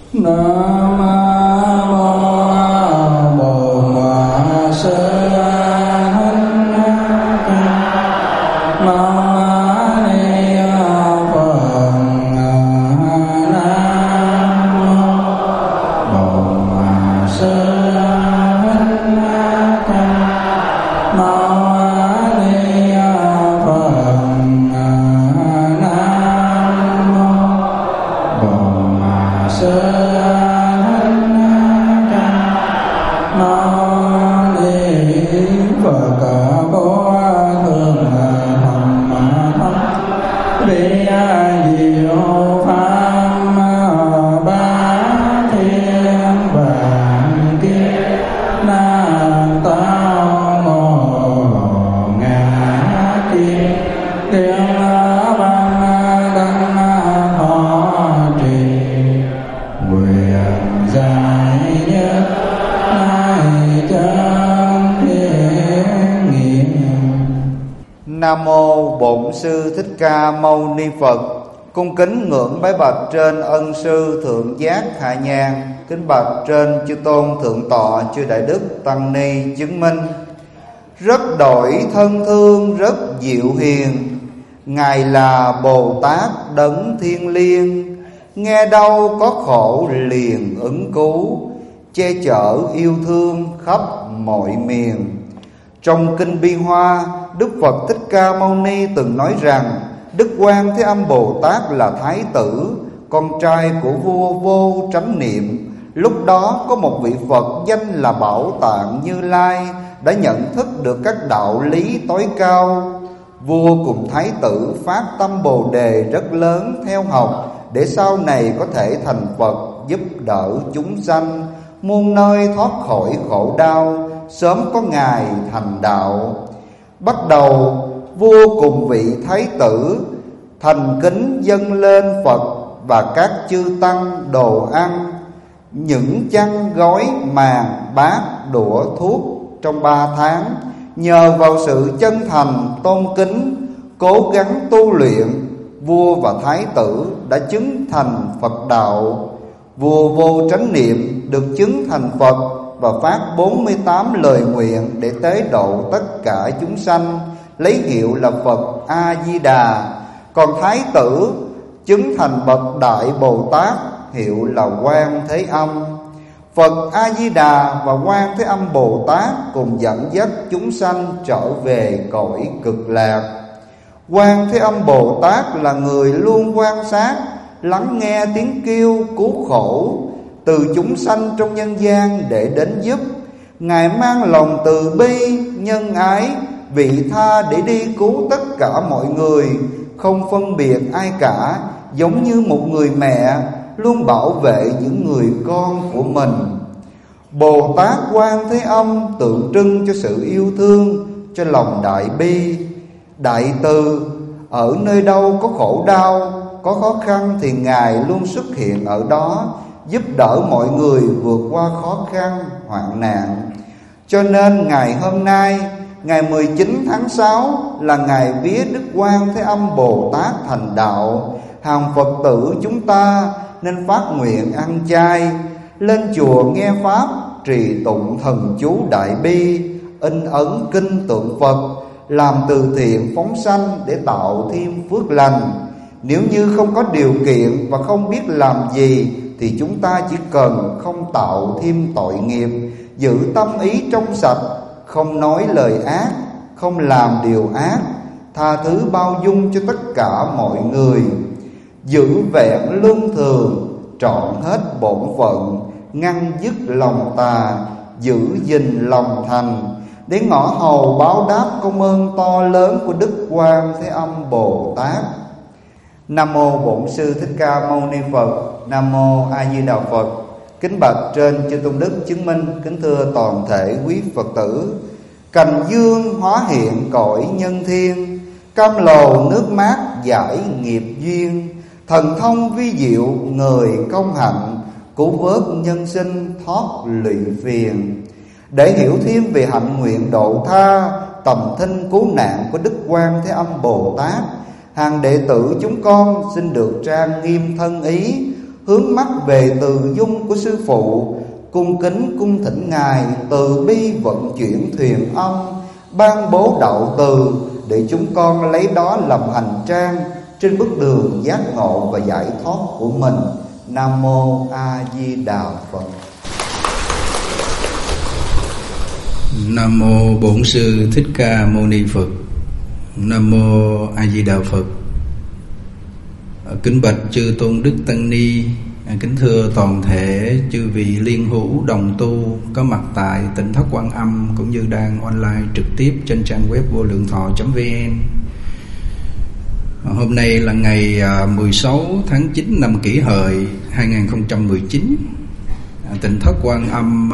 Nam mô Bổn Sư Nam mô Bổn Sư Thích Ca Mâu Ni Phật. Cung kính ngưỡng bái bạch trên ân sư thượng giác Hạ Nhàn. Kính bạch trên chư tôn thượng tọa chư đại đức tăng ni chứng minh. Rất đổi thân thương rất diệu hiền, Ngài là Bồ Tát đấng thiên liêng. Nghe đâu có khổ liền ứng cứu, che chở yêu thương khắp mọi miền. Trong kinh Bi Hoa, Đức Phật Thích Ca Mâu Ni từng nói rằng Đức Quan Thế Âm Bồ Tát là Thái tử, con trai của vua Vô Chánh Niệm. Lúc đó có một vị Phật danh là Bảo Tạng Như Lai đã nhận thức được các đạo lý tối cao. Vua cùng Thái tử phát tâm Bồ Đề rất lớn theo học, để sau này có thể thành Phật, giúp đỡ chúng sanh muôn nơi thoát khỏi khổ đau, sớm có ngày thành đạo. Bắt đầu vua cùng vị Thái tử thành kính dâng lên Phật và các chư tăng đồ ăn, những chăn gói màn bát đũa thuốc trong 3 tháng. Nhờ vào sự chân thành tôn kính, cố gắng tu luyện, vua và Thái tử đã chứng thành Phật đạo. Vua Vô Chánh Niệm được chứng thành Phật và phát 48 lời nguyện để tế độ tất cả chúng sanh, lấy hiệu là Phật A-di-đà. Còn Thái tử chứng thành bậc Đại Bồ Tát, hiệu là Quan Thế Âm. Phật A-di-đà và Quan Thế Âm Bồ Tát cùng dẫn dắt chúng sanh trở về cõi cực lạc. Quan Thế Âm Bồ Tát là người luôn quan sát, lắng nghe tiếng kêu cứu khổ từ chúng sanh trong nhân gian để đến giúp. Ngài mang lòng từ bi, nhân ái, vị tha để đi cứu tất cả mọi người, không phân biệt ai cả, giống như một người mẹ luôn bảo vệ những người con của mình. Bồ Tát Quan Thế Âm tượng trưng cho sự yêu thương, cho lòng đại bi, đại từ. Ở nơi đâu có khổ đau, có khó khăn thì Ngài luôn xuất hiện ở đó, giúp đỡ mọi người vượt qua khó khăn, hoạn nạn. Cho nên ngày hôm nay, ngày 19 tháng 6 là ngày vía Đức Quan Thế Âm Bồ Tát thành đạo. Hàng Phật tử chúng ta nên phát nguyện ăn chay, lên chùa nghe pháp, trì tụng thần chú đại bi, in ấn kinh tượng Phật, làm từ thiện phóng sanh để tạo thêm phước lành. Nếu như không có điều kiện và không biết làm gì thì chúng ta chỉ cần không tạo thêm tội nghiệp, giữ tâm ý trong sạch, không nói lời ác, không làm điều ác, tha thứ bao dung cho tất cả mọi người, giữ vẹn luân thường, trọn hết bổn phận, ngăn dứt lòng tà, giữ gìn lòng thành, để ngõ hầu báo đáp công ơn to lớn của Đức Quan Thế Âm Bồ Tát. Nam mô Bổn Sư Thích Ca Mâu Ni Phật. Nam mô A Di Đà Phật. Kính bạch trên chư tôn đức chứng minh. Kính thưa toàn thể quý Phật tử. Cành dương hóa hiện cõi nhân thiên, cam lồ nước mát giải nghiệp duyên. Thần thông vi diệu người công hạnh, cứu vớt nhân sinh thoát lụy phiền. Để hiểu thêm về hạnh nguyện độ tha, tầm thinh cứu nạn của Đức Quan Thế Âm Bồ Tát, hàng đệ tử chúng con xin được trang nghiêm thân ý, hướng mắt về từ dung của sư phụ, cung kính cung thỉnh Ngài từ bi vận chuyển thuyền ông, ban bố đạo từ để chúng con lấy đó làm hành trang trên bước đường giác ngộ và giải thoát của mình. Nam mô A Di Đà Phật. Nam mô Bổn Sư Thích Ca Mâu Ni Phật. Nam mô A Di Đà Phật. Kính bạch chư tôn đức tăng ni, kính thưa toàn thể chư vị liên hữu đồng tu có mặt tại Tỉnh Thất Quan Âm cũng như đang online trực tiếp trên trang web vô lượng thọ.vn. Hôm nay là ngày 16 tháng 9 năm Kỷ Hợi 2019. Tỉnh Thất Quan Âm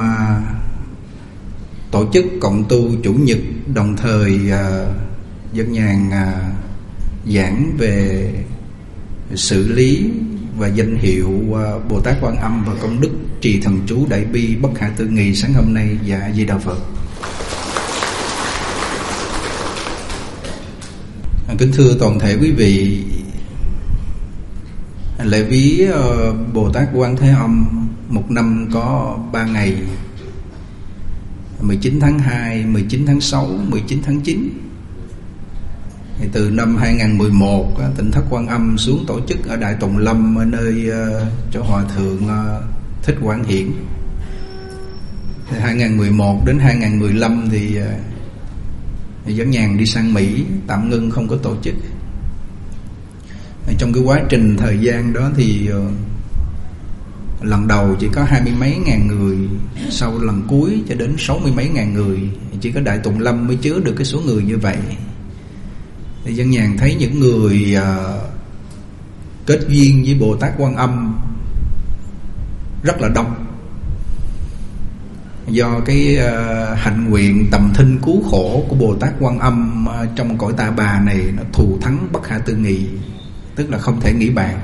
tổ chức cộng tu chủ nhật, đồng thời Dân Nhàn giảng về xử lý và danh hiệu Bồ Tát Quan Âm và công đức trì thần chú đại bi bất khả tư nghị sáng hôm nay. Dạ A Di Đà Phật. Kính thưa toàn thể quý vị, lễ viếng Bồ Tát Quan Thế Âm một năm có 3 ngày: 19 tháng 2, 19 tháng 6, 19 tháng 9. Thì từ năm 2011 Tỉnh Thất Quan Âm xuống tổ chức ở Đại Tùng Lâm, ở nơi chỗ Hòa Thượng Thích Quảng Hiển. Từ 2011 đến 2015 thì Dẫn Nhàn đi sang Mỹ, tạm ngưng không có tổ chức. Trong cái quá trình thời gian đó thì lần đầu chỉ có 20 mấy ngàn người, sau lần cuối cho đến 60 mấy ngàn người. Chỉ có Đại Tùng Lâm mới chứa được cái số người như vậy. Thì Dân Nhàn thấy những người kết duyên với Bồ Tát Quan Âm rất là đông. Do cái hạnh nguyện tầm thinh cứu khổ của Bồ Tát Quan Âm trong cõi Ta Bà này nó thù thắng bất khả tư nghị, tức là không thể nghĩ bàn.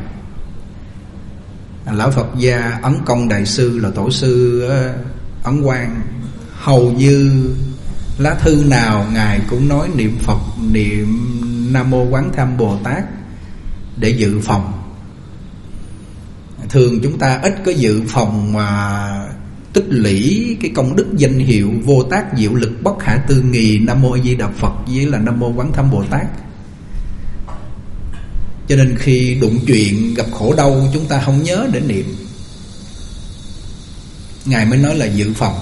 Lão Phật gia Ấn Công Đại Sư là tổ sư Ấn Quang, hầu như lá thư nào ngài cũng nói niệm Phật, niệm Nam Mô Quán Tham Bồ Tát để dự phòng. Thường chúng ta ít có dự phòng mà tích lũy cái công đức danh hiệu Vô Tác Diệu Lực Bất Khả Tư Nghị Nam Mô A Di Đà Phật với là Nam Mô Quán Tham Bồ Tát. Cho nên khi đụng chuyện gặp khổ đau chúng ta không nhớ để niệm, ngài mới nói là dự phòng.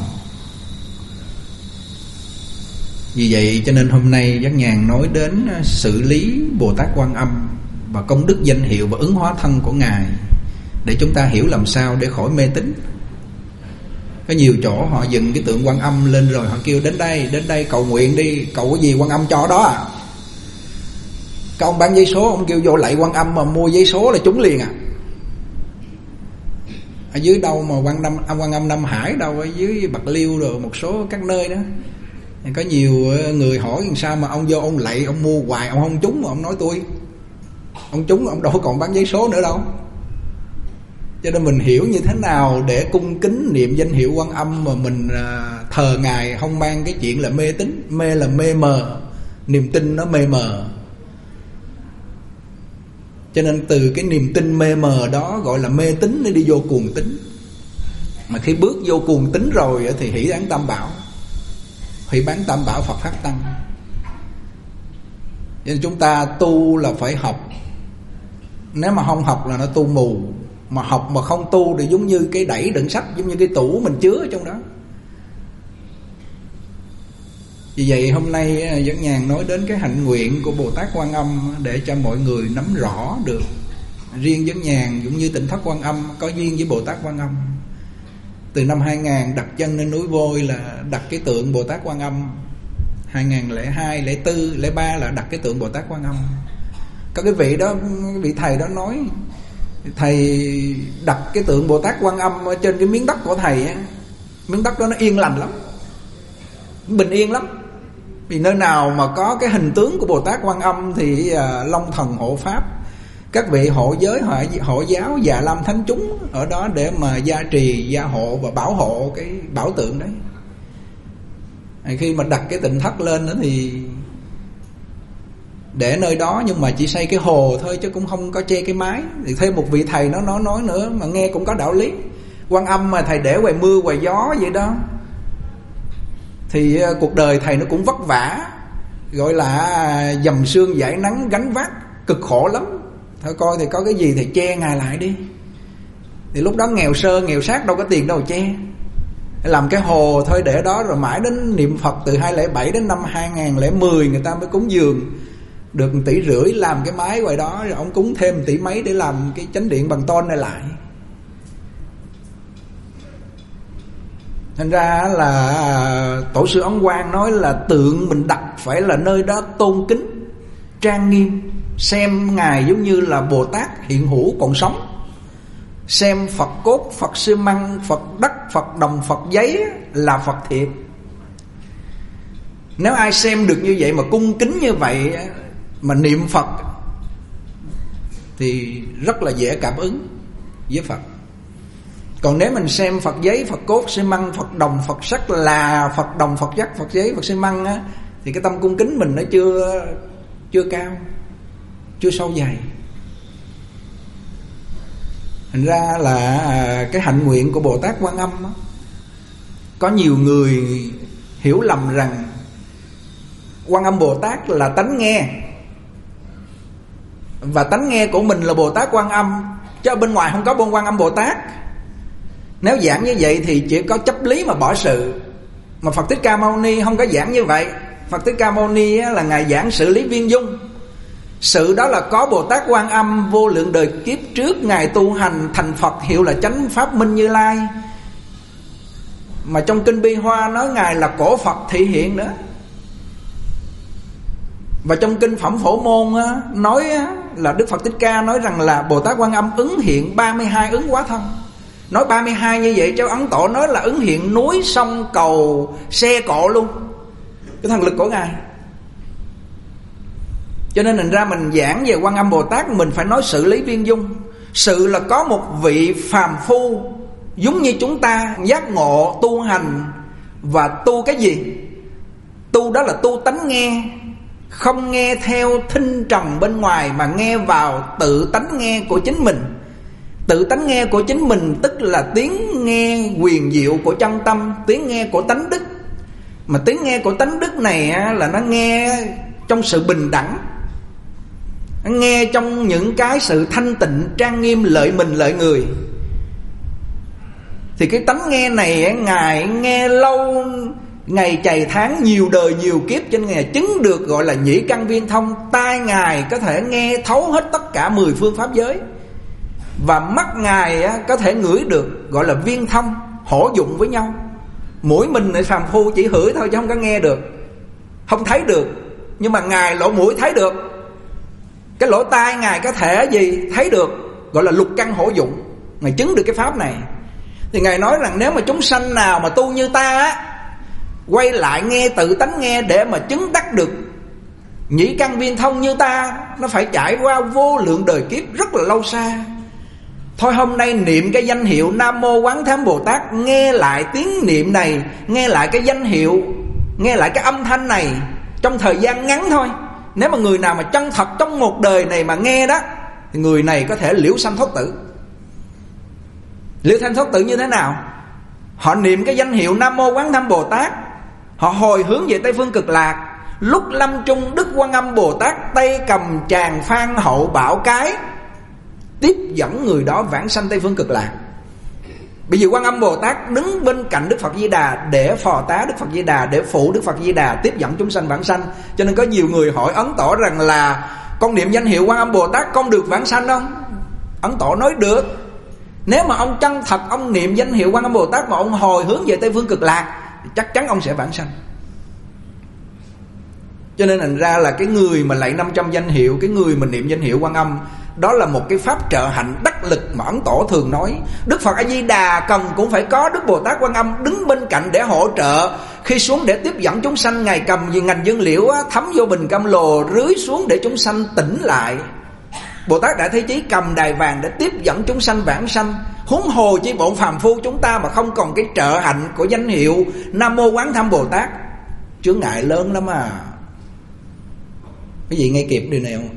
Vì vậy cho nên hôm nay Giác Nhàn nói đến xử lý Bồ Tát Quan Âm và công đức danh hiệu và ứng hóa thân của ngài, để chúng ta hiểu làm sao để khỏi mê tín. Có nhiều chỗ họ dựng cái tượng Quan Âm lên rồi họ kêu đến đây cầu nguyện đi, cầu cái gì Quan Âm cho đó à. Các ông bán giấy số, ông kêu vô lạy Quan Âm mà mua giấy số là trúng liền à. Ở dưới đâu mà Quan Âm Nam Hải đâu, ở dưới Bạc Liêu rồi một số các nơi đó. Có nhiều người hỏi làm sao mà ông vô ông lạy, ông mua hoài ông không trúng, mà ông nói tôi ông trúng, ông đâu còn bán giấy số nữa đâu. Cho nên mình hiểu như thế nào để cung kính niệm danh hiệu Quan Âm mà mình thờ ngài không mang cái chuyện là mê tín. Mê là mê mờ, niềm tin nó mê mờ. Cho nên từ cái niềm tin mê mờ đó gọi là mê tín, nó đi vô cuồng tín. Mà khi bước vô cuồng tín rồi thì hỷ bán tam bảo, hỷ bán tam bảo Phật phát tăng. Cho nên chúng ta tu là phải học. Nếu mà không học là nó tu mù. Mà học mà không tu thì giống như cái đẩy đựng sách, giống như cái tủ mình chứa ở trong đó. Vì vậy hôm nay Dẫn Nhàn nói đến cái hạnh nguyện của Bồ Tát Quan Âm để cho mọi người nắm rõ được. Riêng Dẫn Nhàn cũng như Tỉnh Thất Quan Âm có duyên với Bồ Tát Quan Âm. Từ năm 2000 đặt chân lên núi Vôi là đặt cái tượng Bồ Tát Quan Âm. 2002, 2004, 2003 là đặt cái tượng Bồ Tát Quan Âm. Có cái vị đó, vị thầy đó nói, thầy đặt cái tượng Bồ Tát Quan Âm ở trên cái miếng đất của thầy á, miếng đất đó nó yên lành lắm, bình yên lắm. Vì nơi nào mà có cái hình tướng của Bồ Tát Quan Âm thì Long Thần hộ pháp, các vị hộ giới, hộ giáo, Già Lam Thánh chúng ở đó để mà gia trì, gia hộ và bảo hộ cái bảo tượng đấy. Khi mà đặt cái Tịnh Thất lên đó thì để nơi đó, nhưng mà chỉ xây cái hồ thôi chứ cũng không có che cái mái. Thì thêm một vị thầy nó nói nữa mà nghe cũng có đạo lý. Quan Âm mà thầy để ngoài mưa ngoài gió vậy đó, thì cuộc đời thầy nó cũng vất vả, gọi là dầm sương dãi nắng gánh vác cực khổ lắm. Thôi coi thì có cái gì thì che ngài lại đi. Thì lúc đó nghèo sơ nghèo sát đâu có tiền đâu che, làm cái hồ thôi để đó, rồi mãi đến niệm Phật từ 2007 đến năm 2010 người ta mới cúng dường được 1,5 tỷ làm cái mái ngoài đó, rồi ông cúng thêm 1 tỷ mấy để làm cái chánh điện bằng tôn này lại. Thành ra là tổ sư Ấn Quang nói là tượng mình đặt phải là nơi đó tôn kính, trang nghiêm, xem ngài giống như là Bồ Tát hiện hữu còn sống. Xem Phật cốt, Phật xi măng, Phật đất, Phật đồng, Phật giấy là Phật thiệt. Nếu ai xem được như vậy mà cung kính như vậy mà niệm Phật thì rất là dễ cảm ứng với Phật. Còn nếu mình xem Phật giấy, Phật cốt, xi măng, Phật đồng, Phật sắt là Phật đồng, Phật sắt, Phật giấy, Phật xi măng á, thì cái tâm cung kính mình nó chưa cao, chưa sâu dày. Thành ra là cái hạnh nguyện của Bồ Tát Quan Âm á, có nhiều người hiểu lầm rằng Quan Âm Bồ Tát là tánh nghe, và tánh nghe của mình là Bồ Tát Quan Âm, chứ bên ngoài không có Bôn Quan Âm Bồ Tát. Nếu giảng như vậy thì chỉ có chấp lý mà bỏ sự. Mà Phật Thích Ca Mâu Ni không có giảng như vậy. Phật Thích Ca Mâu Ni là ngài giảng sự lý viên dung. Sự đó là có Bồ Tát Quan Âm vô lượng đời kiếp trước ngài tu hành thành Phật, hiệu là Chánh Pháp Minh Như Lai. Mà trong kinh Bi Hoa nói ngài là cổ Phật thị hiện nữa. Và trong kinh Phẩm Phổ Môn nói là Đức Phật Thích Ca nói rằng là Bồ Tát Quan Âm ứng hiện 32 ứng hóa thân. Nói 32 như vậy cho Ấn Tổ nói là ứng hiện núi, sông, cầu, xe cộ luôn, cái thần lực của ngài. Cho nên thành ra mình giảng về Quan Âm Bồ Tát, mình phải nói sự lý viên dung. Sự là có một vị phàm phu giống như chúng ta, giác ngộ, tu hành. Và tu cái gì? Tu đó là tu tánh nghe, không nghe theo thinh trần bên ngoài, mà nghe vào tự tánh nghe của chính mình. Tự tánh nghe của chính mình tức là tiếng nghe quyền diệu của chân tâm, tiếng nghe của tánh đức. Mà tiếng nghe của tánh đức này là nó nghe trong sự bình đẳng, nó nghe trong những cái sự thanh tịnh, trang nghiêm, lợi mình lợi người. Thì cái tánh nghe này ngài nghe lâu, ngày chày tháng, nhiều đời nhiều kiếp, cho nên ngài chứng được gọi là nhĩ căn viên thông. Tai ngài có thể nghe thấu hết tất cả 10 phương pháp giới, và mắt ngài có thể ngửi được, gọi là viên thông, hỗ dụng với nhau. Mũi mình là phàm phu chỉ hửi thôi chứ không có nghe được, không thấy được. Nhưng mà ngài lỗ mũi thấy được. Cái lỗ tai ngài có thể gì thấy được, gọi là lục căn hỗ dụng. Ngài chứng được cái pháp này. Thì ngài nói rằng nếu mà chúng sanh nào mà tu như ta quay lại nghe tự tánh nghe để mà chứng đắc được nhĩ căn viên thông như ta, nó phải trải qua vô lượng đời kiếp rất là lâu xa. Thôi hôm nay niệm cái danh hiệu Nam Mô Quán Thám Bồ Tát, nghe lại tiếng niệm này, nghe lại cái danh hiệu, nghe lại cái âm thanh này trong thời gian ngắn thôi. Nếu mà người nào mà chân thật trong một đời này mà nghe đó, thì người này có thể liễu sanh thoát tử. Liễu sanh thoát tử như thế nào? Họ niệm cái danh hiệu Nam Mô Quán Thám Bồ Tát, họ hồi hướng về Tây Phương Cực Lạc. Lúc lâm chung, Đức Quan Âm Bồ Tát tay cầm tràng phan hậu bảo cái, tiếp dẫn người đó vãng sanh Tây Phương Cực Lạc. Bởi vì Quan Âm Bồ Tát đứng bên cạnh Đức Phật Di Đà để phò tá Đức Phật Di Đà, để phụ Đức Phật Di Đà tiếp dẫn chúng sanh vãng sanh. Cho nên có nhiều người hỏi Ấn Tổ rằng là con niệm danh hiệu Quan Âm Bồ Tát con được vãng sanh không? Ấn Tổ nói được. Nếu mà ông chân thật ông niệm danh hiệu Quan Âm Bồ Tát mà ông hồi hướng về Tây Phương Cực Lạc thì chắc chắn ông sẽ vãng sanh. Cho nên thành ra là cái người mà lạy 500 danh hiệu, cái người mà niệm danh hiệu Quan Âm, đó là một cái pháp trợ hạnh đắc lực mà Ấn Tổ thường nói. Đức Phật A Di Đà cần cũng phải có Đức Bồ Tát Quan Âm đứng bên cạnh để hỗ trợ. Khi xuống để tiếp dẫn chúng sanh, ngài cầm gì ngành dương liễu thấm vô bình cam lồ rưới xuống để chúng sanh tỉnh lại. Bồ Tát Đại Thế Chí cầm đài vàng để tiếp dẫn chúng sanh vãng sanh. Huống hồ chi bọn phàm phu chúng ta mà không còn cái trợ hạnh của danh hiệu Nam Mô Quán Thám Bồ Tát, chướng ngại lớn lắm à. Quý vị nghe kịp điều này không?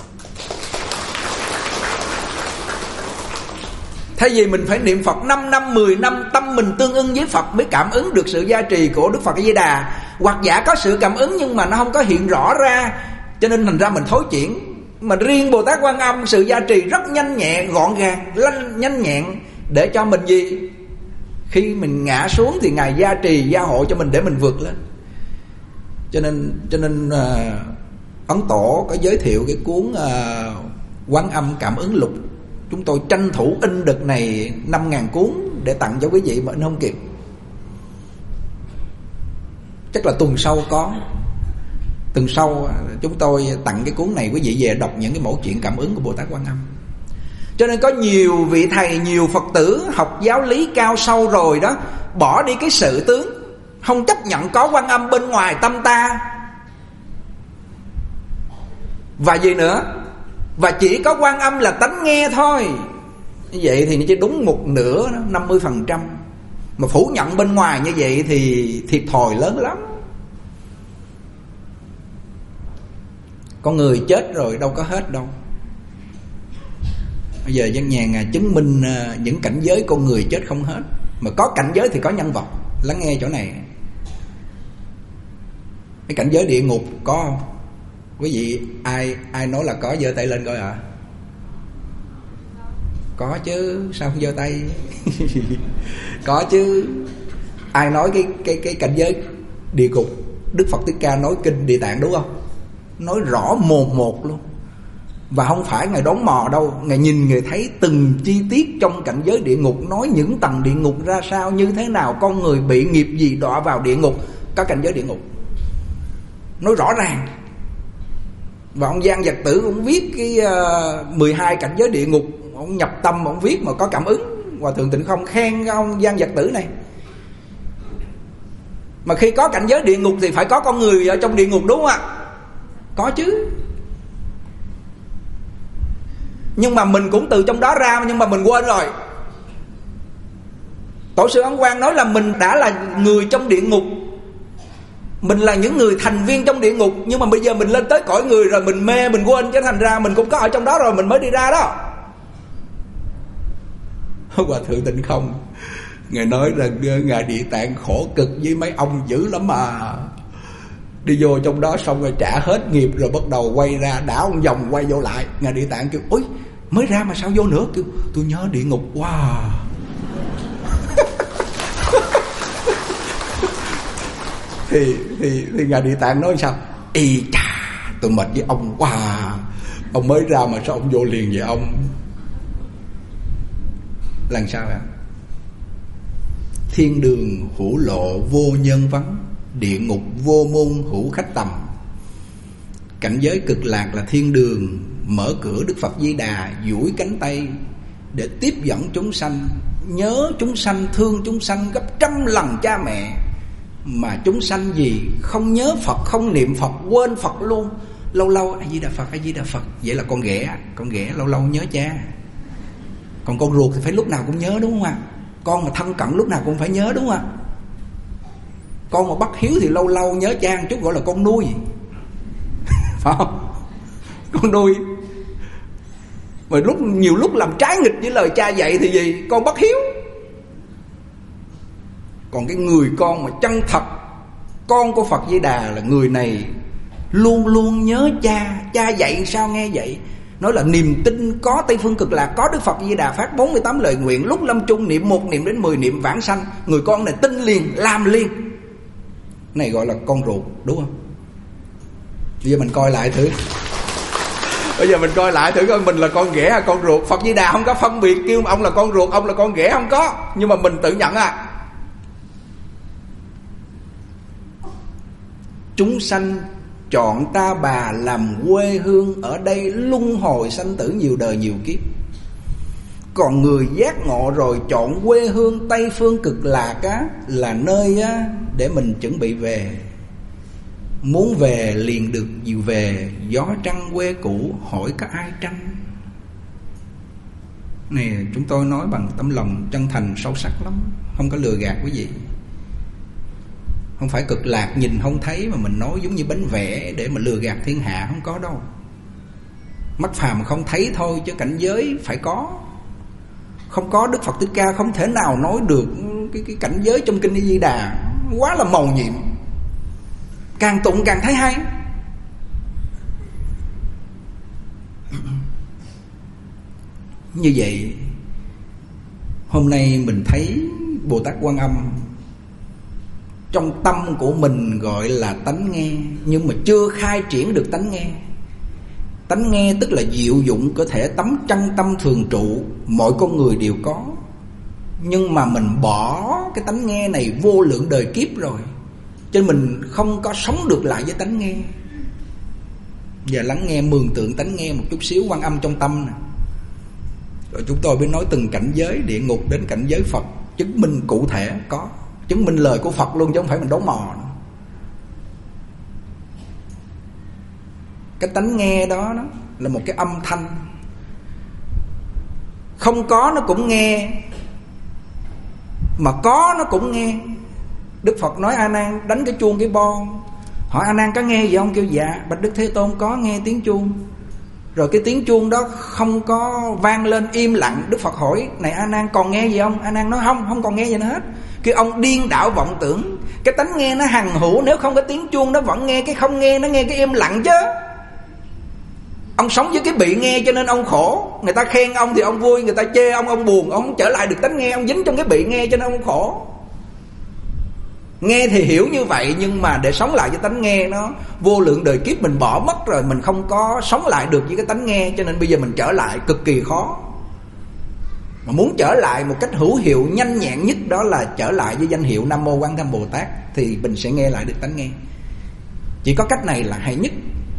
Thay vì mình phải niệm Phật 5 năm, 10 năm, tâm mình tương ưng với Phật mới cảm ứng được sự gia trì của Đức Phật A Di Đà. Hoặc giả có sự cảm ứng nhưng mà nó không có hiện rõ ra, cho nên thành ra mình thối chuyển. Mà riêng Bồ Tát Quan Âm sự gia trì rất nhanh nhẹ, gọn gàng, nhanh nhẹn, để cho mình gì? Khi mình ngã xuống thì Ngài gia trì, gia hộ cho mình để mình vượt lên. Cho nên Ấn Tổ có giới thiệu cái cuốn Quán Âm Cảm Ứng Lục. Chúng tôi tranh thủ in đợt này 5.000 cuốn để tặng cho quý vị mà in không kịp. Chắc là tuần sau có. Tuần sau chúng tôi tặng cái cuốn này, quý vị về đọc những cái mẫu chuyện cảm ứng của Bồ Tát Quan Âm. Cho nên có nhiều vị thầy, nhiều Phật tử học giáo lý cao sâu rồi đó, bỏ đi cái sự tướng, không chấp nhận có Quan Âm bên ngoài tâm ta. Và gì nữa? Và chỉ có Quan Âm là tánh nghe thôi. Như vậy thì chỉ đúng một nửa, 50%. Mà phủ nhận bên ngoài như vậy thì thiệt thòi lớn lắm. Con người chết rồi đâu có hết đâu. Bây giờ Dân Nhàn chứng minh những cảnh giới con người chết không hết. Mà có cảnh giới thì có nhân vật. Lắng nghe chỗ này. Cái cảnh giới địa ngục có không? Quý vị ai nói là có giơ tay lên coi ạ. Có chứ, sao không giơ tay? Có chứ. Ai nói cái cảnh giới địa ngục? Đức Phật Thích Ca nói kinh Địa Tạng đúng không? Nói rõ một luôn. Và không phải Ngài đón mò đâu, Ngài nhìn Ngài thấy từng chi tiết trong cảnh giới địa ngục, nói những tầng địa ngục ra sao, như thế nào, con người bị nghiệp gì đọa vào địa ngục, có cảnh giới địa ngục. Nói rõ ràng. Và ông Giang Vật Tử cũng viết cái 12 cảnh giới địa ngục, ông nhập tâm ông viết mà có cảm ứng. Hòa Thượng Tịnh Không khen ông Giang Vật Tử này. Mà khi có cảnh giới địa ngục thì phải có con người ở trong địa ngục đúng không ạ? Có chứ. Nhưng mà mình cũng từ trong đó ra, nhưng mà mình quên rồi. Tổ sư Ấn Quang nói là mình đã là người trong địa ngục, mình là những người thành viên trong địa ngục. Nhưng mà bây giờ mình lên tới cõi người rồi, mình mê, mình quên, chứ thành ra mình cũng có ở trong đó rồi, mình mới đi ra đó. Hòa Thượng Tịnh Không Ngài nói rằng Ngài Địa Tạng khổ cực với mấy ông dữ lắm mà. Đi vô trong đó xong rồi trả hết nghiệp rồi bắt đầu quay ra, đảo một vòng quay vô lại. Ngài Địa Tạng kêu ôi mới ra mà sao vô nữa? Kêu tôi nhớ địa ngục quá. thì Ngài Địa Tạng nói sao? Ê chà, tôi mệt với ông quá. Ông mới ra mà sao ông vô liền vậy ông? Làm sao ạ? Thiên đường hữu lộ vô nhân vắng, địa ngục vô môn hữu khách tầm. Cảnh giới cực lạc là thiên đường, mở cửa Đức Phật Di Đà duỗi cánh tay để tiếp dẫn chúng sanh, nhớ chúng sanh, thương chúng sanh gấp 100 lần cha mẹ. Mà chúng sanh gì không nhớ Phật, không niệm Phật, quên Phật luôn. Lâu lâu A Di Đà Phật, A Di Đà Phật. Vậy là con ghẻ lâu lâu nhớ cha. Còn con ruột thì phải lúc nào cũng nhớ đúng không ạ? Con mà thân cận lúc nào cũng phải nhớ đúng không ạ? Con mà bất hiếu thì lâu lâu nhớ cha một chút, gọi là con nuôi. Phải không? Con nuôi. Mà nhiều lúc làm trái nghịch với lời cha dạy thì gì? Con bất hiếu. Còn cái người con mà chân thật, con của Phật Di Đà là người này luôn luôn nhớ cha. Cha dạy sao nghe vậy. Nói là niềm tin có Tây Phương Cực Lạc, có Đức Phật Di Đà phát 48 lời nguyện, lúc lâm chung niệm 1 niệm đến 10 niệm vãng sanh. Người con này tin liền, làm liền. Này gọi là con ruột đúng không? Bây giờ mình coi lại thử. Coi mình là con ghẻ hay con ruột. Phật Di Đà không có phân biệt kêu ông là con ruột, ông là con ghẻ, không có. Nhưng mà mình tự nhận à. Chúng sanh chọn ta bà làm quê hương, ở đây luân hồi sanh tử nhiều đời nhiều kiếp. Còn người giác ngộ rồi chọn quê hương Tây Phương Cực Lạc á, là nơi á, để mình chuẩn bị về. Muốn về liền được dìu về, gió trăng quê cũ hỏi có ai trăng. Này chúng tôi nói bằng tấm lòng chân thành sâu sắc lắm, không có lừa gạt quý vị. Không phải cực lạc nhìn không thấy mà mình nói giống như bánh vẽ để mà lừa gạt thiên hạ, không có đâu. Mắt phàm không thấy thôi, chứ cảnh giới phải có. Không có Đức Phật Thích Ca không thể nào nói được cái cảnh giới trong Kinh A Di Đà, quá là mầu nhiệm. Càng tụng càng thấy hay. Như vậy hôm nay mình thấy Bồ Tát Quan Âm trong tâm của mình gọi là tánh nghe, nhưng mà chưa khai triển được tánh nghe. Tánh nghe tức là diệu dụng có thể tấm chân tâm thường trụ, mọi con người đều có. Nhưng mà mình bỏ cái tánh nghe này vô lượng đời kiếp rồi, cho nên mình không có sống được lại với tánh nghe. Giờ lắng nghe mường tượng tánh nghe một chút xíu Quan Âm trong tâm nè. Rồi chúng tôi mới nói từng cảnh giới địa ngục đến cảnh giới Phật, chứng minh cụ thể có, chứng minh lời của Phật luôn chứ không phải mình đấu mò nữa. Cái tánh nghe đó là một cái âm thanh, không có nó cũng nghe, mà có nó cũng nghe. Đức Phật nói A Nan đánh cái chuông cái bon, hỏi A Nan có nghe gì không? Kêu dạ. Bạch Đức Thế Tôn có nghe tiếng chuông. Rồi cái tiếng chuông đó không có vang lên, im lặng. Đức Phật hỏi này A Nan còn nghe gì không? A Nan nói không còn nghe gì nữa hết. Kêu ông điên đảo vọng tưởng. Cái tánh nghe nó hằng hữu, nếu không có tiếng chuông nó vẫn nghe, cái không nghe nó nghe cái im lặng chứ. Ông sống với cái bị nghe cho nên ông khổ. Người ta khen ông thì ông vui, người ta chê ông buồn. Ông không trở lại được tánh nghe, ông dính trong cái bị nghe cho nên ông khổ. Nghe thì hiểu như vậy, nhưng mà để sống lại với tánh nghe nó vô lượng đời kiếp mình bỏ mất rồi, mình không có sống lại được với cái tánh nghe, cho nên bây giờ mình trở lại cực kỳ khó. Mà muốn trở lại một cách hữu hiệu nhanh nhẹn nhất đó là trở lại với danh hiệu Nam Mô Quan Tham Bồ Tát, thì mình sẽ nghe lại được tánh nghe. Chỉ có cách này là hay nhất.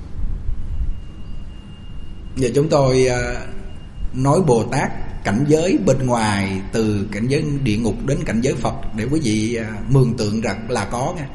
Giờ chúng tôi nói Bồ Tát cảnh giới bên ngoài, từ cảnh giới địa ngục đến cảnh giới Phật, để quý vị mường tượng rằng là có nha.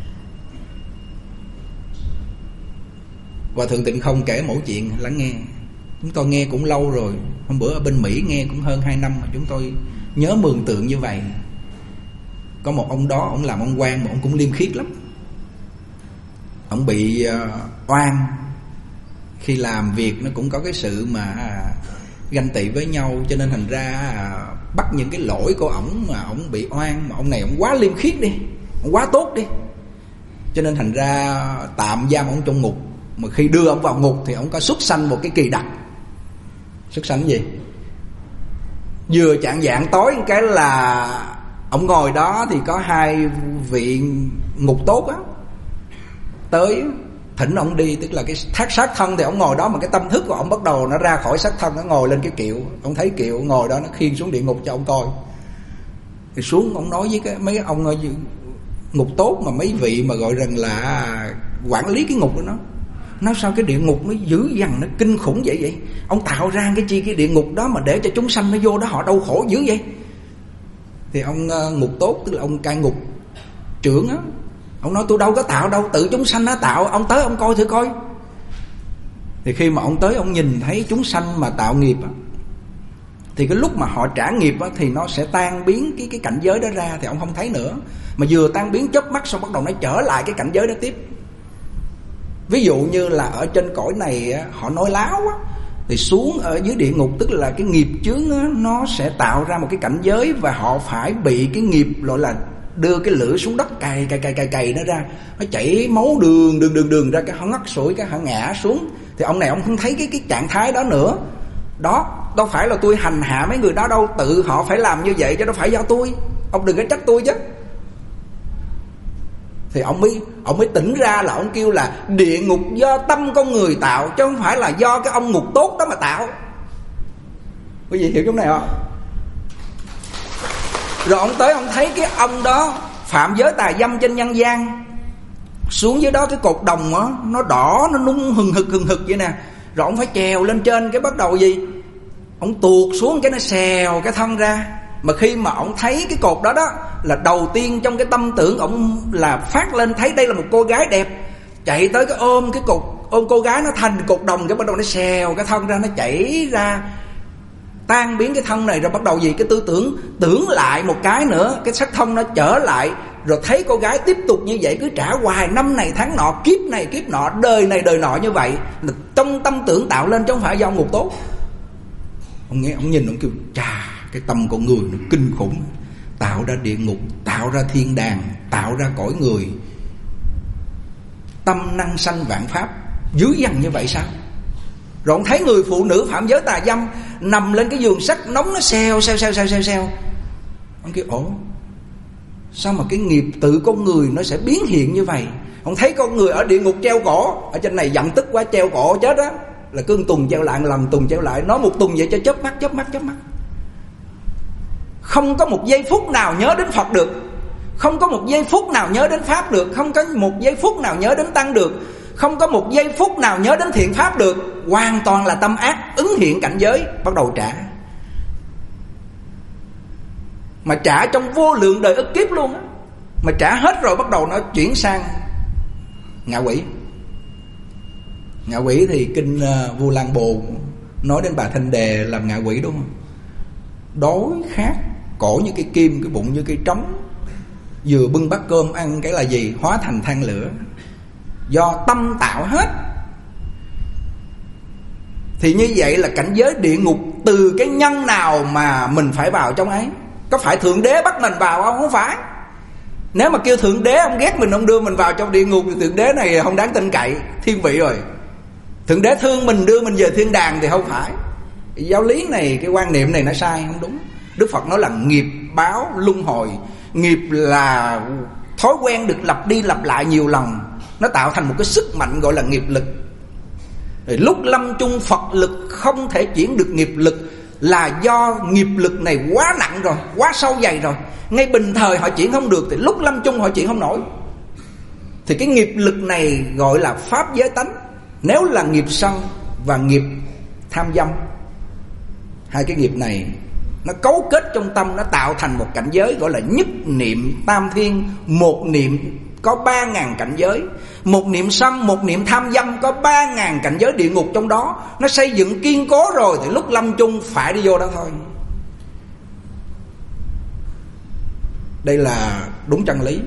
Hòa Thượng Tịnh Không kể mẫu chuyện lắng nghe. Chúng tôi nghe cũng lâu rồi. Hôm bữa ở bên Mỹ nghe cũng hơn 2 năm mà chúng tôi nhớ mường tượng như vậy. Có một ông đó, ông làm ông quan mà ông cũng liêm khiết lắm. Ông bị oan. Khi làm việc nó cũng có cái sự mà ganh tị với nhau, cho nên thành ra bắt những cái lỗi của ổng mà ổng bị oan, mà ông này ổng quá liêm khiết đi, ổng quá tốt đi, cho nên thành ra tạm giam ổng trong ngục. Mà khi đưa ổng vào ngục thì ổng có xuất sanh một cái kỳ đặc. Xuất sanh gì? Vừa chạng vạng tối cái là ổng ngồi đó thì có 2 vị ngục tốt á tới thỉnh ổng đi, tức là cái thác sát thân thì ổng ngồi đó, mà cái tâm thức của ổng bắt đầu nó ra khỏi sát thân, nó ngồi lên cái kiệu. Ổng thấy kiệu ngồi đó, nó khiêng xuống địa ngục cho ổng coi. Thì xuống ổng nói với mấy ông ngục tốt, mà mấy vị mà gọi rằng là quản lý cái ngục đó, nó sao cái địa ngục nó dữ dằn, nó kinh khủng vậy? Ông tạo ra cái địa ngục đó mà để cho chúng sanh nó vô đó họ đau khổ dữ vậy? Thì ông ngục tốt, tức là ông cai ngục trưởng á, ông nói tôi đâu có tạo đâu, tự chúng sanh nó tạo, ông tới ông coi thử coi. Thì khi mà ông tới ông nhìn thấy chúng sanh mà tạo nghiệp á, thì cái lúc mà họ trả nghiệp á, thì nó sẽ tan biến cái cảnh giới đó ra, thì ông không thấy nữa. Mà vừa tan biến chớp mắt xong bắt đầu nó trở lại cái cảnh giới đó tiếp. Ví dụ như là ở trên cõi này á, họ nói láo á, thì xuống ở dưới địa ngục, tức là cái nghiệp chướng á, nó sẽ tạo ra một cái cảnh giới, và họ phải bị cái nghiệp gọi là đưa cái lửa xuống đất cày nó ra, nó chảy máu đường ra, cái họ ngất sủi, cái họ ngã xuống. Thì ông này ông không thấy cái trạng thái đó nữa. Đó đâu phải là tôi hành hạ mấy người đó đâu, tự họ phải làm như vậy chứ đâu phải do tôi. Ông đừng có trách tôi chứ. Thì ông mới tỉnh ra, là ông kêu là địa ngục do tâm con người tạo, chứ không phải là do cái ông ngục tốt đó mà tạo. Quý vị hiểu chỗ này không? Rồi ông tới ông thấy cái ông đó phạm giới tà dâm trên nhân gian, xuống dưới đó cái cột đồng á, nó đỏ, nó nung hừng hực vậy nè. Rồi ông phải trèo lên trên, cái bắt đầu gì? Ông tuột xuống cái nó xèo cái thân ra. Mà khi mà ông thấy cái cột đó đó, là đầu tiên trong cái tâm tưởng ông là phát lên thấy đây là một cô gái đẹp, chạy tới cái ôm cái cột, ôm cô gái nó thành cột đồng, cái bắt đầu nó xèo cái thân ra, nó chảy ra, tan biến cái thân này. Rồi bắt đầu gì? Cái tư tưởng lại một cái nữa, cái sắc thân nó trở lại rồi thấy cô gái tiếp tục như vậy, cứ trả hoài, năm này tháng nọ, kiếp này kiếp nọ, đời này đời nọ như vậy, là trong tâm tưởng tạo lên chứ không phải do ngục tốt. Ông nghe, ông nhìn, ông kêu chà, cái tâm con người nó kinh khủng, tạo ra địa ngục, tạo ra thiên đàng, tạo ra cõi người. Tâm năng sanh vạn pháp, dữ dằn như vậy sao? Rồi ông thấy người phụ nữ phạm giới tà dâm nằm lên cái giường sắt nóng, nó xèo. Ông kêu ồ, sao mà cái nghiệp tự con người nó sẽ biến hiện như vậy? Ông thấy con người ở địa ngục treo cổ, ở trên này giận tức quá treo cổ chết á, là cứ tuần treo lại, lần tuần treo lại, nói một tuần vậy cho chớp mắt. Không có một giây phút nào nhớ đến Phật được, không có một giây phút nào nhớ đến Pháp được, không có một giây phút nào nhớ đến Tăng được, không có một giây phút nào nhớ đến thiện pháp được. Hoàn toàn là tâm ác ứng hiện cảnh giới, bắt đầu trả. Mà trả trong vô lượng đời ức kiếp luôn á. Mà trả hết rồi bắt đầu nó chuyển sang ngạ quỷ. Ngạ quỷ thì kinh Vu Lan Bồ nói đến bà Thanh Đề làm ngạ quỷ, đúng không? Đói khát, cổ như cái kim, cái bụng như cái trống, vừa bưng bát cơm ăn cái là gì? Hóa thành than lửa. Do tâm tạo hết. Thì như vậy là cảnh giới địa ngục từ cái nhân nào mà mình phải vào trong ấy? Có phải Thượng Đế bắt mình vào không? Không phải. Nếu mà kêu Thượng Đế ông ghét mình, ông đưa mình vào trong địa ngục thì Thượng Đế này không đáng tin cậy, thiên vị rồi. Thượng Đế thương mình đưa mình về thiên đàng thì không phải. Cái giáo lý này, cái quan niệm này nó sai, không đúng. Đức Phật nói là nghiệp báo luân hồi. Nghiệp là thói quen được lặp đi lặp lại nhiều lần, nó tạo thành một cái sức mạnh gọi là nghiệp lực. Rồi lúc lâm chung Phật lực không thể chuyển được nghiệp lực là do nghiệp lực này quá nặng rồi, quá sâu dày rồi. Ngay bình thời họ chuyển không được thì lúc lâm chung họ chuyển không nổi. Thì cái nghiệp lực này gọi là pháp giới tánh. Nếu là nghiệp sân và nghiệp tham dâm, hai cái nghiệp này nó cấu kết trong tâm, nó tạo thành một cảnh giới gọi là nhất niệm tam thiên. Một niệm có 3.000 cảnh giới. Một niệm sân, một niệm tham dâm có 3.000 cảnh giới địa ngục trong đó. Nó xây dựng kiên cố rồi thì lúc lâm chung phải đi vô đó thôi. Đây là đúng chân lý.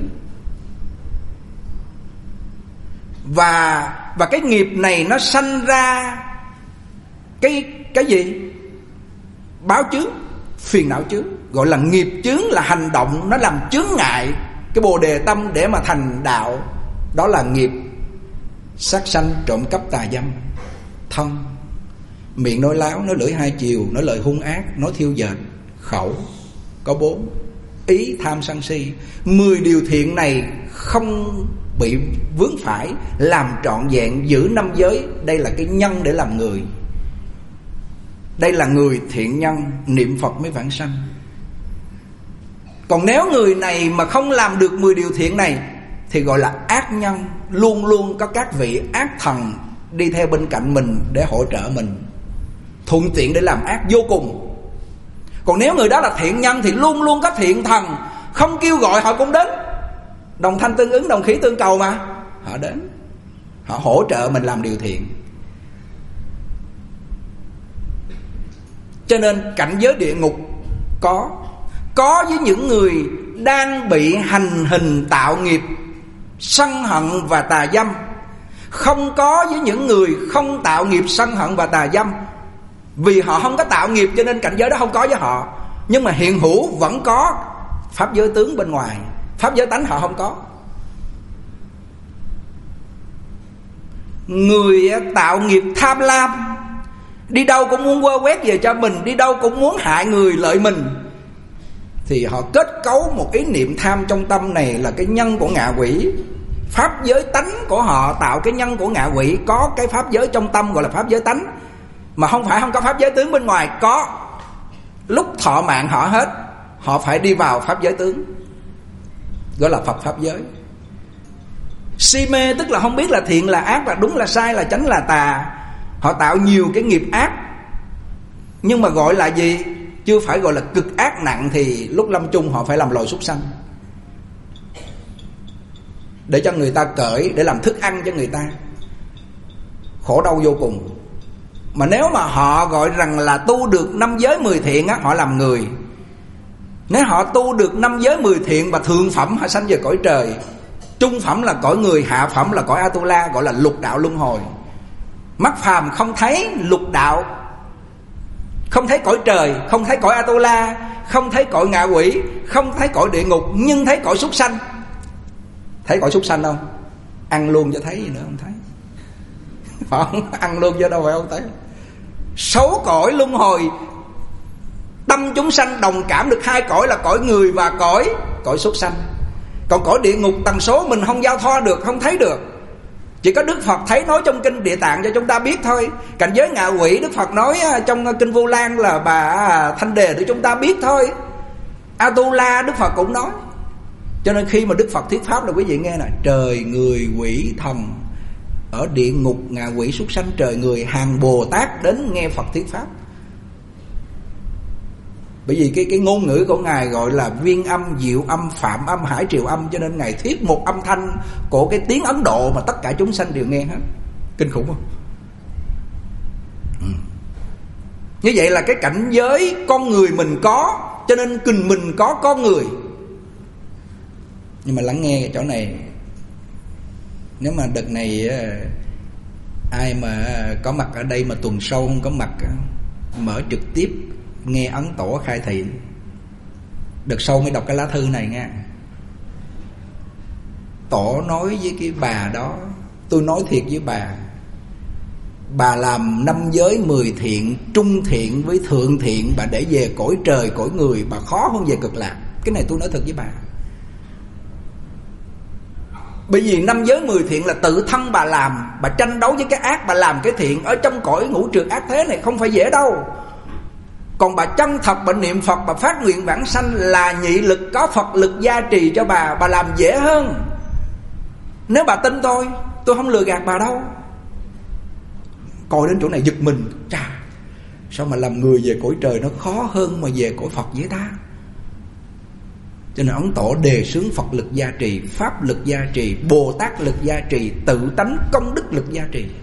Và cái nghiệp này nó sanh ra cái gì? Báo chướng, phiền não chướng. Gọi là nghiệp chướng, là hành động nó làm chướng ngại cái bồ đề tâm để mà thành đạo. Đó là nghiệp sát sanh, trộm cắp, tà dâm. Thân, miệng nói láo, nói lưỡi hai chiều, nói lời hung ác, nói thiêu dệt. Khẩu có 4, ý tham sân si. 10 điều thiện này không bị vướng phải, làm trọn vẹn giữ 5 giới. Đây là cái nhân để làm người. Đây là người thiện nhân, niệm Phật mới vãng sanh. Còn nếu người này mà không làm được 10 điều thiện này thì gọi là ác nhân. Luôn luôn có các vị ác thần đi theo bên cạnh mình để hỗ trợ mình, thuận tiện để làm ác vô cùng. Còn nếu người đó là thiện nhân thì luôn luôn có thiện thần, không kêu gọi họ cũng đến. Đồng thanh tương ứng, đồng khí tương cầu mà. Họ đến, họ hỗ trợ mình làm điều thiện. Cho nên cảnh giới địa ngục có với những người đang bị hành hình tạo nghiệp sân hận và tà dâm. Không có với những người không tạo nghiệp sân hận và tà dâm. Vì họ không có tạo nghiệp cho nên cảnh giới đó không có với họ. Nhưng mà hiện hữu vẫn có pháp giới tướng bên ngoài, pháp giới tánh họ không có. Người tạo nghiệp tham lam, đi đâu cũng muốn quơ quét về cho mình, đi đâu cũng muốn hại người lợi mình, thì họ kết cấu một ý niệm tham trong tâm này là cái nhân của ngạ quỷ. Pháp giới tánh của họ tạo cái nhân của ngạ quỷ. Có cái pháp giới trong tâm gọi là pháp giới tánh. Mà không phải không có pháp giới tướng bên ngoài. Có. Lúc thọ mạng họ hết, họ phải đi vào pháp giới tướng, gọi là Phật pháp giới. Si mê tức là không biết là thiện là ác, là đúng là sai, là chánh là tà. Họ tạo nhiều cái nghiệp ác, nhưng mà gọi là gì? Chưa phải gọi là cực ác nặng thì lúc lâm chung họ phải làm loài súc sanh, để cho người ta cởi, để làm thức ăn cho người ta. Khổ đau vô cùng. Mà nếu mà họ gọi rằng là tu được 5 giới 10 thiện á, họ làm người. Nếu họ tu được 5 giới 10 thiện và thượng phẩm, họ sanh về cõi trời. Trung phẩm là cõi người, hạ phẩm là cõi Atula, gọi là lục đạo luân hồi. Mắt phàm không thấy lục đạo, không thấy cõi trời, không thấy cõi Atula, không thấy cõi ngạ quỷ, không thấy cõi địa ngục, nhưng thấy cõi súc sanh. Thấy cõi súc sanh không? Ăn luôn cho thấy gì nữa không thấy. Phải không? Ăn luôn cho đâu phải không thấy. 6 cõi luân hồi, tâm chúng sanh đồng cảm được 2 cõi là cõi người và cõi súc sanh. Còn cõi địa ngục tần số mình không giao thoa được, không thấy được. Chỉ có Đức Phật thấy nói trong kinh Địa Tạng cho chúng ta biết thôi. Cảnh giới ngạ quỷ Đức Phật nói trong kinh Vu Lan là bà Thanh Đề để chúng ta biết thôi. Atula Đức Phật cũng nói. Cho nên khi mà Đức Phật thuyết pháp là quý vị nghe nè, trời người quỷ thần, ở địa ngục ngạ quỷ súc sanh, trời người hàng Bồ Tát đến nghe Phật thuyết pháp. Bởi vì cái ngôn ngữ của Ngài gọi là viên âm, diệu âm, phạm âm, hải triều âm, cho nên Ngài thuyết một âm thanh của cái tiếng Ấn Độ mà tất cả chúng sanh đều nghe hết. Kinh khủng không? Như vậy là cái cảnh giới con người mình có, cho nên mình có con người. Nhưng mà lắng nghe cái chỗ này, nếu mà đợt này ai mà có mặt ở đây mà tuần sau không có mặt, mở trực tiếp nghe Ấn Tổ khai thị. Đợt sau mới đọc cái lá thư này nha. Tổ nói với cái bà đó, tôi nói thiệt với bà làm 5 giới 10 thiện, trung thiện với thượng thiện, bà để về cõi trời cõi người, bà khó hơn về cực lạc. Cái này tôi nói thật với bà. Bởi vì 5 giới 10 thiện là tự thân bà làm, bà tranh đấu với cái ác, bà làm cái thiện. Ở trong cõi ngũ trượt ác thế này không phải dễ đâu. Còn bà chân thật, bà niệm Phật, bà phát nguyện vãng sanh là nhị lực, có Phật lực gia trì cho bà làm dễ hơn. Nếu bà tin tôi không lừa gạt bà đâu. Coi đến chỗ này giật mình, chà, sao mà làm người về cõi trời nó khó hơn mà về cõi Phật vậy ta. Cho nên Ấn Tổ đề xướng Phật lực gia trì, Pháp lực gia trì, Bồ Tát lực gia trì, tự tánh công đức lực gia trì.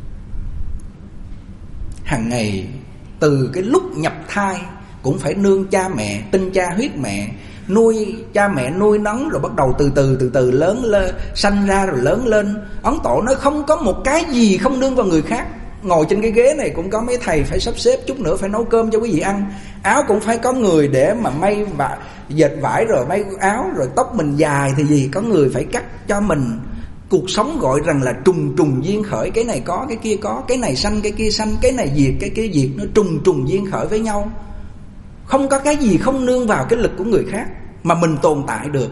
Hàng ngày từ cái lúc nhập thai cũng phải nương cha mẹ, tinh cha huyết mẹ, nuôi cha mẹ nuôi nấng, rồi bắt đầu từ từ lớn lên, sanh ra rồi lớn lên. Ấn Tổ nói không có một cái gì không nương vào người khác. Ngồi trên cái ghế này cũng có mấy thầy phải sắp xếp, chút nữa phải nấu cơm cho quý vị ăn. Áo cũng phải có người để mà may và dệt vải rồi may áo. Rồi tóc mình dài thì gì, có người phải cắt cho mình. Cuộc sống gọi rằng là trùng duyên khởi. Cái này có, cái kia có, cái này sanh, cái kia sanh, cái này diệt, cái kia diệt. Nó trùng duyên khởi với nhau. Không có cái gì không nương vào cái lực của người khác mà mình tồn tại được.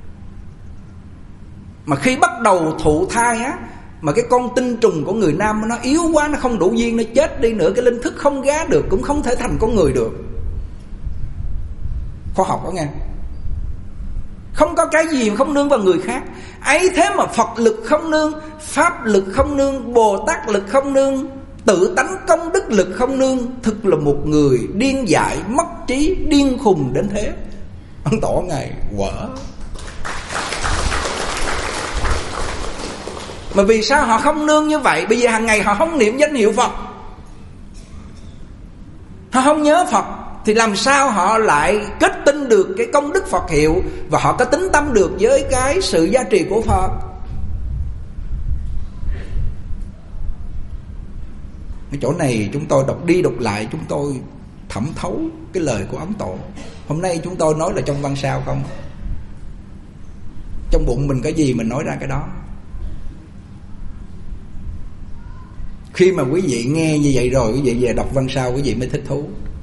Mà khi bắt đầu thụ thai á, mà cái con tinh trùng của người nam nó yếu quá, nó không đủ duyên, nó chết đi nữa, cái linh thức không gá được, cũng không thể thành con người được. Khoa học đó nghe. Không có cái gì mà không nương vào người khác. Ấy thế mà Phật lực không nương, Pháp lực không nương, Bồ Tát lực không nương, tự tánh công đức lực không nương. Thực là một người điên dại, mất trí, điên khùng đến thế. Ấn Tổ Ngài quở. Mà vì sao họ không nương như vậy? Bởi vì hàng ngày họ không niệm danh hiệu Phật, họ không nhớ Phật, thì làm sao họ lại kết tinh được cái công đức Phật hiệu, và họ có tín tâm được với cái sự gia trì của Phật. Cái chỗ này chúng tôi đọc đi đọc lại, chúng tôi thẩm thấu cái lời của Ấn Tổ. Hôm nay chúng tôi nói là trong văn sao không, trong bụng mình có gì mình nói ra cái đó. Khi mà quý vị nghe như vậy rồi, quý vị về đọc văn sao quý vị mới thích thú.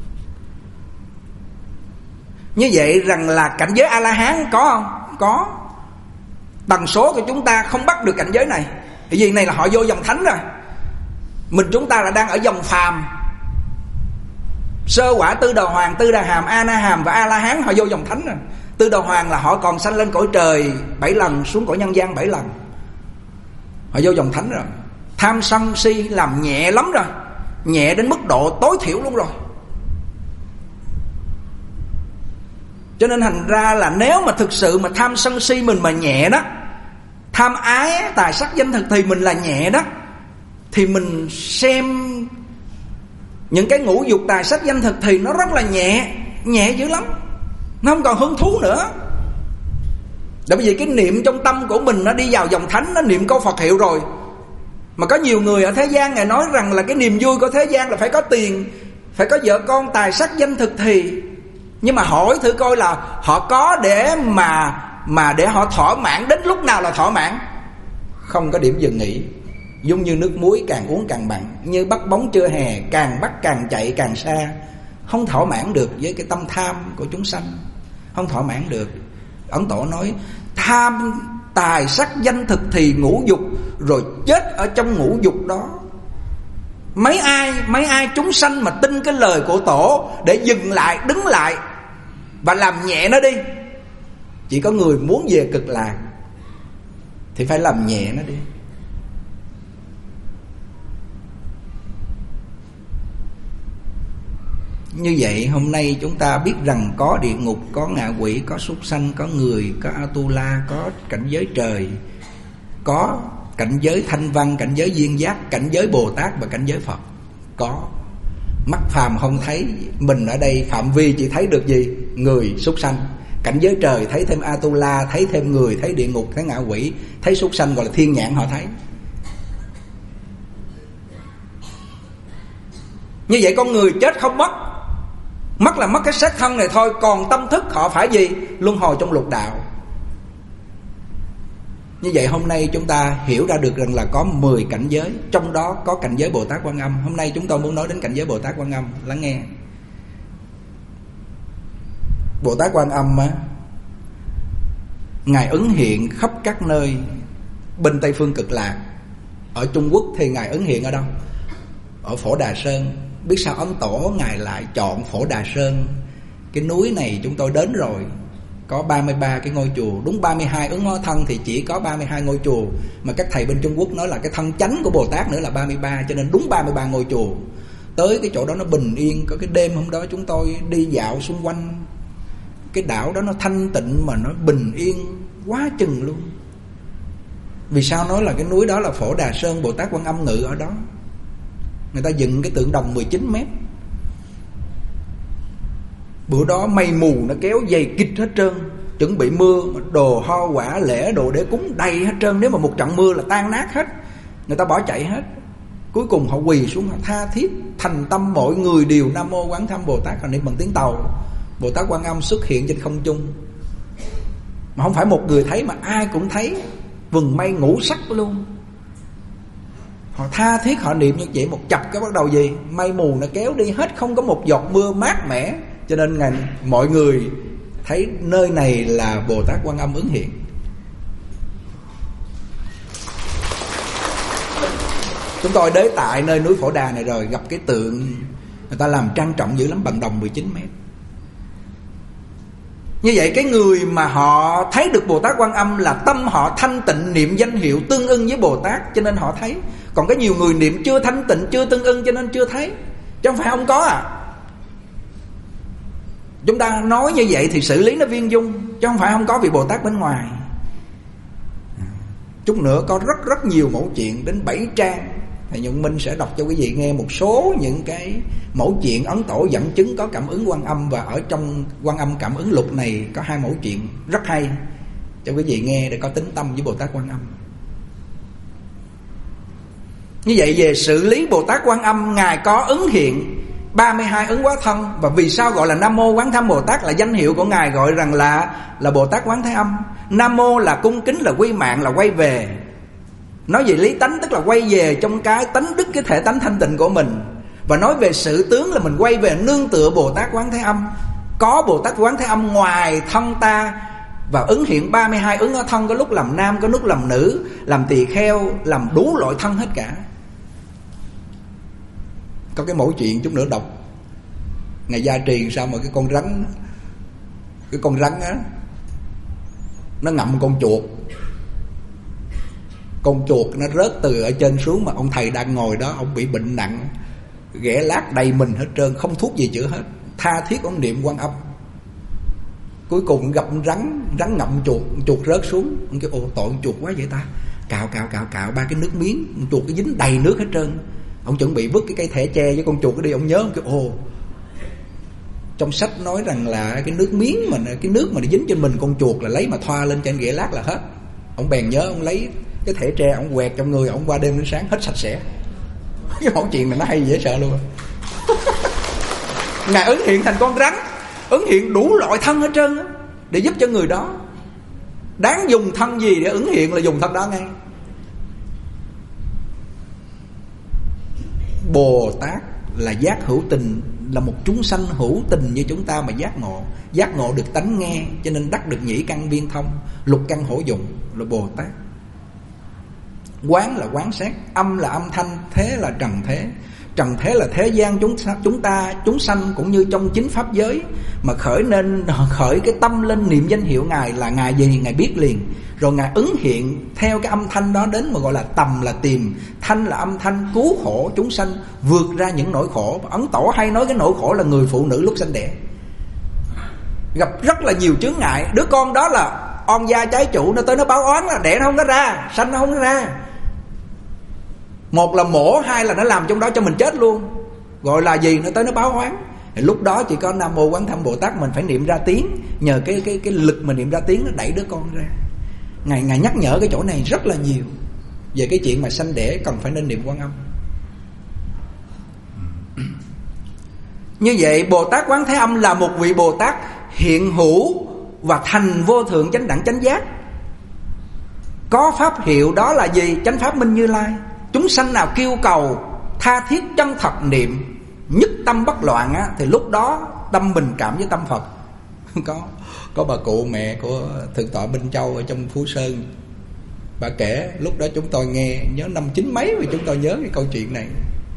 Như vậy rằng là cảnh giới A-la-hán có không? Có. Tần số của chúng ta không bắt được cảnh giới này. Bởi vì này là họ vô dòng thánh rồi. Mình chúng ta là đang ở dòng phàm. Sơ quả Tư Đà Hoàng, Tư Đà Hàm, A Na Hàm và A-la-hán họ vô dòng thánh rồi. Tư Đà Hoàng là họ còn sanh lên cõi trời 7 lần, xuống cõi nhân gian 7 lần. Họ vô dòng thánh rồi. Tham sân si làm nhẹ lắm rồi, nhẹ đến mức độ tối thiểu luôn rồi. Cho nên thành ra là nếu mà thực sự mà tham sân si mình mà nhẹ đó, tham ái tài sắc danh thực thì mình là nhẹ đó, thì mình xem những cái ngũ dục tài sắc danh thực thì nó rất là nhẹ, nhẹ dữ lắm. Nó không còn hứng thú nữa. Tại vì cái niệm trong tâm của mình nó đi vào dòng thánh, nó niệm câu Phật hiệu rồi. Mà có nhiều người ở thế gian này nói rằng là cái niềm vui của thế gian là phải có tiền, phải có vợ con, tài sắc, danh thực thì. Nhưng mà hỏi thử coi là họ có để mà để họ thỏa mãn đến lúc nào là thỏa mãn? Không có điểm dừng nghỉ. Giống như nước muối càng uống càng mặn, như bắt bóng trưa hè, càng bắt càng chạy càng xa. Không thỏa mãn được với cái tâm tham của chúng sanh. Không thỏa mãn được. Ấn Tổ nói tham tài sắc danh thực thì ngũ dục, rồi chết ở trong ngũ dục đó. Mấy ai chúng sanh mà tin cái lời của Tổ để dừng lại, đứng lại và làm nhẹ nó đi. Chỉ có người muốn về cực lạc thì phải làm nhẹ nó đi. Như vậy hôm nay chúng ta biết rằng có địa ngục, có ngạ quỷ, có súc sanh, có người, có Atula, có cảnh giới trời, có cảnh giới thanh văn, cảnh giới duyên giác, cảnh giới Bồ Tát và cảnh giới Phật. Có. Mắt phàm không thấy. Mình ở đây phạm vi chỉ thấy được gì? Người, súc sanh. Cảnh giới trời thấy thêm Atula, thấy thêm người, thấy địa ngục, thấy ngạ quỷ, thấy súc sanh, gọi là thiên nhãn họ thấy. Như vậy con người chết không mất. Mất là mất cái xác thân này thôi. Còn tâm thức họ phải gì? Luân hồi trong lục đạo. Như vậy hôm nay chúng ta hiểu ra được rằng là có 10 cảnh giới. Trong đó có cảnh giới Bồ Tát Quan Âm. Hôm nay chúng tôi muốn nói đến cảnh giới Bồ Tát Quan Âm. Lắng nghe. Bồ Tát Quan Âm á, Ngài ứng hiện khắp các nơi bên Tây Phương Cực Lạc. Ở Trung Quốc thì Ngài ứng hiện ở đâu? Ở Phổ Đà Sơn. Biết sao Ấn Tổ Ngài lại chọn Phổ Đà Sơn? Cái núi này chúng tôi đến rồi, có 33 cái ngôi chùa. Đúng 32 ứng hóa thân thì chỉ có 32 ngôi chùa. Mà các thầy bên Trung Quốc nói là cái thân chánh của Bồ Tát nữa là 33. Cho nên đúng 33 ngôi chùa. Tới cái chỗ đó nó bình yên. Có cái đêm hôm đó chúng tôi đi dạo xung quanh cái đảo đó, nó thanh tịnh mà nó bình yên quá chừng luôn. Vì sao nói là cái núi đó là Phổ Đà Sơn? Bồ Tát Quan Âm ngự ở đó. Người ta dựng cái tượng đồng 19 mét. Bữa đó mây mù nó kéo dày kịch hết trơn, chuẩn bị mưa, đồ ho quả lễ đồ để cúng đầy hết trơn. Nếu mà một trận mưa là tan nát hết, người ta bỏ chạy hết. Cuối cùng họ quỳ xuống, họ tha thiết thành tâm, mọi người đều Nam Mô Quán Thâm Bồ Tát, họ niệm bằng tiếng Tàu. Bồ Tát Quan Âm xuất hiện trên không trung. Mà không phải một người thấy mà ai cũng thấy. Vầng mây ngũ sắc luôn. Họ tha thiết họ niệm như vậy, một chập cái bắt đầu gì? Mây mù nó kéo đi hết, không có một giọt mưa mát mẻ. Cho nên mọi người thấy nơi này là Bồ Tát Quan Âm ứng hiện. Chúng tôi đến tại nơi núi Phổ Đà này rồi, gặp cái tượng người ta làm trang trọng dữ lắm, bằng đồng 19 mét. Như vậy cái người mà họ thấy được Bồ Tát Quan Âm là tâm họ thanh tịnh, niệm danh hiệu tương ưng với Bồ Tát, cho nên họ thấy. Còn có nhiều người niệm chưa thanh tịnh, chưa tương ưng cho nên chưa thấy. Chứ không phải không có à. Chúng ta nói như vậy thì xử lý nó viên dung, chứ không phải không có vị Bồ Tát bên ngoài. Chút nữa có rất nhiều mẫu chuyện, đến 7 trang. Thầy Nhuận Minh sẽ đọc cho quý vị nghe một số những cái mẫu chuyện Ấn Tổ dẫn chứng có cảm ứng Quan Âm. Và ở trong Quan Âm cảm ứng lục này có 2 mẫu chuyện rất hay cho quý vị nghe để có tính tâm với Bồ Tát Quan Âm. Như vậy về xử lý Bồ Tát Quan Âm, Ngài có ứng hiện 32 ứng hóa thân. Và vì sao gọi là Nam Mô Quán Thâm Bồ Tát? Là danh hiệu của Ngài gọi rằng là Bồ Tát Quán Thế Âm. Nam Mô là cung kính, là quy mạng, là quay về. Nói về lý tánh tức là quay về trong cái tánh đức, cái thể tánh thanh tịnh của mình. Và nói về sự tướng là mình quay về nương tựa Bồ Tát Quán Thế Âm. Có Bồ Tát Quán Thế Âm ngoài thân ta. Và ứng hiện 32 ứng hóa thân, có lúc làm nam, có lúc làm nữ, làm tỳ kheo, làm đủ loại thân hết cả. Có cái mẫu chuyện chút nữa đọc. Ngài gia trì sao mà cái con rắn á, nó ngậm con chuột. Con chuột nó rớt từ ở trên xuống, mà ông thầy đang ngồi đó, ông bị bệnh nặng, ghẻ lát đầy mình hết trơn, không thuốc gì chữa hết. Tha thiết ông niệm Quan Âm. Cuối cùng gặp rắn ngậm chuột rớt xuống. Ông kêu ồ tội chuột quá vậy ta. Cạo 3 cái nước miếng, chuột cái dính đầy nước hết trơn. Ông chuẩn bị vứt cái cây thẻ tre với con chuột đi, ông nhớ, ông kêu ồ Trong sách nói rằng là cái nước miếng mà cái nước mà nó dính trên mình con chuột là lấy mà thoa lên trên ghẻ lát là hết. Ông bèn nhớ ông lấy cái thẻ tre ông quẹt trong người ông qua đêm đến sáng hết sạch sẽ. Cái mẫu chuyện này nó hay dễ sợ luôn. Ngài ứng hiện thành con rắn, ứng hiện đủ loại thân hết trơn á, để giúp cho người đó. Đáng dùng thân gì để ứng hiện là dùng thân đó ngay. Bồ Tát là giác hữu tình, là một chúng sanh hữu tình như chúng ta mà giác ngộ được tánh nghe, cho nên đắc được nhĩ căn viên thông, lục căn hữu dụng là Bồ Tát. Quán là quán sát, âm là âm thanh, thế là trần thế. Trần thế là thế gian chúng sanh cũng như trong chính pháp giới mà khởi cái tâm lên niệm danh hiệu Ngài là Ngài gì Ngài biết liền. Rồi Ngài ứng hiện theo cái âm thanh đó đến mà gọi là tầm là tìm, thanh là âm thanh cứu khổ chúng sanh vượt ra những nỗi khổ. Ấn Tổ hay nói cái nỗi khổ là người phụ nữ lúc sanh đẻ, gặp rất là nhiều chướng ngại. Đứa con đó là on gia trái chủ, nó tới nó báo oán là đẻ nó không có ra, sanh nó không có ra. Một là mổ, hai là nó làm trong đó cho mình chết luôn. Gọi là gì? Nó tới nó báo oán. Lúc đó chỉ có Nam Mô Quán Thâm Bồ Tát mình phải niệm ra tiếng, nhờ cái lực mà niệm ra tiếng nó đẩy đứa con ra. Ngài nhắc nhở cái chỗ này rất là nhiều về cái chuyện mà sanh đẻ cần phải nên niệm Quan Âm. Như vậy Bồ Tát Quán Thế Âm là một vị Bồ Tát hiện hữu và thành vô thượng chánh đẳng chánh giác. Có pháp hiệu đó là gì? Chánh pháp Minh Như Lai. Chúng sanh nào kêu cầu tha thiết chân thật niệm, nhất tâm bất loạn á, thì lúc đó tâm bình cảm với tâm Phật. Có bà cụ mẹ của Thượng tọa Minh Châu ở trong Phú Sơn, bà kể lúc đó chúng tôi nghe, nhớ năm 90 mấy mà chúng tôi nhớ cái câu chuyện này.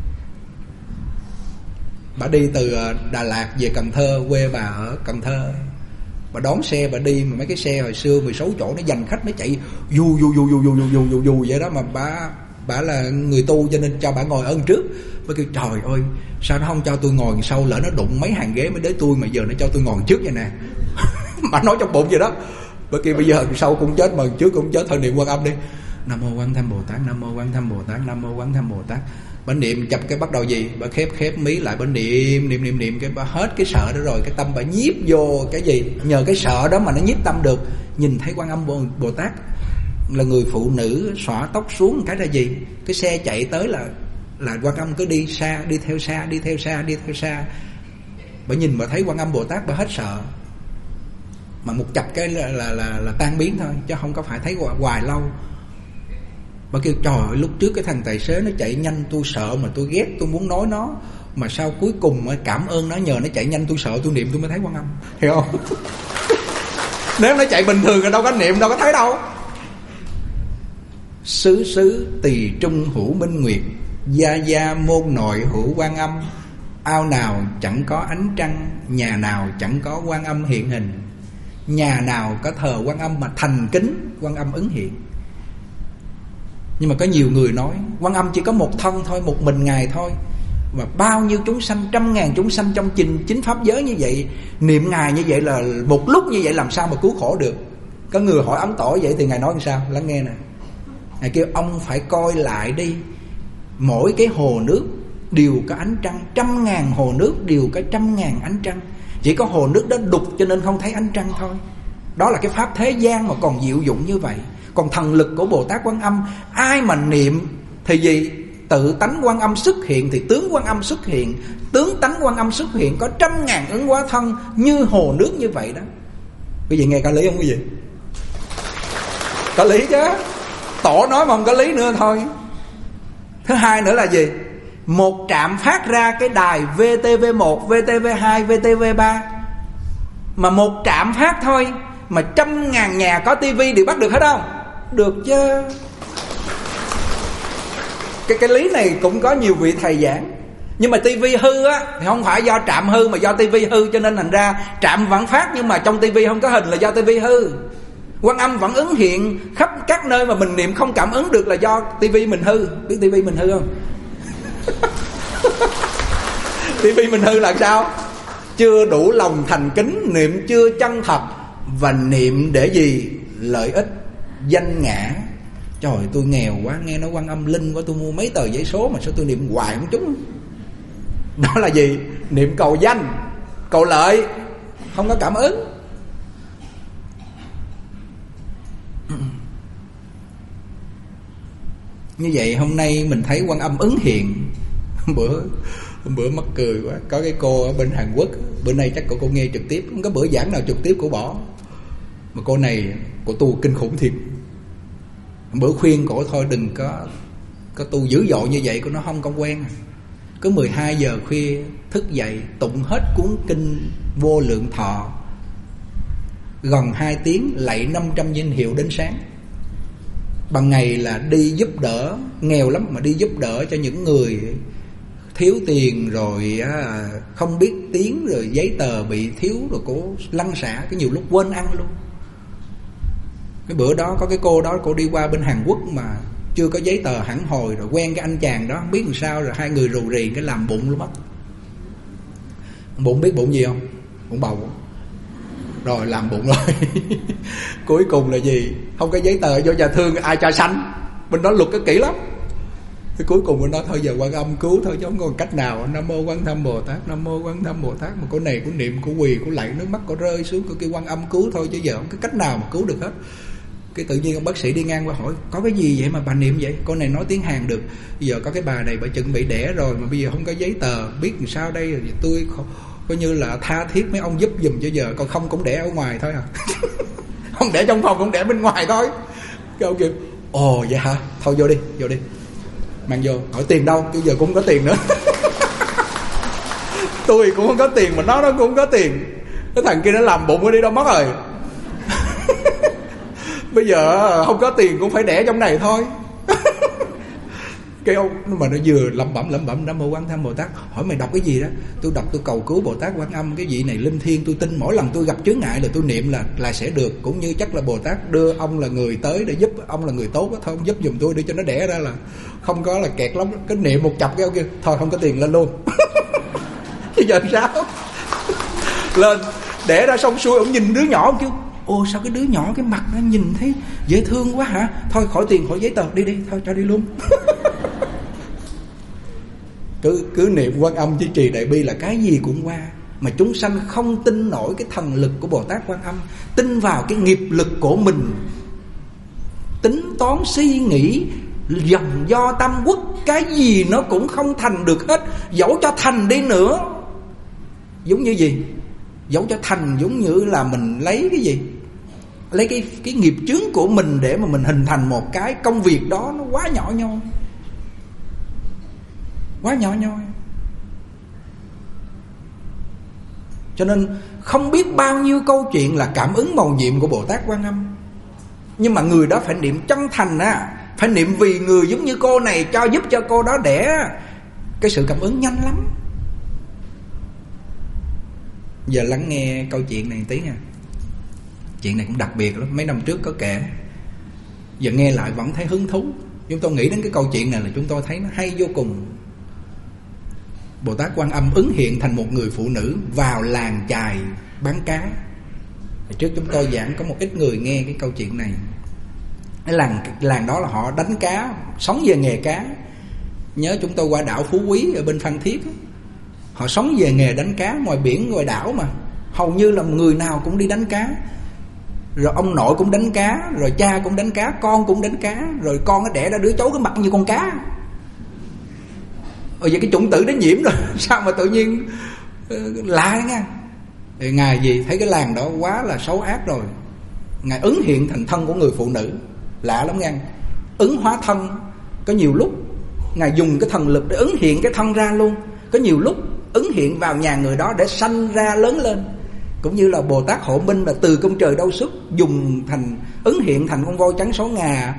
Bà đi từ Đà Lạt về Cần Thơ, quê bà ở Cần Thơ. Bà đón xe bà đi mà mấy cái xe hồi xưa 16 chỗ nó dành khách nó chạy dù vậy đó, mà bà là người tu cho nên cho bà ngồi ân trước. Bà kêu trời ơi sao nó không cho tôi ngồi sau, lỡ nó đụng mấy hàng ghế mới đến tôi, mà giờ nó cho tôi ngồi trước vậy nè. Bà nói trong bụng vậy đó. Bà kêu bây giờ sau cũng chết mà trước cũng chết, thôi niệm Quan Âm đi. Nam Mô Quán Thâm Bồ Tát, Nam Mô Quán Thâm Bồ Tát, Nam Mô Quán Thâm Bồ Tát. Bà niệm chập cái bắt đầu gì? Bà khép mí lại, bà niệm cái bà hết cái sợ đó rồi, cái tâm bà nhiếp vô cái gì? Nhờ cái sợ đó mà nó nhiếp tâm được. Nhìn thấy Quan Âm Bồ Tát là người phụ nữ xõa tóc xuống cái là gì? Cái xe chạy tới là Quan Âm cứ đi xa, đi theo xa. Bà nhìn bà thấy Quan Âm Bồ Tát bà hết sợ. Mà một chập cái là tan biến thôi, chứ không có phải thấy hoài lâu. Bà kêu trời ơi, lúc trước cái thằng tài xế nó chạy nhanh, tôi sợ mà tôi ghét, tôi muốn nói nó, mà sao cuối cùng cảm ơn nó, nhờ nó chạy nhanh tôi sợ tôi niệm tôi mới thấy Quan Âm. Hiểu không? Nếu nó chạy bình thường thì đâu có niệm, đâu có thấy đâu. Xứ tỳ trung hữu minh nguyệt, gia môn nội hữu Quan Âm. Ao nào chẳng có ánh trăng, nhà nào chẳng có Quan Âm hiện hình. Nhà nào có thờ Quan Âm mà thành kính, Quan Âm ứng hiện. Nhưng mà có nhiều người nói Quan Âm chỉ có một thân thôi, một mình Ngài thôi, mà bao nhiêu chúng sanh, trăm ngàn chúng sanh trong chính pháp giới như vậy, niệm Ngài như vậy là một lúc như vậy làm sao mà cứu khổ được. Có người hỏi Ấn Tổ vậy thì Ngài nói làm sao? Lắng nghe nè. Ngài kêu ông phải coi lại đi, mỗi cái hồ nước đều có ánh trăng, trăm ngàn hồ nước đều có trăm ngàn ánh trăng. Chỉ có hồ nước đó đục cho nên không thấy ánh trăng thôi. Đó là cái pháp thế gian mà còn diệu dụng như vậy. Còn thần lực của Bồ Tát Quan Âm, ai mà niệm thì gì? Tự tánh Quan Âm xuất hiện thì tướng Quan Âm xuất hiện, tướng tánh Quan Âm xuất hiện, có trăm ngàn ứng hóa thân như hồ nước như vậy đó. Quý vị nghe có lý không quý vị? Có lý chứ. Tổ nói mà không có lý nữa thôi. Thứ hai nữa là gì? Một trạm phát ra cái đài VTV1, VTV2, VTV3, mà một trạm phát thôi mà trăm ngàn nhà có tivi đều bắt được hết không? Được chứ. Cái lý này cũng có nhiều vị thầy giảng. Nhưng mà tivi hư á thì không phải do trạm hư mà do tivi hư, cho nên thành ra trạm vẫn phát nhưng mà trong tivi không có hình là do tivi hư. Quan Âm vẫn ứng hiện khắp các nơi mà mình niệm không cảm ứng được là do tivi mình hư. Biết tivi mình hư không? tivi mình hư là sao? Chưa đủ lòng thành kính, niệm chưa chân thật, và niệm để gì? Lợi ích, danh ngã. Trời tôi nghèo quá, nghe nói Quan Âm linh quá, tôi mua mấy tờ giấy số mà sao tôi niệm hoài không trúng. Đó là gì? Niệm cầu danh. cầu lợi, không có cảm ứng. Như vậy hôm nay mình thấy Quan Âm ứng hiện. Bữa mắc cười quá, có cái cô ở bên Hàn Quốc, bữa nay chắc cô nghe trực tiếp, không có bữa giảng nào trực tiếp cô bỏ. Mà cô này cô tu kinh khủng thiệt. Bữa khuyên cổ thôi đừng có tu dữ dội như vậy, cô nói không, con quen. Cứ 12 giờ khuya thức dậy tụng hết cuốn kinh Vô Lượng Thọ, gần 2 tiếng lạy 500 danh hiệu đến sáng. Bằng ngày là đi giúp đỡ, nghèo lắm mà đi giúp đỡ cho những người thiếu tiền rồi không biết tiếng, rồi giấy tờ bị thiếu rồi cổ lăn xả, cái nhiều lúc quên ăn luôn. Cái bữa đó có cái cô đó, cô đi qua bên Hàn Quốc mà chưa có giấy tờ hẳn hồi, rồi quen cái anh chàng đó không biết làm sao, rồi hai người rù rì cái làm bụng luôn mất. Bụng biết bụng gì không? Bụng bầu. Rồi làm bụng rồi. Cuối cùng là gì? Không có giấy tờ vô nhà thương ai cho sanh. Bên đó luật cái kỹ lắm. Thì cuối cùng mình nói thôi giờ Quan Âm cứu thôi chứ không còn cách nào. Nam mô Quan Tham Bồ Tát, Nam mô Quan Tham Bồ Tát. Mà cô này cô niệm, cô quỳ, cô lạy, nước mắt cô rơi xuống, cô kêu Quan Âm cứu thôi chứ giờ không có cách nào mà cứu được hết. Cái tự nhiên ông bác sĩ đi ngang qua hỏi có cái gì vậy mà bà niệm vậy? Cô này nói tiếng Hàn được. Bây giờ có cái bà này bà chuẩn bị đẻ rồi mà bây giờ không có giấy tờ, biết làm sao đây? Rồi tôi coi như là tha thiết mấy ông giúp giùm cho giờ, còn không cũng đẻ ở ngoài thôi à. Không đẻ trong phòng, cũng đẻ bên ngoài thôi. Cái ông kêu ồ vậy hả? Thôi vô đi mang vô. Hỏi tiền đâu? Chứ giờ cũng không có tiền nữa. Tôi cũng không có tiền mà nó cũng không có tiền. Cái thằng kia nó làm bụng nó đi đâu mất rồi. Bây giờ không có tiền cũng phải đẻ trong này thôi. Cái ông mà nó vừa lẩm bẩm Nam mô Quan Tham Bồ Tát. Hỏi mày đọc cái gì đó? Tôi đọc tôi cầu cứu Bồ Tát Quan Âm, cái vị này linh thiêng, tôi tin mỗi lần tôi gặp chướng ngại là tôi niệm là sẽ được. Cũng như chắc là Bồ Tát đưa ông là người tới để giúp, ông là người tốt đó, thôi ông giúp giùm tôi để cho nó đẻ ra, là không có là kẹt lắm. Cái niệm một chập cái ông kia thôi không có tiền lên luôn. Chứ giờ sao? Lên đẻ ra xong xuôi, ông nhìn đứa nhỏ ông kêu ồ sao cái đứa nhỏ cái mặt nó nhìn thấy dễ thương quá hả? Thôi khỏi tiền khỏi giấy tờ đi thôi cho đi luôn. Cứ niệm Quan Âm Chi Trì Đại Bi là cái gì cũng qua. Mà chúng sanh không tin nổi cái thần lực của Bồ Tát Quan Âm, tin vào cái nghiệp lực của mình, tính toán suy nghĩ dòng do tam quốc, cái gì nó cũng không thành được hết. Dẫu cho thành đi nữa, giống như gì? Dẫu cho thành giống như là mình lấy cái gì? Lấy cái nghiệp chướng của mình để mà mình hình thành một cái công việc đó nó quá nhỏ nhoi. Quá nhỏ nhoi. Cho nên không biết bao nhiêu câu chuyện là cảm ứng mầu nhiệm của Bồ Tát Quan Âm. Nhưng mà người đó phải niệm chân thành á, phải niệm vì người giống như cô này cho giúp cho cô đó đẻ, cái sự cảm ứng nhanh lắm. Giờ lắng nghe câu chuyện này một tí nha. Chuyện này cũng đặc biệt lắm, mấy năm trước có kể, giờ nghe lại vẫn thấy hứng thú. Chúng tôi nghĩ đến cái câu chuyện này là chúng tôi thấy nó hay vô cùng. Bồ Tát Quan Âm ứng hiện thành một người phụ nữ vào làng chài bán cá. Trước chúng tôi giảng có một ít người nghe cái câu chuyện này. Cái làng đó là họ đánh cá, sống về nghề cá. Nhớ chúng tôi qua đảo Phú Quý ở bên Phan Thiết, họ sống về nghề đánh cá ngoài biển ngoài đảo, mà hầu như là người nào cũng đi đánh cá. Rồi ông nội cũng đánh cá, rồi cha cũng đánh cá, con cũng đánh cá, rồi con nó đẻ ra đứa cháu cái mặt như con cá. Vậy cái chủng tử nó nhiễm rồi. Sao mà tự nhiên lạ nha. Thì Ngài gì thấy cái làng đó quá là xấu ác rồi, Ngài ứng hiện thành thân của người phụ nữ. Lạ lắm nha. Ứng hóa thân. Có nhiều lúc Ngài dùng cái thần lực để ứng hiện cái thân ra luôn. Có nhiều lúc ứng hiện vào nhà người đó để sanh ra lớn lên. Cũng như là Bồ Tát Hộ Minh là từ công trời đâu xuất, dùng thành ứng hiện thành con voi trắng số ngà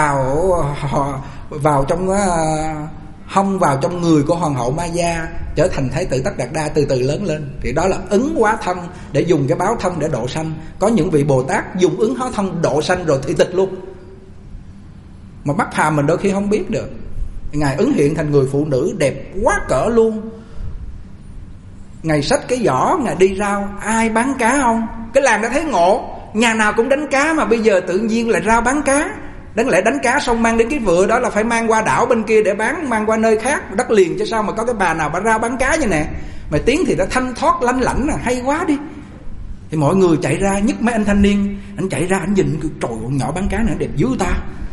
vào trong hông vào trong người của hoàng hậu Maya, trở thành Thái tử Tất Đạt Đa, từ từ lớn lên. Thì đó là ứng hóa thân, để dùng cái báo thân để độ sanh. Có những vị Bồ Tát dùng ứng hóa thân độ sanh rồi thị tịch luôn, mà mắt phàm mình đôi khi không biết được. Ngài ứng hiện thành người phụ nữ đẹp quá cỡ luôn. Ngài xách cái giỏ, Ngài đi rao, ai bán cá không? Cái làng đã thấy ngộ, nhà nào cũng đánh cá mà bây giờ tự nhiên là rao bán cá. Đáng lẽ đánh cá xong mang đến cái vựa đó là phải mang qua đảo bên kia để bán, mang qua nơi khác, đất liền, chứ sao mà có cái bà nào bà rao bán cá như nè. Mà tiếng thì đã thanh thoát lanh lảnh là hay quá đi. Thì mọi người chạy ra, nhất mấy anh thanh niên, anh chạy ra anh nhìn, trời ơi, nhỏ bán cá này đẹp dữ ta.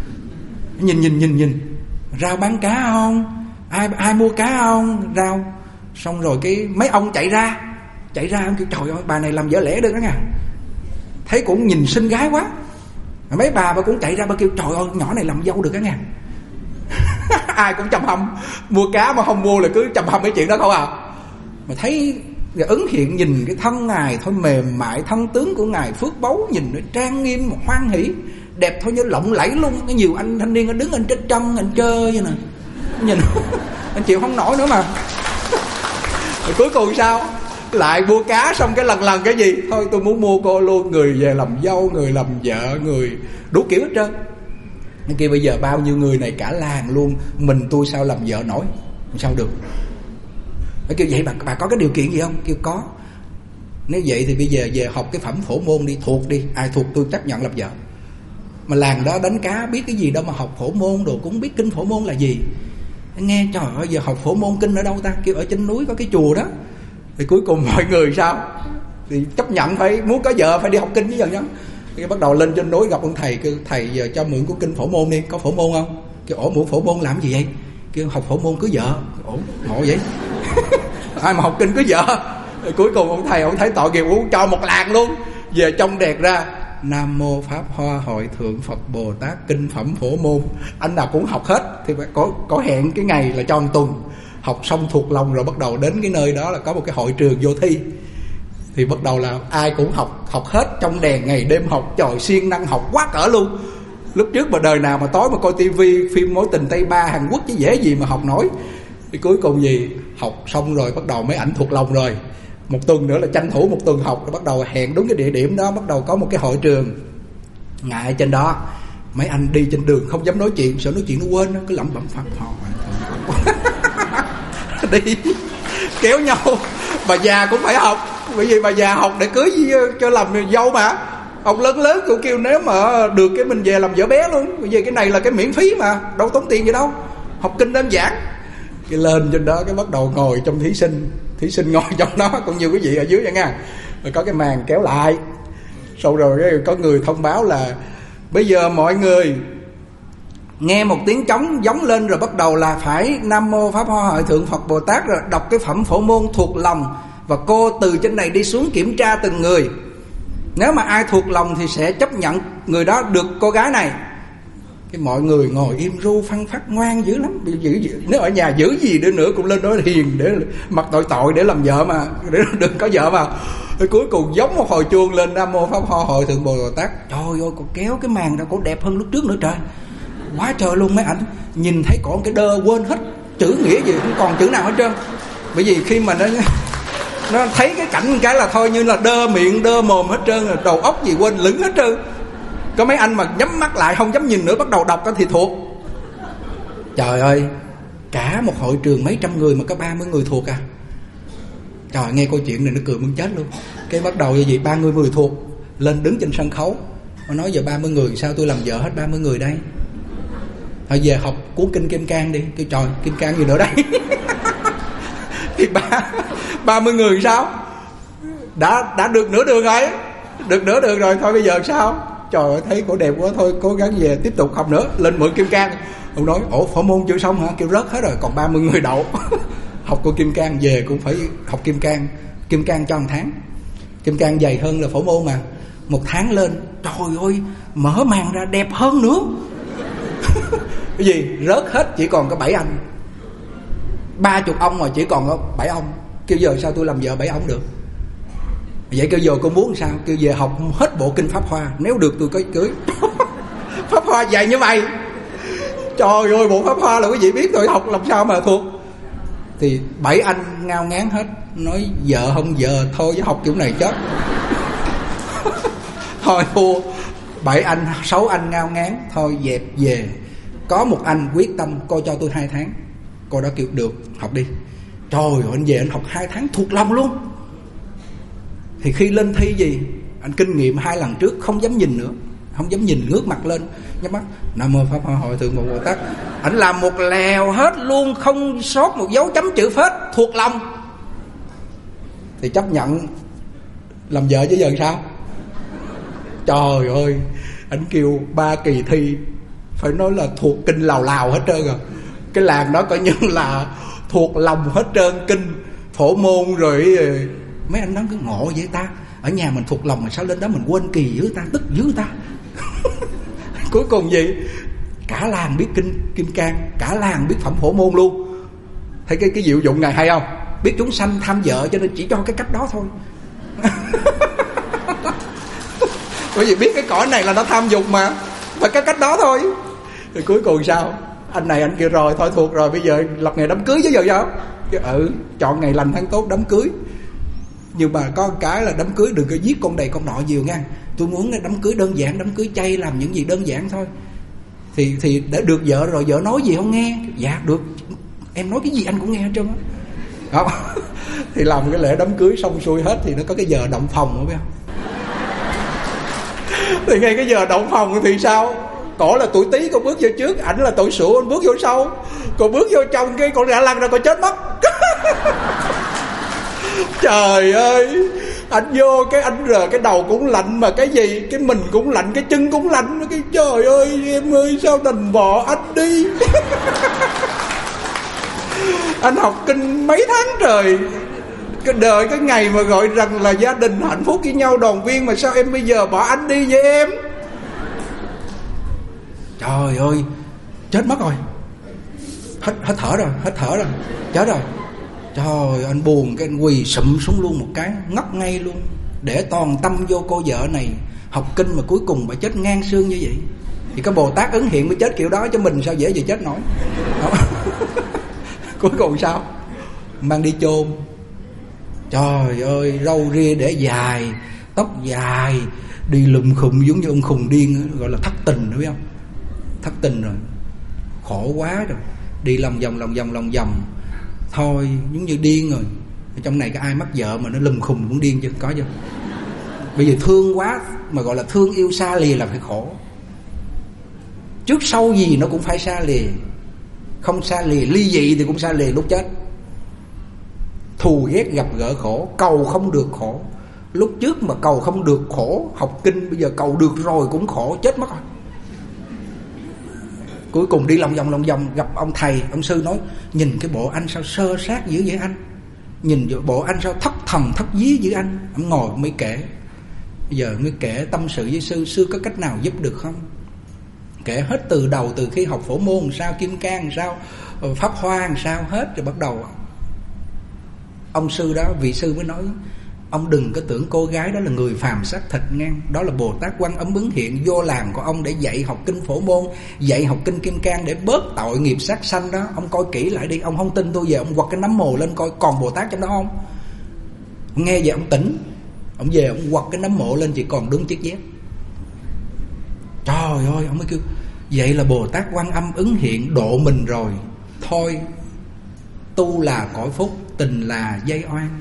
Nhìn rau bán cá không, ai mua cá không, rau. Xong rồi cái mấy ông chạy ra ông kêu trời ơi bà này làm dở lẽ được đó nha. Thấy cũng nhìn xinh gái quá. Mấy bà cũng chạy ra bà kêu trời ơi nhỏ này làm dâu được đó nha. Ai cũng chầm hâm mua cá, mà không mua là cứ chầm hâm cái chuyện đó không à. Mà thấy ứng hiện, nhìn cái thân ngài thôi mềm mại, thân tướng của ngài phước báu, nhìn nó trang nghiêm mà hoan hỷ, đẹp thôi như lộng lẫy luôn. Cái nhiều anh thanh niên đứng anh trên trâm anh chơi vậy nè, nhìn anh chịu không nổi nữa mà. Rồi cuối cùng sao lại mua cá, xong cái lần cái gì thôi tôi muốn mua cô luôn, người về làm dâu, người làm vợ, người đủ kiểu hết trơn. Nên kia bây giờ bao nhiêu người này cả làng luôn, mình tôi sao làm vợ nổi, sao được. Nó kêu vậy bà có cái điều kiện gì không? Kêu có. Nếu vậy thì bây giờ về học cái phẩm phổ môn đi, thuộc đi, ai thuộc tôi chấp nhận làm vợ. Mà làng đó đánh cá biết cái gì đâu mà học phổ môn đồ, cũng biết kinh phổ môn là gì. Nghe trời ơi giờ học phổ môn kinh ở đâu ta? Kêu ở trên núi có cái chùa đó. Thì cuối cùng mọi người sao? Thì chấp nhận phải muốn có vợ phải đi học kinh với dần nhá. Cái bắt đầu lên trên núi gặp ông thầy, kêu thầy giờ cho mượn của kinh phổ môn đi, có phổ môn không? Kêu ổ mượn phổ môn làm gì vậy? Kêu học phổ môn cưới vợ. Ủa ngộ vậy. Ai mà học kinh cưới vợ. Rồi cuối cùng ông thầy ông thấy tội nghiệp uống cho một làng luôn. Về trong đèn ra Nam mô Pháp Hoa Hội Thượng Phật Bồ Tát kinh phẩm phổ môn. Anh nào cũng học hết thì phải có hẹn cái ngày là cho một tuần. Học xong thuộc lòng rồi bắt đầu đến cái nơi đó là có một cái hội trường vô thi. Thì bắt đầu là ai cũng học hết trong đèn, ngày đêm học, trời siêng năng học quá cỡ luôn. Lúc trước mà đời nào mà tối mà coi tivi phim mối tình Tây Ba Hàn Quốc chứ dễ gì mà học nổi. Thì cuối cùng gì học xong rồi bắt đầu mấy ảnh thuộc lòng rồi. Một tuần nữa là tranh thủ một tuần học, rồi bắt đầu hẹn đúng cái địa điểm đó, bắt đầu có một cái hội trường. Ngại trên đó mấy anh đi trên đường không dám nói chuyện, sợ nói chuyện nó quên, cứ lẩm bẩm Phật họ. Đi kéo nhau. Bà già cũng phải học, bởi vì bà già học để cưới cho làm dâu mà. Ông lớn cũng kêu nếu mà được cái mình về làm vợ bé luôn, bởi vì cái này là cái miễn phí mà, đâu tốn tiền gì đâu, học kinh đơn giản. Cái lên trên đó cái bắt đầu ngồi trong thí sinh ngồi trong đó, cũng như quý vị ở dưới vậy nha. Rồi có cái màn kéo lại, sau rồi cái có người thông báo là bây giờ mọi người nghe một tiếng trống giống lên rồi bắt đầu là phải Nam mô Pháp Hoa Hội Thượng Phật Bồ Tát, rồi đọc cái phẩm phổ môn thuộc lòng. Và cô từ trên này đi xuống kiểm tra từng người. Nếu mà ai thuộc lòng thì sẽ chấp nhận người đó được cô gái này. Cái mọi người ngồi im ru phăng phát ngoan dữ lắm. Nếu ở nhà giữ gì nữa cũng lên nói hiền để mặc tội để làm vợ mà, để đừng có vợ mà. Rồi cuối cùng giống một hồi chuông lên Nam mô Pháp Hoa Hội Thượng Bồ Tát. Trời ơi, cô kéo cái màn ra cô đẹp hơn lúc trước nữa trời. Quá trời luôn. Mấy ảnh nhìn thấy còn cái đơ quên hết chữ nghĩa gì, không còn chữ nào hết trơn. Bởi vì khi mà nó thấy cái cảnh cái là thôi như là đơ miệng đơ mồm hết trơn, rồi đầu óc gì quên lửng hết trơn. Có mấy anh mà nhắm mắt lại không dám nhìn nữa, bắt đầu đọc đó thì thuộc. Trời ơi, cả một hội trường mấy trăm người mà có 30 người thuộc à. Trời, nghe câu chuyện này nó cười muốn chết luôn. Cái bắt đầu như vậy 30 người thuộc lên đứng trên sân khấu. Nó nói giờ 30 người sao tôi làm vợ hết 30 người đây. Thôi về học cuốn kinh Kim Cang đi. Cái trời, Kim Cang gì nữa đây. Thì 30 người sao đã được nửa đường rồi. Được nửa đường rồi, thôi bây giờ sao. Trời ơi, thấy cổ đẹp quá, thôi cố gắng về tiếp tục học nữa. Lên mượn Kim Cang. Ông nói ổ phổ môn chưa xong hả? Kêu rớt hết rồi, còn 30 người đậu. Học của Kim Cang về cũng phải học Kim Cang. Kim Cang cho 1 tháng. Kim Cang dày hơn là phổ môn mà. 1 tháng lên, trời ơi, mở màn ra đẹp hơn nữa. Cái gì? Rớt hết chỉ còn có 7 anh. 30 ông mà chỉ còn có 7 ông. Kêu giờ sao tôi làm vợ 7 ông được. Vậy kêu giờ cô muốn sao? Kêu về học hết bộ kinh Pháp Hoa, nếu được tôi có cưới. Pháp Hoa dày như vậy. Trời ơi, bộ Pháp Hoa là quý vị biết tôi học làm sao mà thuộc. Thì 7 anh ngao ngán hết. Nói vợ không vợ thôi chứ học kiểu này chết. Thôi thua. 7 anh, 6 anh ngao ngán. Thôi dẹp về. Có một anh quyết tâm cô cho tôi 2 tháng. Cô đã kêu được, học đi. Trời ơi, anh về anh học 2 tháng thuộc lòng luôn. Thì khi lên thi gì, anh kinh nghiệm 2 lần trước không dám nhìn nữa, không dám nhìn, ngước mặt lên nhắm mắt Nam mô Pháp Hoa Hội Thượng Bồ Tát. Anh làm một lèo hết luôn, không sót một dấu chấm chữ phết, thuộc lòng. thì chấp nhận làm vợ, chứ giờ sao? Trời ơi, anh kêu 3 kỳ thi phải nói là thuộc kinh lào lào hết trơn rồi. Cái làng đó coi như là thuộc lòng hết trơn kinh Phổ Môn rồi. Mấy anh nói cứ ngộ vậy ta, ở nhà mình thuộc lòng mà sao lên đó mình quên kỳ dữ ta, tức dữ ta. Cuối cùng gì, cả làng biết kinh Kim Cang, cả làng biết phẩm Phổ Môn luôn. Thấy cái diệu dụng Ngài hay không? Biết chúng sanh tham vợ cho nên chỉ cho cái cách đó thôi. Bởi vì biết cái cõi này là nó tham dục mà, và cái cách đó thôi. Rồi cuối cùng sao? Anh này anh kia rồi, thôi thuộc rồi, bây giờ lập ngày đám cưới chứ giờ sao? Chọn ngày lành tháng tốt đám cưới. Nhưng mà có một cái là đám cưới đừng có giết con này con nọ nhiều nha. Tôi muốn đám cưới đơn giản, đám cưới chay, làm những gì đơn giản thôi. Thì đã được vợ rồi, vợ nói gì không nghe? Dạ được, em nói cái gì anh cũng nghe hết trơn á. Thì làm cái lễ đám cưới xong xuôi hết thì nó có cái giờ động phòng, không biết không? Thì ngay cái giờ động phòng thì sao? Cổ là tuổi Tý, con bước vô trước, ảnh là tuổi Sửu, anh bước vô sau. Còn bước vô trong cái con đã lăn ra, con chết mất. Trời ơi, anh vô cái anh rờ cái đầu cũng lạnh, mà cái gì cái mình cũng lạnh, cái chân cũng lạnh. Cái trời ơi em ơi, sao đành bỏ anh đi. Anh học kinh mấy tháng trời, cái đợi cái ngày mà gọi rằng là gia đình hạnh phúc với nhau đoàn viên, mà sao em bây giờ bỏ anh đi vậy em? Trời ơi, chết mất rồi, hết thở rồi, chết rồi. Trời, anh buồn, cái anh quỳ sụm xuống luôn một cái, ngất ngay luôn. Để toàn tâm vô cô vợ này học kinh mà cuối cùng bà chết ngang xương như vậy. Thì có Bồ Tát Ứng Hiện mới chết kiểu đó, chứ mình sao dễ gì chết nổi. Cuối cùng sao? Mang đi chôn. Trời ơi, râu ria để dài, tóc dài, đi lùm khùm giống như ông khùng điên, gọi là thất tình, biết không? Thất tình rồi, khổ quá rồi. Đi lòng vòng thôi, giống như điên rồi. Ở trong này có ai mắc vợ mà nó lùm khùm cũng điên chứ, có chưa? Bây giờ thương quá, mà gọi là thương yêu xa lìa là phải khổ. Trước sau gì nó cũng phải xa lìa. Không xa lìa, ly dị thì cũng xa lìa lúc chết. Thù ghét gặp gỡ khổ, cầu không được khổ. Lúc trước mà cầu không được khổ, học kinh, bây giờ cầu được rồi cũng khổ, chết mất rồi. Cuối cùng đi lòng vòng gặp ông thầy, ông sư nói: nhìn cái bộ anh sao sơ sát dữ vậy anh, nhìn bộ anh sao thất thần thất dí dữ anh. Ông ngồi mới kể, bây giờ mới kể tâm sự với sư. Sư có cách nào giúp được không? Kể hết từ đầu, từ khi học Phổ Môn sao, Kim Cang sao, Pháp Hoa sao, hết rồi bắt đầu. Ông sư đó, vị sư mới nói: ông đừng có tưởng cô gái đó là người phàm xác thịt ngang. Đó là Bồ Tát Quan Âm Ứng Hiện vô làng của ông để dạy học kinh Phổ Môn, dạy học kinh Kim Cang để bớt tội nghiệp sát sanh đó. Ông coi kỹ lại đi. Ông không tin tôi về ông quật cái nấm mồ lên coi còn Bồ Tát trong đó không. Nghe vậy ông tỉnh, ông về ông quật cái nấm mộ lên chỉ còn đúng chiếc dép. Trời ơi, ông mới kêu vậy là Bồ Tát Quan Âm Ứng Hiện độ mình rồi. Thôi, tu là cõi phúc, tình là dây oan.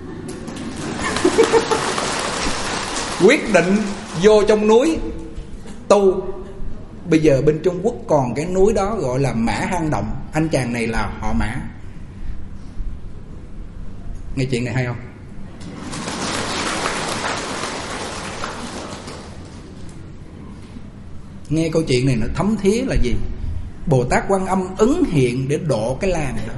Quyết định vô trong núi tu. Bây giờ bên Trung Quốc còn cái núi đó gọi là Mã Hang Động. Anh chàng này là họ Mã. Nghe chuyện này hay không? Nghe câu chuyện này nó thấm thía là gì? Bồ Tát Quan Âm Ứng Hiện để độ cái làng đó.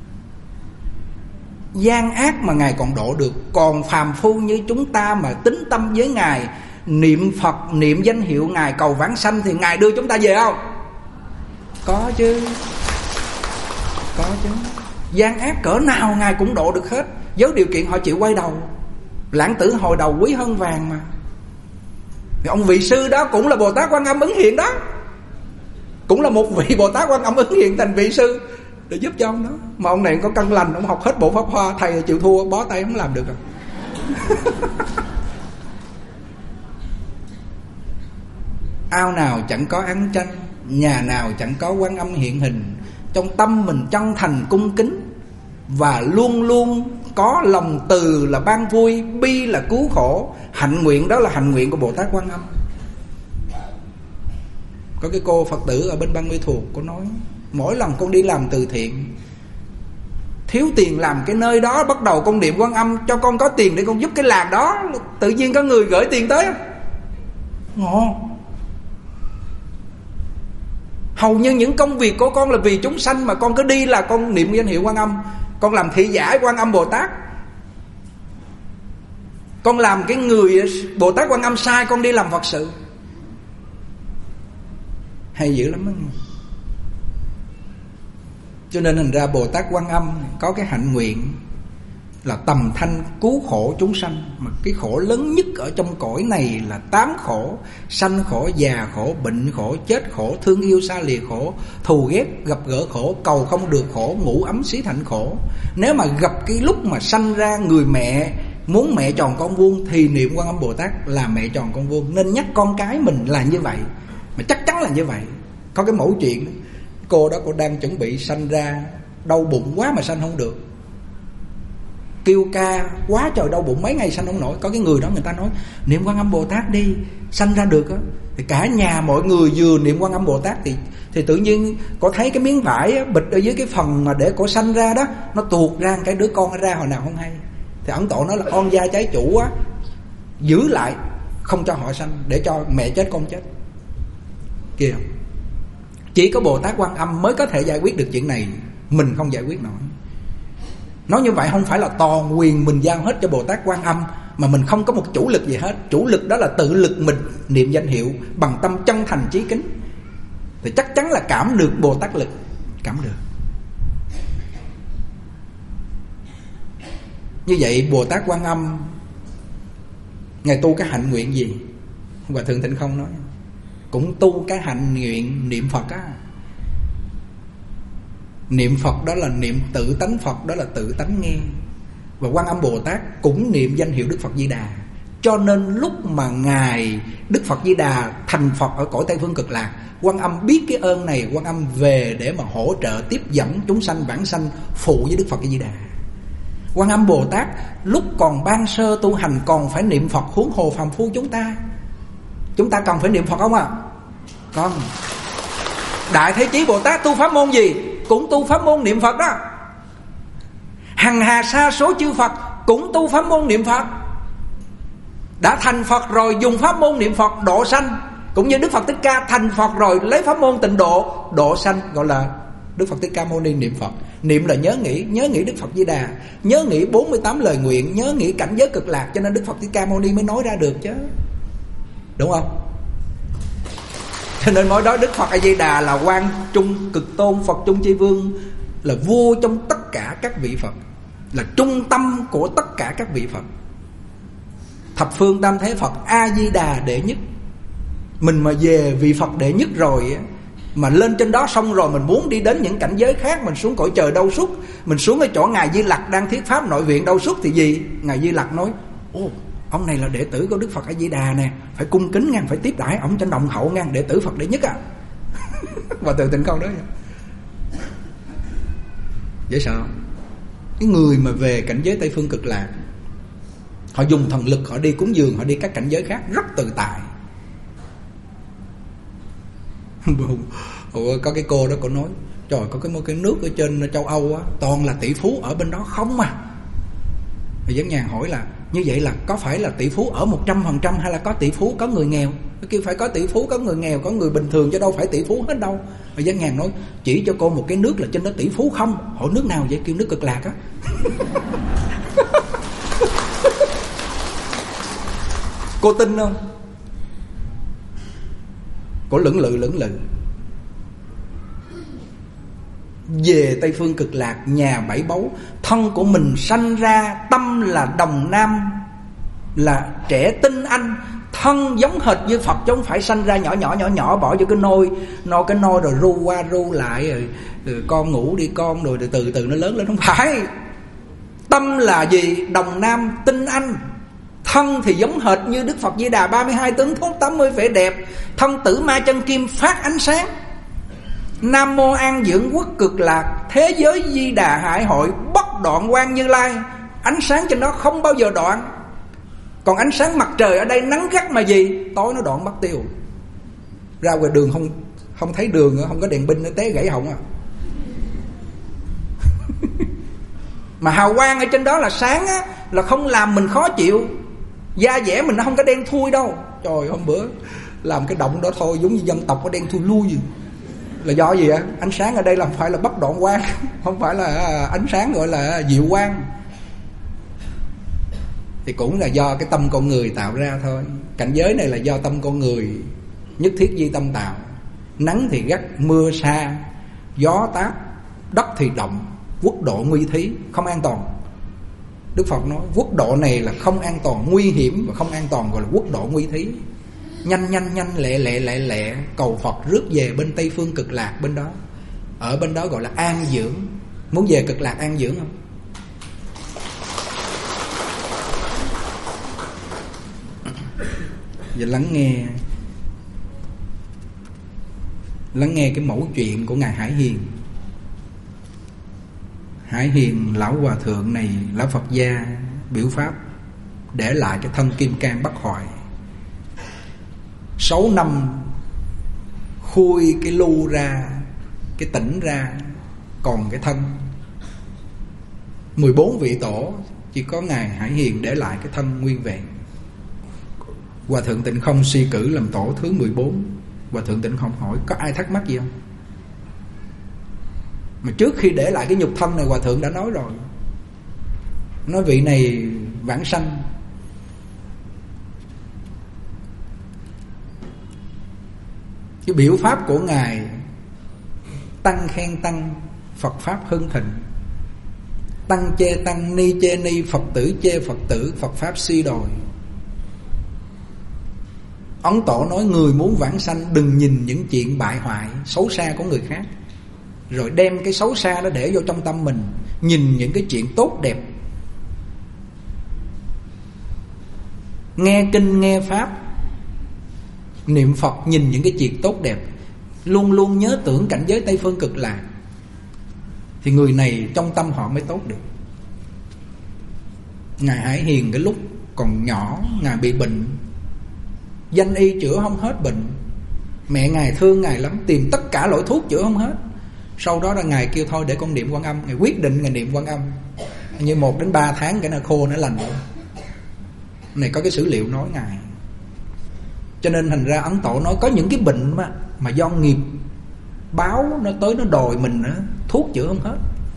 Gian ác mà Ngài còn độ được. Còn phàm phu như chúng ta mà tín tâm với Ngài, niệm Phật, niệm danh hiệu Ngài, cầu vãng sanh, thì Ngài đưa chúng ta về không? Có chứ. Có chứ. Gian ác cỡ nào Ngài cũng độ được hết, với điều kiện họ chịu quay đầu. Lãng tử hồi đầu quý hơn vàng mà. Thì ông vị sư đó cũng là Bồ Tát Quan Âm Ứng Hiện đó, cũng là một vị Bồ Tát Quan Âm Ứng Hiện thành vị sư để giúp cho ông đó. Mà ông này có căn lành, ông học hết bộ Pháp Hoa, thầy chịu thua, bó tay không làm được rồi. Ao nào chẳng có án tranh, nhà nào chẳng có Quan Âm hiện hình. Trong tâm mình chân thành cung kính, và luôn luôn có lòng từ là ban vui, bi là cứu khổ. Hạnh nguyện đó là hạnh nguyện của Bồ Tát Quan Âm. Có cái cô Phật tử ở bên Ban Mê Thuộc, cô nói mỗi lần con đi làm từ thiện, thiếu tiền làm cái nơi đó, bắt đầu con niệm Quan Âm cho con có tiền để con giúp cái làng đó, tự nhiên có người gửi tiền tới. Ngon. Hầu như những công việc của con là vì chúng sanh, mà con cứ đi là con niệm danh hiệu Quan Âm, con làm thị giải Quan Âm Bồ Tát, con làm cái người Bồ Tát Quan Âm sai, con đi làm Phật sự. Hay dữ lắm đó. Cho nên thành ra Bồ Tát Quan Âm có cái hạnh nguyện là tầm thanh cứu khổ chúng sanh. Mà cái khổ lớn nhất ở trong cõi này là 8 khổ: sanh khổ, già khổ, bệnh khổ, chết khổ, thương yêu xa lìa khổ, thù ghét gặp gỡ khổ, cầu không được khổ, ngủ ấm xí thành khổ. Nếu mà gặp cái lúc mà sanh ra người mẹ muốn mẹ tròn con vuông thì niệm Quan Âm Bồ Tát là mẹ tròn con vuông, nên nhắc con cái mình là như vậy. Mà chắc chắn là như vậy. Có cái mẫu chuyện đó, cô đó cô đang chuẩn bị sanh ra, đau bụng quá mà sanh không được, kêu ca quá trời đau bụng mấy ngày sanh không nổi. Có cái người đó người ta nói niệm Quan Âm Bồ Tát đi sanh ra được á. Thì cả nhà mọi người vừa niệm Quan Âm Bồ Tát thì tự nhiên có thấy cái miếng vải bịt ở dưới cái phần mà để cổ sanh ra đó, nó tuột ra cái đứa con nó ra hồi nào không hay. Thì ấn tổ nói là oan gia trái chủ á, giữ lại không cho họ sanh, để cho mẹ chết con chết kìa. Chỉ có Bồ Tát Quan Âm mới có thể giải quyết được chuyện này, mình không giải quyết nổi. Nói như vậy không phải là toàn quyền mình giao hết cho Bồ Tát Quan Âm, mà mình không có một chủ lực gì hết. Chủ lực đó là tự lực mình niệm danh hiệu bằng tâm chân thành chí kính, thì chắc chắn là cảm được Bồ Tát lực, cảm được. Như vậy Bồ Tát Quan Âm Ngài tu cái hạnh nguyện gì? Hòa Thượng Tịnh Không nói cũng tu cái hạnh nguyện niệm Phật á. Niệm Phật đó là niệm tự tánh Phật, đó là tự tánh nghe. Và Quan Âm Bồ Tát cũng niệm danh hiệu Đức Phật Di Đà. Cho nên lúc mà Ngài Đức Phật Di Đà thành Phật ở cõi Tây Phương Cực Lạc, Quan Âm biết cái ơn này, Quan Âm về để mà hỗ trợ tiếp dẫn chúng sanh vãng sanh phụ với Đức Phật Di Đà. Quan Âm Bồ Tát lúc còn ban sơ tu hành còn phải niệm Phật, huống hồ phàm phu chúng ta. Chúng ta cần phải niệm Phật không ạ? Con. Đại Thế Chí Bồ Tát tu pháp môn gì? Cũng tu pháp môn niệm Phật đó. Hằng hà sa số chư Phật cũng tu pháp môn niệm Phật. Đã thành Phật rồi dùng pháp môn niệm Phật độ sanh. Cũng như Đức Phật Thích Ca thành Phật rồi lấy pháp môn tịnh độ độ sanh, gọi là Đức Phật Thích Ca Mâu Ni niệm Phật. Niệm là nhớ nghĩ Đức Phật Di Đà, nhớ nghĩ 48 lời nguyện, nhớ nghĩ cảnh giới cực lạc, cho nên Đức Phật Thích Ca Mâu Ni mới nói ra được chứ. Đúng không? Cho nên nói đó Đức Phật A Di Đà là quan trung cực tôn, Phật trung chi vương, là vua trong tất cả các vị Phật, là trung tâm của tất cả các vị Phật. Thập phương tam thế Phật A Di Đà đệ nhất. Mình mà về vị Phật đệ nhất rồi á, mà lên trên đó xong rồi mình muốn đi đến những cảnh giới khác, mình xuống cõi trời Đâu Xuất, mình xuống ở chỗ Ngài Di Lặc đang thuyết pháp nội viện Đâu Xuất thì gì? Ngài Di Lặc nói: ô, ông này là đệ tử của Đức Phật A Di Đà nè, phải cung kính ngang, phải tiếp đãi ông trên đồng hậu ngang, đệ tử Phật đệ nhất à. Và Từ Tịnh Không đó dễ sợ. Cái người mà về cảnh giới Tây Phương Cực Lạc, họ dùng thần lực, họ đi cúng dường, họ đi các cảnh giới khác rất tự tại. Có cái cô đó cô nói: trời, có cái nước ở trên châu Âu á, toàn là tỷ phú ở bên đó không à. Thì Dẫn Nhàn hỏi là như vậy là có phải là tỷ phú ở 100% hay là có tỷ phú có người nghèo? Cái kia phải có tỷ phú có người nghèo, có người bình thường chứ đâu phải tỷ phú hết đâu. Và Dẫn Nhàn nói: chỉ cho cô một cái nước là trên đó tỷ phú không. Hỏi nước nào vậy? Kêu nước Cực Lạc á. Cô tin không? Cô lưỡng lự. Về Tây Phương Cực Lạc, nhà bảy báu, thân của mình sanh ra, tâm là đồng nam, là trẻ tinh anh, thân giống hệt như Phật, chứ không phải sanh ra nhỏ bỏ vô cái nôi rồi ru qua ru lại rồi con ngủ đi con, rồi từ từ nó lớn lên. Không phải. Tâm là gì? Đồng nam tinh anh. Thân thì giống hệt như Đức Phật Di Đà, 32 tướng thốt 80 vẻ đẹp, thân tử ma chân kim phát ánh sáng. Nam mô An Dưỡng Quốc Cực Lạc, thế giới Di Đà Hải Hội, bất đoạn quang Như Lai. Ánh sáng trên đó không bao giờ đoạn. Còn ánh sáng mặt trời ở đây nắng gắt mà gì? Tối nó đoạn mất tiêu. Ra ngoài đường không thấy đường nữa, không có đèn pin nó té gãy họng à. Mà hào quang ở trên đó là sáng á, là không làm mình khó chịu. Da dẻ mình nó không có đen thui đâu. Trời, hôm bữa làm cái động đó thôi, giống như dân tộc có đen thui lui gì. Là do gì ạ? Ánh sáng ở đây là phải là bất đoạn quang, không phải là ánh sáng gọi là diệu quang. Thì cũng là do cái tâm con người tạo ra thôi. Cảnh giới này là do tâm con người nhất thiết duy tâm tạo. Nắng thì gắt, mưa sa, gió táp, đất thì động, quốc độ nguy thí, không an toàn. Đức Phật nói quốc độ này là không an toàn, nguy hiểm và không an toàn, gọi là quốc độ nguy thí. Nhanh nhanh nhanh, lẹ lẹ lẹ lẹ, cầu Phật rước về bên Tây Phương Cực Lạc bên đó. Ở bên đó gọi là an dưỡng. Muốn về Cực Lạc an dưỡng không? Giờ lắng nghe cái mẫu chuyện của Ngài Hải Hiền. Hải Hiền lão hòa thượng này, lão Phật gia biểu pháp, để lại cái thân kim cang bất hoại. 6 năm khui cái lu ra, cái tỉnh ra, còn cái thân. 14 vị tổ, chỉ có Ngài Hải Hiền để lại cái thân nguyên vẹn. Hòa thượng Tịnh Không suy cử làm tổ thứ 14. Hòa thượng Tịnh Không hỏi có ai thắc mắc gì không? Mà trước khi để lại cái nhục thân này, hòa thượng đã nói rồi. Nói vị này vãng sanh. Cái biểu pháp của Ngài tăng khen tăng, Phật pháp hưng thịnh. Tăng chê tăng, ni chê ni, Phật tử chê Phật tử, Phật pháp suy đồi. Ấn Tổ nói người muốn vãng sanh đừng nhìn những chuyện bại hoại, xấu xa của người khác, rồi đem cái xấu xa đó để vô trong tâm mình. Nhìn những cái chuyện tốt đẹp. Nghe kinh nghe pháp, niệm Phật, nhìn những cái chuyện tốt đẹp, luôn luôn nhớ tưởng cảnh giới Tây Phương Cực Lạc, thì người này trong tâm họ mới tốt được. Ngài Hải Hiền cái lúc còn nhỏ, Ngài bị bệnh, danh y chữa không hết bệnh. Mẹ Ngài thương Ngài lắm, tìm tất cả loại thuốc chữa không hết. Sau đó là Ngài kêu thôi để con niệm Quan Âm. Ngài quyết định Ngài niệm Quan Âm, như 1 đến 3 tháng cái nó khô nó lành rồi. Này có cái sử liệu nói Ngài. Cho nên thành ra Ấn Tổ nói có những cái bệnh mà do nghiệp báo nó tới nó đòi mình nữa, thuốc chữa không hết.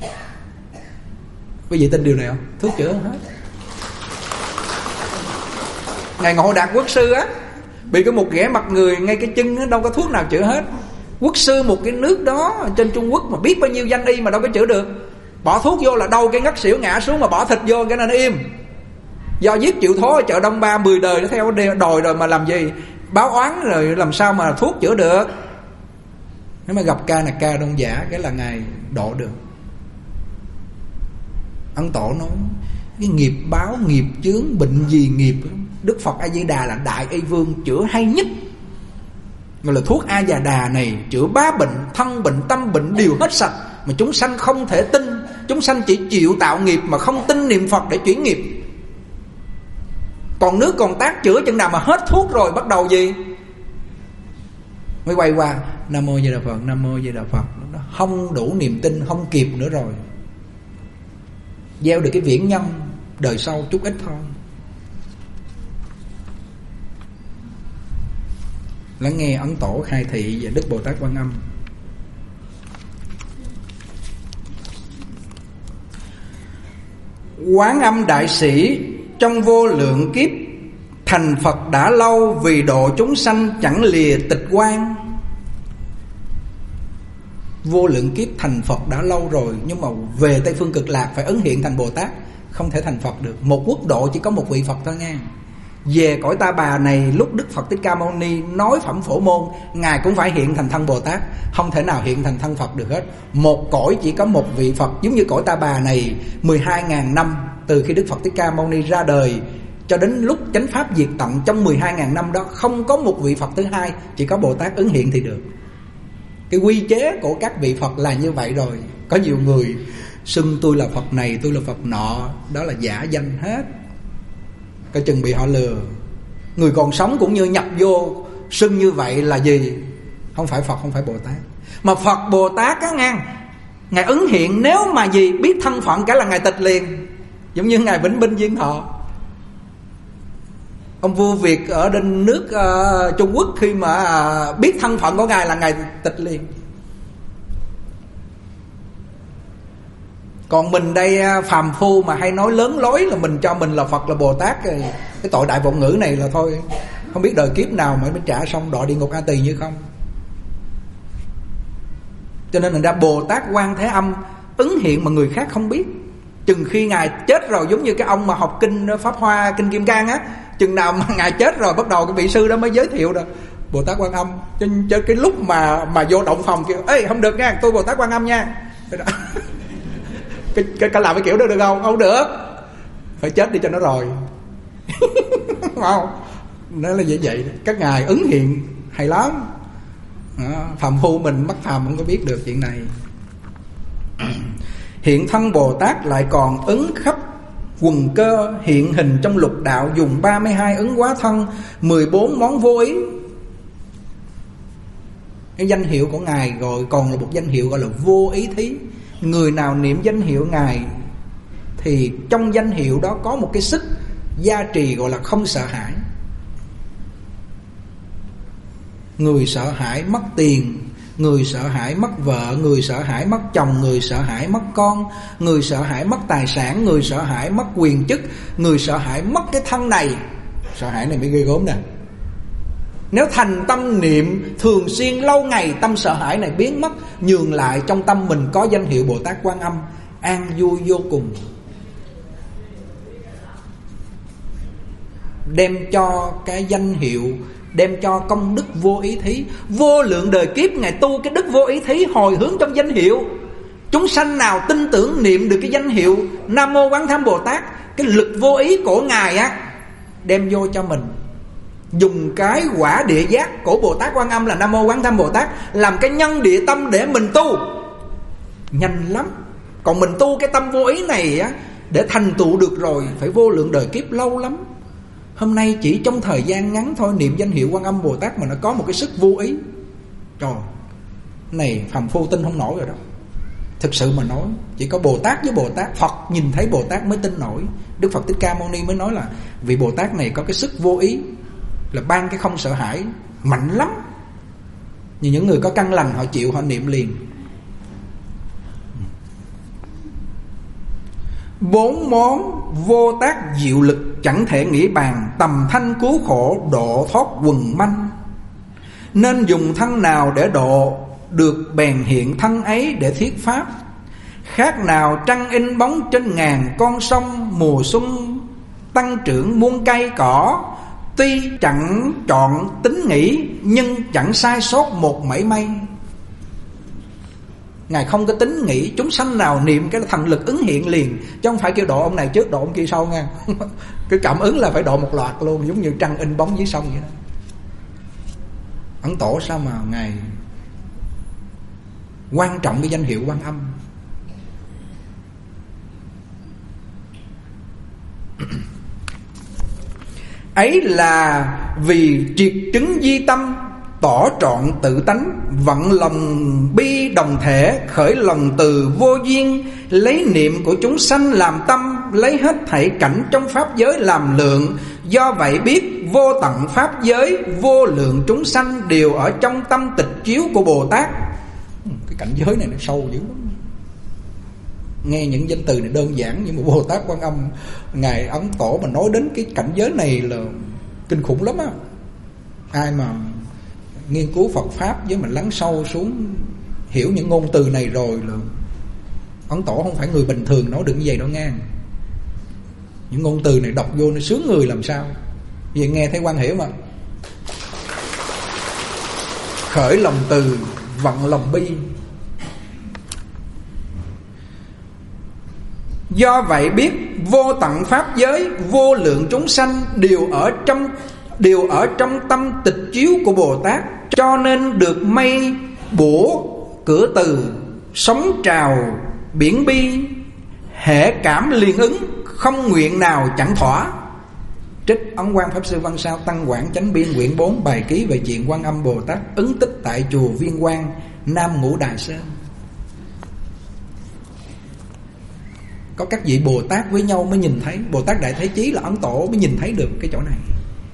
Quý vị tin điều này không? Thuốc chữa không hết. Ngài Ngộ Đạt Quốc sư á, bị cái một ghẻ mặt người ngay cái chân á, đâu có thuốc nào chữa hết. Quốc sư một cái nước đó trên Trung Quốc mà biết bao nhiêu danh y mà đâu có chữa được. Bỏ thuốc vô là đâu cái ngất xỉu ngã xuống, mà bỏ thịt vô cái nó im. Do giết chịu thố ở chợ Đông Ba 10 đời nó theo đòi rồi mà làm gì, báo oán rồi làm sao mà thuốc chữa được. Nếu mà gặp ca là ca đông giả, cái là Ngài độ được. Ấn Tổ nói cái nghiệp báo, nghiệp chướng, bệnh gì nghiệp, Đức Phật A Di Đà là Đại Y Vương chữa hay nhất. Gọi là thuốc A Già Đà này chữa bá bệnh, thân bệnh, tâm bệnh đều hết sạch. Mà chúng sanh không thể tin. Chúng sanh chỉ chịu tạo nghiệp mà không tin niệm Phật để chuyển nghiệp. Còn nước còn tác chữa chừng nào mà hết thuốc rồi bắt đầu gì mới quay qua Nam Mô Di Đà Phật, Nam Mô Di Đà Phật. Không đủ niềm tin, không kịp nữa rồi. Gieo được cái viễn nhân đời sau chút ít thôi. Lắng nghe Ấn Tổ khai thị về Đức Bồ Tát Quan Âm. Quán Âm Đại Sĩ trong vô lượng kiếp thành Phật đã lâu, vì độ chúng sanh chẳng lìa tịch quan. Vô lượng kiếp thành Phật đã lâu rồi, nhưng mà về Tây Phương Cực Lạc phải ứng hiện thành Bồ Tát, không thể thành Phật được. Một quốc độ chỉ có một vị Phật thôi nha. Về cõi Ta Bà này, lúc Đức Phật Thích Ca Mâu Ni nói phẩm phổ môn, Ngài cũng phải hiện thành thân Bồ Tát, không thể nào hiện thành thân Phật được hết. Một cõi chỉ có một vị Phật. Giống như cõi Ta Bà này 12.000 năm, từ khi Đức Phật Thích Ca Mâu Ni ra đời cho đến lúc chánh pháp diệt tận, trong 12.000 năm đó không có một vị Phật thứ hai, chỉ có Bồ Tát ứng hiện thì được. Cái quy chế của các vị Phật là như vậy rồi. Có nhiều người xưng tôi là Phật này, tôi là Phật nọ, đó là giả danh hết, coi chừng bị họ lừa. Người còn sống cũng như nhập vô xưng như vậy là gì? Không phải Phật, không phải Bồ Tát. Mà Phật Bồ Tát á ngang, Ngài ứng hiện nếu mà gì biết thân phận cả là Ngài tịch liền. Giống như Ngài Vĩnh Binh Diên Thọ, ông vua Việt ở bên nước Trung Quốc, khi mà biết thân phận của Ngài là Ngài tịch liền. Còn mình đây phàm phu mà hay nói lớn lối là mình cho mình là Phật là Bồ Tát, cái tội đại vọng ngữ này là thôi, không biết đời kiếp nào mà mới trả xong đọa địa ngục A Tỳ như không. Cho nên thành ra Bồ Tát Quan Thế Âm ứng hiện mà người khác không biết. Chừng khi Ngài chết rồi, giống như cái ông mà học kinh Pháp Hoa, kinh Kim Cang á, chừng nào mà Ngài chết rồi bắt đầu cái vị sư đó mới giới thiệu đó Bồ Tát Quan Âm. Cho cái lúc mà vô động phòng kêu ê không được nha, tôi Bồ Tát Quan Âm nha. Cái làm cái kiểu đó được không? Không được, phải chết đi cho nó rồi. Không, nó là vậy. Các ngài ứng hiện hay lắm. Phàm phu mình mắc phàm không có biết được chuyện này. Hiện thân Bồ Tát lại còn ứng khắp quần cơ, hiện hình trong lục đạo, dùng 32 ứng hóa thân, 14 món vô ý. Cái danh hiệu của Ngài gọi còn là một danh hiệu gọi là vô ý thí. Người nào niệm danh hiệu Ngài thì trong danh hiệu đó có một cái sức gia trì gọi là không sợ hãi. Người sợ hãi mất tiền, người sợ hãi mất vợ, người sợ hãi mất chồng, người sợ hãi mất con, người sợ hãi mất tài sản, người sợ hãi mất quyền chức, người sợ hãi mất cái thân này. Sợ hãi này mới ghê gớm nè. Nếu thành tâm niệm thường xuyên lâu ngày, tâm sợ hãi này biến mất, nhường lại trong tâm mình có danh hiệu Bồ Tát Quan Âm, an vui vô cùng. Đem cho cái danh hiệu, đem cho công đức vô ý thí. Vô lượng đời kiếp Ngài tu cái đức vô ý thí hồi hướng trong danh hiệu. Chúng sanh nào tin tưởng niệm được cái danh hiệu Nam Mô Quán Tham Bồ Tát, cái lực vô ý của Ngài á, đem vô cho mình. Dùng cái quả địa giác của Bồ Tát Quan Âm là Nam Mô Quán Tham Bồ Tát làm cái nhân địa tâm để mình tu, nhanh lắm. Còn mình tu cái tâm vô ý này á, để thành tựu được rồi phải vô lượng đời kiếp lâu lắm. Hôm nay chỉ trong thời gian ngắn thôi, niệm danh hiệu Quan Âm Bồ Tát mà nó có một cái sức vô ý. Trời, này phàm phu tin không nổi rồi đó. Thực sự mà nói, chỉ có Bồ Tát với Bồ Tát, Phật nhìn thấy Bồ Tát mới tin nổi. Đức Phật Thích Ca Mâu Ni mới nói là vị Bồ Tát này có cái sức vô ý, là ban cái không sợ hãi mạnh lắm. Như những người có căn lành họ chịu, họ niệm liền. 4 món vô tác diệu lực chẳng thể nghĩ bàn, tầm thanh cứu khổ độ thoát quần manh. Nên dùng thân nào để độ, được bèn hiện thân ấy để thuyết pháp. Khác nào trăng in bóng trên ngàn con sông, mùa xuân tăng trưởng muôn cây cỏ. Tuy chẳng chọn tính nghĩ, nhưng chẳng sai sót một mảy may. Ngài không có tính nghĩ, chúng sanh nào niệm cái thần lực ứng hiện liền, chứ không phải kêu độ ông này trước độ ông kia sau nha. Cái cảm ứng là phải độ một loạt luôn, giống như trăng in bóng dưới sông vậy đó. Ấn Tổ sao mà Ngài quan trọng cái danh hiệu Quan Âm. Ấy là vì triệt chứng di tâm, tỏ trọn tự tánh, vận lòng bi đồng thể, khởi lòng từ vô duyên, lấy niệm của chúng sanh làm tâm, lấy hết thảy cảnh trong pháp giới làm lượng. Do vậy biết vô tận pháp giới, vô lượng chúng sanh đều ở trong tâm tịch chiếu của Bồ Tát. Cái cảnh giới này nó sâu dữ lắm. Nghe những danh từ này đơn giản, nhưng mà Bồ Tát Quan Âm, Ngài Ấn Tổ mà nói đến cái cảnh giới này là kinh khủng lắm á. Ai mà nghiên cứu Phật Pháp với mình lắng sâu xuống, hiểu những ngôn từ này rồi là Ấn Tổ không phải người bình thường nói được như vậy đâu nha. Những ngôn từ này đọc vô nó sướng người làm sao. Vậy nghe thấy quan hiểu mà. Khởi lòng từ, vận lòng bi. Do vậy biết vô tận pháp giới, vô lượng chúng sanh đều ở trong tâm tịch chiếu của Bồ Tát, cho nên được mây bủa cửa từ, sóng trào biển bi, hệ cảm liền ứng, không nguyện nào chẳng thỏa. Trích Ấn Quang Pháp Sư Văn Sao Tăng Quảng Chánh Biên quyển 4 bài ký về chuyện Quan Âm Bồ Tát ứng tích tại chùa Viên Quang, Nam Ngũ Đài Sơn. có các vị Bồ Tát với nhau mới nhìn thấy. Bồ Tát Đại Thế Chí là Ấn Tổ mới nhìn thấy được cái chỗ này.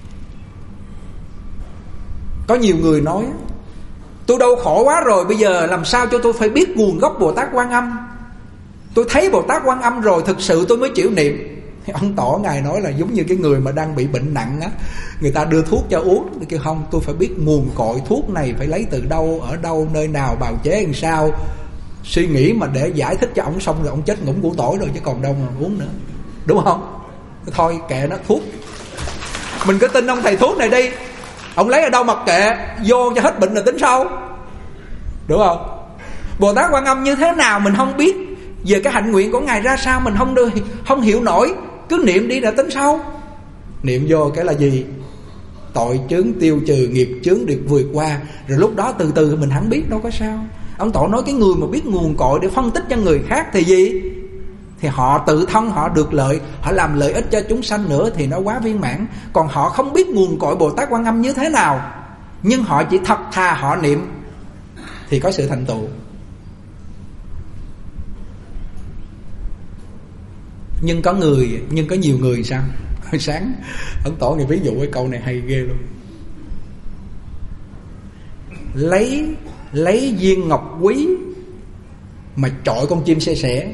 Có nhiều người nói tôi đau khổ quá rồi, bây giờ làm sao cho tôi phải biết nguồn gốc Bồ Tát Quan Âm. Tôi thấy Bồ Tát Quan Âm rồi, thực sự tôi mới chịu niệm. Ấn Tổ Ngài nói là giống như cái người mà đang bị bệnh nặng á, người ta đưa thuốc cho uống, tôi kêu không, tôi phải biết nguồn cội thuốc này phải lấy từ đâu, ở đâu, nơi nào, bào chế làm sao. Suy nghĩ mà để giải thích cho ông xong rồi ông chết ngủm củ tỏi rồi chứ còn đâu mà uống nữa, đúng không? Thôi kệ nó, thuốc mình cứ tin ông thầy thuốc này đi, ông lấy ở đâu mặc kệ, vô cho hết bệnh rồi tính sau, đúng không? Bồ Tát Quan Âm như thế nào mình không biết, về cái hạnh nguyện của Ngài ra sao mình không hiểu nổi, cứ niệm đi là tính sau. Niệm vô cái là gì? Tội chướng tiêu trừ, nghiệp chướng được vượt qua, rồi lúc đó từ từ mình hẳn biết, đâu có sao. Ông Tổ nói cái người mà biết nguồn cội để phân tích cho người khác thì gì? Thì họ tự thân họ được lợi, họ làm lợi ích cho chúng sanh nữa thì nó quá viên mãn. Còn họ không biết nguồn cội Bồ Tát Quan Âm như thế nào, nhưng họ chỉ thật thà họ niệm thì có sự thành tựu. Nhưng có nhiều người sao? Hồi sáng Ấn Tổ này ví dụ cái câu này hay ghê luôn. Lấy viên ngọc quý mà chọi con chim sẻ sẻ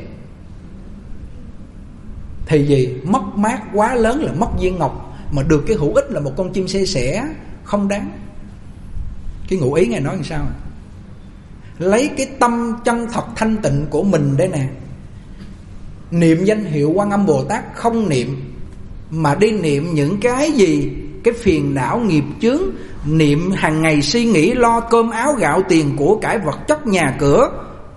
thì gì? Mất mát quá lớn là mất viên ngọc, mà được cái hữu ích là một con chim sẻ sẻ không đáng. Cái ngụ ý Ngài nói làm sao? Lấy cái tâm chân thật thanh tịnh của mình đây nè, niệm danh hiệu Quan Âm Bồ Tát không niệm, mà đi niệm những cái gì? Cái phiền não nghiệp chướng, niệm hàng ngày suy nghĩ lo cơm áo gạo tiền của cải vật chất nhà cửa,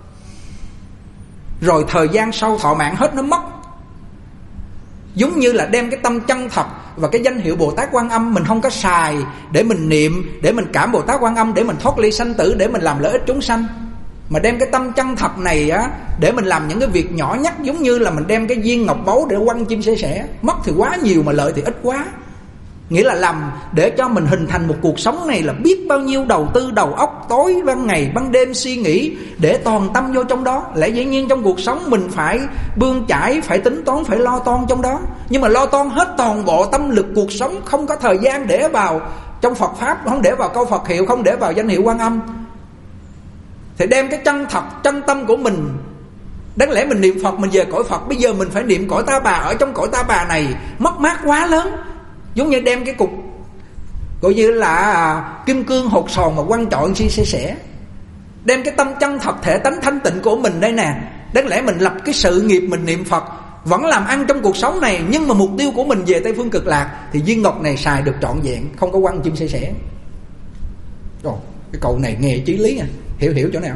rồi thời gian sau thọ mạng hết nó mất. Giống như là đem cái tâm chân thật và cái danh hiệu Bồ Tát Quan Âm mình không có xài để mình niệm, để mình cảm Bồ Tát Quan Âm, để mình thoát ly sanh tử, để mình làm lợi ích chúng sanh, mà đem cái tâm chân thật này á để mình làm những cái việc nhỏ nhặt, giống như là mình đem cái viên ngọc báu để quăng chim sẻ sẻ. Mất thì quá nhiều mà lợi thì ít quá. Nghĩa là làm để cho mình hình thành một cuộc sống này là biết bao nhiêu đầu tư đầu óc, tối ban ngày ban đêm suy nghĩ để toàn tâm vô trong đó. Lẽ dĩ nhiên trong cuộc sống mình phải bươn chải, phải tính toán, phải lo toan trong đó. Nhưng mà lo toan hết toàn bộ tâm lực cuộc sống, không có thời gian để vào trong Phật Pháp, không để vào câu Phật hiệu, không để vào danh hiệu Quan Âm. Thì đem cái chân thật, chân tâm của mình. Đáng lẽ mình niệm Phật mình về cõi Phật, bây giờ mình phải niệm cõi Ta Bà. Ở trong cõi Ta Bà này mất mát quá lớn, giống như đem cái cục gọi như là kim cương hột sòn mà quăng trọi chia sẻ. Đem cái tâm chân thật thể tánh thanh tịnh của mình đây nè. Đáng lẽ mình lập cái sự nghiệp mình niệm Phật, vẫn làm ăn trong cuộc sống này, nhưng mà mục tiêu của mình về Tây Phương Cực Lạc thì viên ngọc này xài được trọn vẹn, không có quăng chim sẻ. Ồ, cái câu này nghe chí lý à. Hiểu chỗ nào?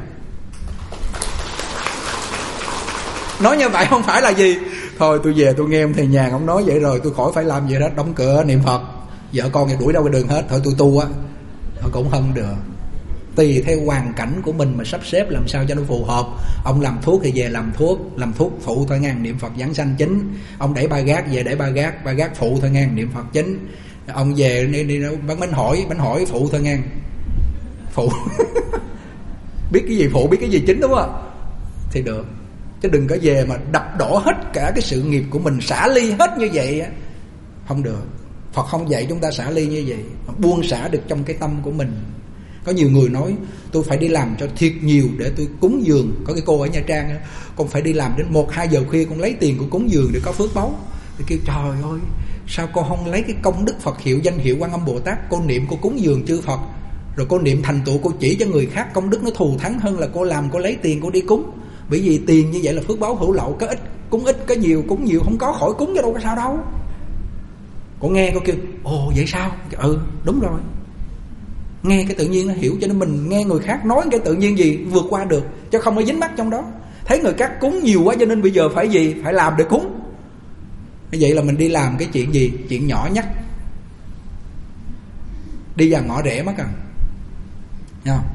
Nói như vậy không phải là gì thôi tôi về tôi nghe ông thầy Nhàn ông nói vậy rồi tôi khỏi phải làm gì đó, đóng cửa niệm Phật, vợ con thì đuổi đâu cái đường hết, thôi tôi tu á, thôi cũng không được. Tùy theo hoàn cảnh của mình mà sắp xếp làm sao cho nó phù hợp. Ông làm thuốc thì về làm thuốc phụ thôi ngang, niệm Phật giảng sanh chính. Ông đẩy ba gác về đẩy ba gác phụ thôi ngang, niệm Phật chính. Ông về đi bán bánh hỏi phụ thôi ngang, phụ biết cái gì phụ, biết cái gì chính, đúng không? Thì được. Chứ đừng có về mà đập đổ hết cả cái sự nghiệp của mình, xả ly hết như vậy á, không được. Phật không dạy chúng ta xả ly như vậy, buông xả được trong cái tâm của mình. Có nhiều người nói tôi phải đi làm cho thiệt nhiều để tôi cúng dường. Có cái cô ở Nha Trang á, con phải đi làm đến 1-2 giờ khuya con lấy tiền của cúng dường để có phước báu. Thì kêu trời ơi, sao con không lấy cái công đức Phật hiệu, danh hiệu Quan Âm Bồ Tát, cô niệm cô cúng dường chư Phật, rồi cô niệm thành tựu, cô chỉ cho người khác, công đức nó thù thắng hơn là cô làm cô lấy tiền cô đi cúng. Bởi vì tiền như vậy là phước báo hữu lậu, có ít cúng ít, có nhiều cúng nhiều, không có khỏi cúng cho đâu có sao đâu. Cô nghe cô kêu ồ vậy sao? Ừ đúng rồi. Nghe cái tự nhiên nó hiểu, cho nên mình nghe người khác nói cái tự nhiên gì vượt qua được, chứ không có dính mắc trong đó. Thấy người khác cúng nhiều quá cho nên bây giờ phải gì? Phải làm để cúng. Như vậy là mình đi làm cái chuyện gì? Chuyện nhỏ nhất, đi vào ngõ rẽ mất à. Thấy không?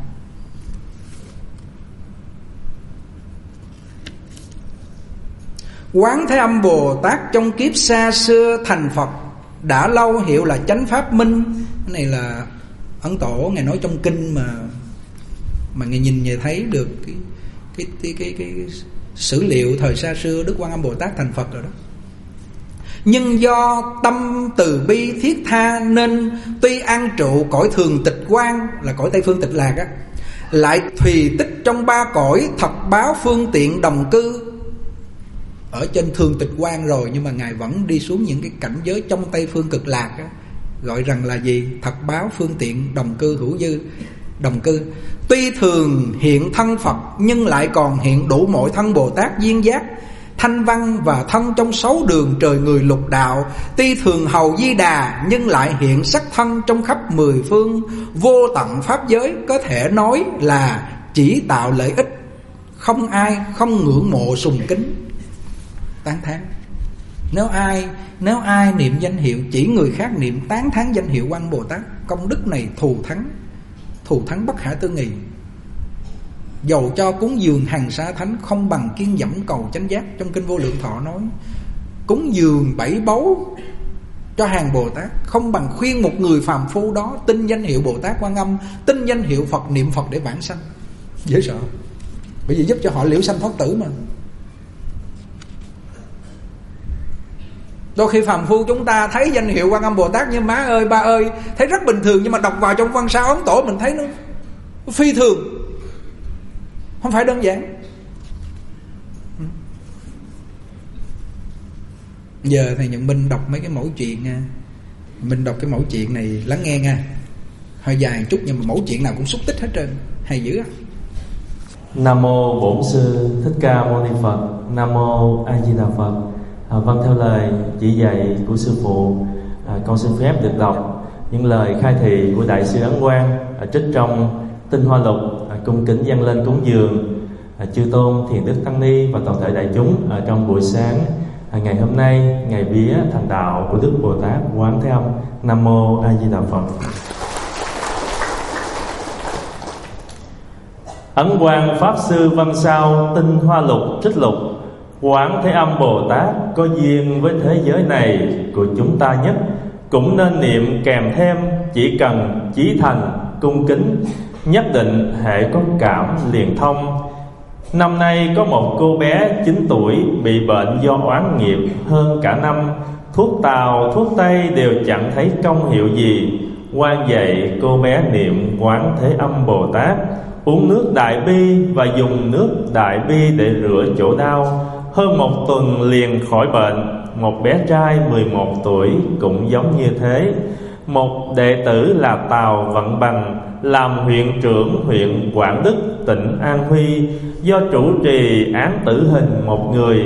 Quán Thế Âm Bồ Tát trong kiếp xa xưa thành Phật, đã lâu hiệu là chánh pháp minh. Cái này là Ấn Tổ Ngài nói trong kinh mà Ngài nhìn về thấy được sử liệu thời xa xưa Đức Quan Âm Bồ Tát thành Phật rồi đó. Nhưng do tâm từ bi thiết tha nên tuy an trụ cõi thường tịch quan, là cõi Tây Phương Tịch Lạc á, lại thùy tích trong ba cõi thật báo phương tiện đồng cư. Ở trên thường tịch quan rồi nhưng mà Ngài vẫn đi xuống những cái cảnh giới trong Tây Phương Cực Lạc á, gọi rằng là gì? Thật báo phương tiện đồng cư hữu dư. Đồng cư tuy thường hiện thân Phật nhưng lại còn hiện đủ mọi thân Bồ Tát duyên giác, thanh văn và thân trong 6 đường trời người lục đạo. Tuy thường hầu Di Đà nhưng lại hiện sắc thân trong khắp 10 phương vô tận pháp giới. Có thể nói là chỉ tạo lợi ích, không ai không ngưỡng mộ sùng kính tán thán. Nếu ai niệm danh hiệu, chỉ người khác niệm tán thán danh hiệu Quan Bồ Tát, công đức này thù thắng bất khả tư nghị. Dầu cho cúng dường hàng sa thánh không bằng kiên dẫm cầu chánh giác. Trong kinh Vô Lượng Thọ nói cúng dường 7 báu cho hàng Bồ Tát không bằng khuyên một người phàm phu đó tin danh hiệu Bồ Tát Quan Âm, tin danh hiệu Phật, niệm Phật để vãng sanh. Dễ sợ, bởi vì giúp cho họ liễu sanh thoát tử mà. Đôi khi phàm phu chúng ta thấy danh hiệu Quan Âm Bồ Tát như má ơi ba ơi, thấy rất bình thường, nhưng mà đọc vào trong văn sao ấn tổ mình thấy nó phi thường, không phải đơn giản. Giờ thầy Nhận Minh đọc mấy cái mẫu chuyện nha. Mình đọc cái mẫu chuyện này lắng nghe nha. Hơi dài một chút nhưng mà mẫu chuyện nào cũng xúc tích hết trơn, hay dữ á. Nam mô Bổn Sư Thích Ca Mâu Ni Phật. Nam mô A Di Đà Phật. Vâng, theo lời chỉ dạy của sư phụ, con xin phép được đọc những lời khai thị của Đại sư Ấn Quang trích trong Tinh Hoa Lục, cung kính dâng lên cúng dường chư tôn Thiền Đức Tăng Ni và toàn thể đại chúng trong buổi sáng ngày hôm nay, ngày vía thành đạo của Đức Bồ Tát Quán Thế Âm. Nam mô A Di Đà Phật. Ấn Quang Pháp Sư văn sao Tinh Hoa Lục trích lục: Quán Thế Âm Bồ Tát có duyên với thế giới này của chúng ta nhất, cũng nên niệm kèm thêm. Chỉ cần chí thành cung kính, nhất định hệ có cảm liền thông. Năm nay có một cô bé 9 tuổi bị bệnh do oán nghiệp hơn cả năm. Thuốc tàu thuốc tây đều chẳng thấy công hiệu gì. Quan dạy cô bé niệm Quán Thế Âm Bồ Tát, uống nước Đại Bi và dùng nước Đại Bi để rửa chỗ đau. Hơn một tuần liền khỏi bệnh. Một bé trai 11 tuổi cũng giống như thế. Một đệ tử là Tào Vận Bằng, làm huyện trưởng huyện Quảng Đức, tỉnh An Huy, do chủ trì án tử hình một người.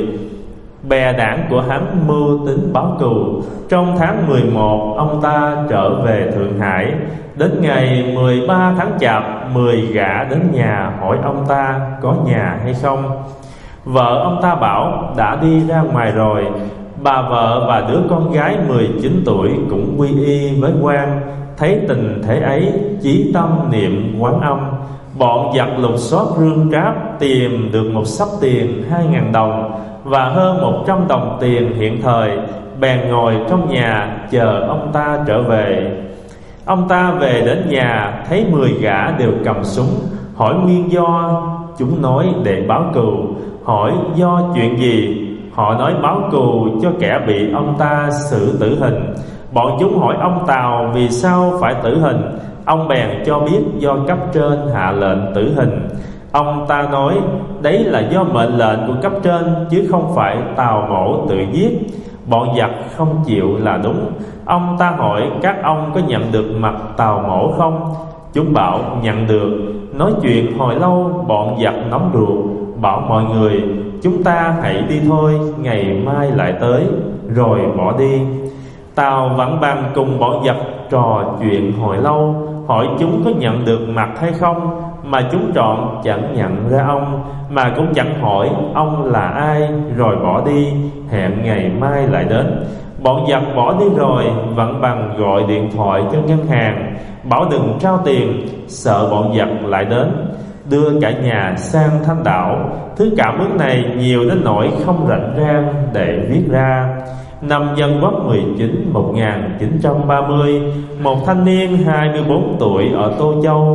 Bè đảng của hắn mưu tính báo cù. Trong tháng 11 ông ta trở về Thượng Hải. Đến ngày 13 tháng Chạp, 10 gã đến nhà hỏi ông ta có nhà hay không. Vợ ông ta bảo đã đi ra ngoài rồi. Bà vợ và đứa con gái 19 tuổi cũng quy y với quan. Thấy tình thế ấy, chí tâm niệm Quán Âm. Bọn giặc lục soát rương tráp, tìm được một xấp tiền 2.000 đồng và hơn 100 đồng tiền hiện thời. Bèn ngồi trong nhà chờ ông ta trở về. Ông ta về đến nhà, thấy 10 gã đều cầm súng. Hỏi nguyên do, chúng nói để báo cù. Hỏi do chuyện gì? Họ nói báo cù cho kẻ bị ông ta xử tử hình. Bọn chúng hỏi ông Tào vì sao phải tử hình. Ông bèn cho biết do cấp trên hạ lệnh tử hình. Ông ta nói đấy là do mệnh lệnh của cấp trên, chứ không phải Tào mổ tự giết. Bọn giặc không chịu là đúng. Ông ta hỏi các ông có nhận được mặt Tào mổ không? Chúng bảo nhận được. Nói chuyện hồi lâu, bọn giặc nóng ruột, bảo mọi người chúng ta hãy đi thôi, ngày mai lại tới, rồi bỏ đi. Tào Vận Bằng cùng bọn giặc trò chuyện hồi lâu, hỏi chúng có nhận được mặt hay không, mà chúng trọn chẳng nhận ra ông, mà cũng chẳng hỏi ông là ai, rồi bỏ đi, hẹn ngày mai lại đến. Bọn giặc bỏ đi rồi, Vận Bằng gọi điện thoại cho ngân hàng, bảo đừng trao tiền, sợ bọn giặc lại đến, đưa cả nhà sang Thanh Đảo. Thứ cảm ước này nhiều đến nỗi không rảnh rang để viết ra. Năm Dân Quốc 19 1930, một thanh niên 24 tuổi ở Tô Châu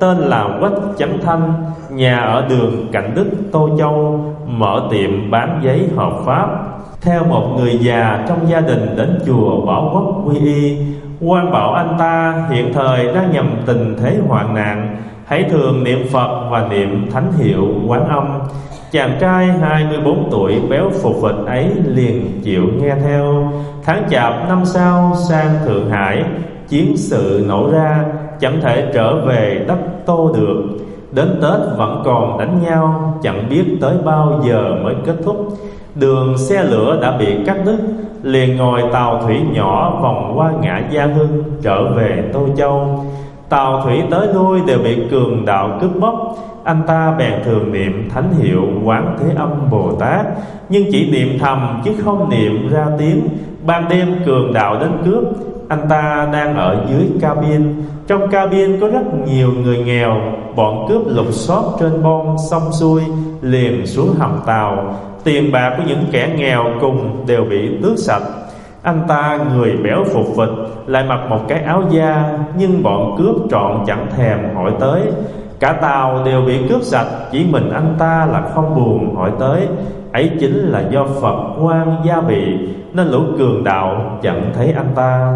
tên là Quách Chấn Thanh, nhà ở đường Cạnh Đức, Tô Châu, mở tiệm bán giấy hợp pháp. Theo một người già trong gia đình đến chùa Bảo Quốc quy y. Quan bảo anh ta hiện thời đang nhằm tình thế hoạn nạn, hãy thường niệm Phật và niệm thánh hiệu Quán Âm. Chàng trai 24 tuổi béo phục vịch ấy liền chịu nghe theo. Tháng Chạp năm sau sang Thượng Hải, chiến sự nổ ra, chẳng thể trở về đất Tô được. Đến Tết vẫn còn đánh nhau, chẳng biết tới bao giờ mới kết thúc. Đường xe lửa đã bị cắt đứt, liền ngồi tàu thủy nhỏ vòng qua ngã Gia Hưng trở về Tô Châu. Tàu thủy tới lui đều bị cường đạo cướp bóc. Anh ta bèn thường niệm thánh hiệu Quán Thế Âm Bồ Tát, nhưng chỉ niệm thầm chứ không niệm ra tiếng. Ban đêm cường đạo đến cướp, anh ta đang ở dưới cabin. Trong cabin có rất nhiều người nghèo. Bọn cướp lục soát trên bon xong xuôi, liền xuống hầm tàu. Tiền bạc của những kẻ nghèo cùng đều bị tước sạch. Anh ta người béo phục vịch, lại mặc một cái áo da, nhưng bọn cướp trọn chẳng thèm hỏi tới. Cả tàu đều bị cướp sạch, chỉ mình anh ta là không buồn hỏi tới. Ấy chính là do Phật quan gia bị, nên lũ cường đạo chẳng thấy anh ta.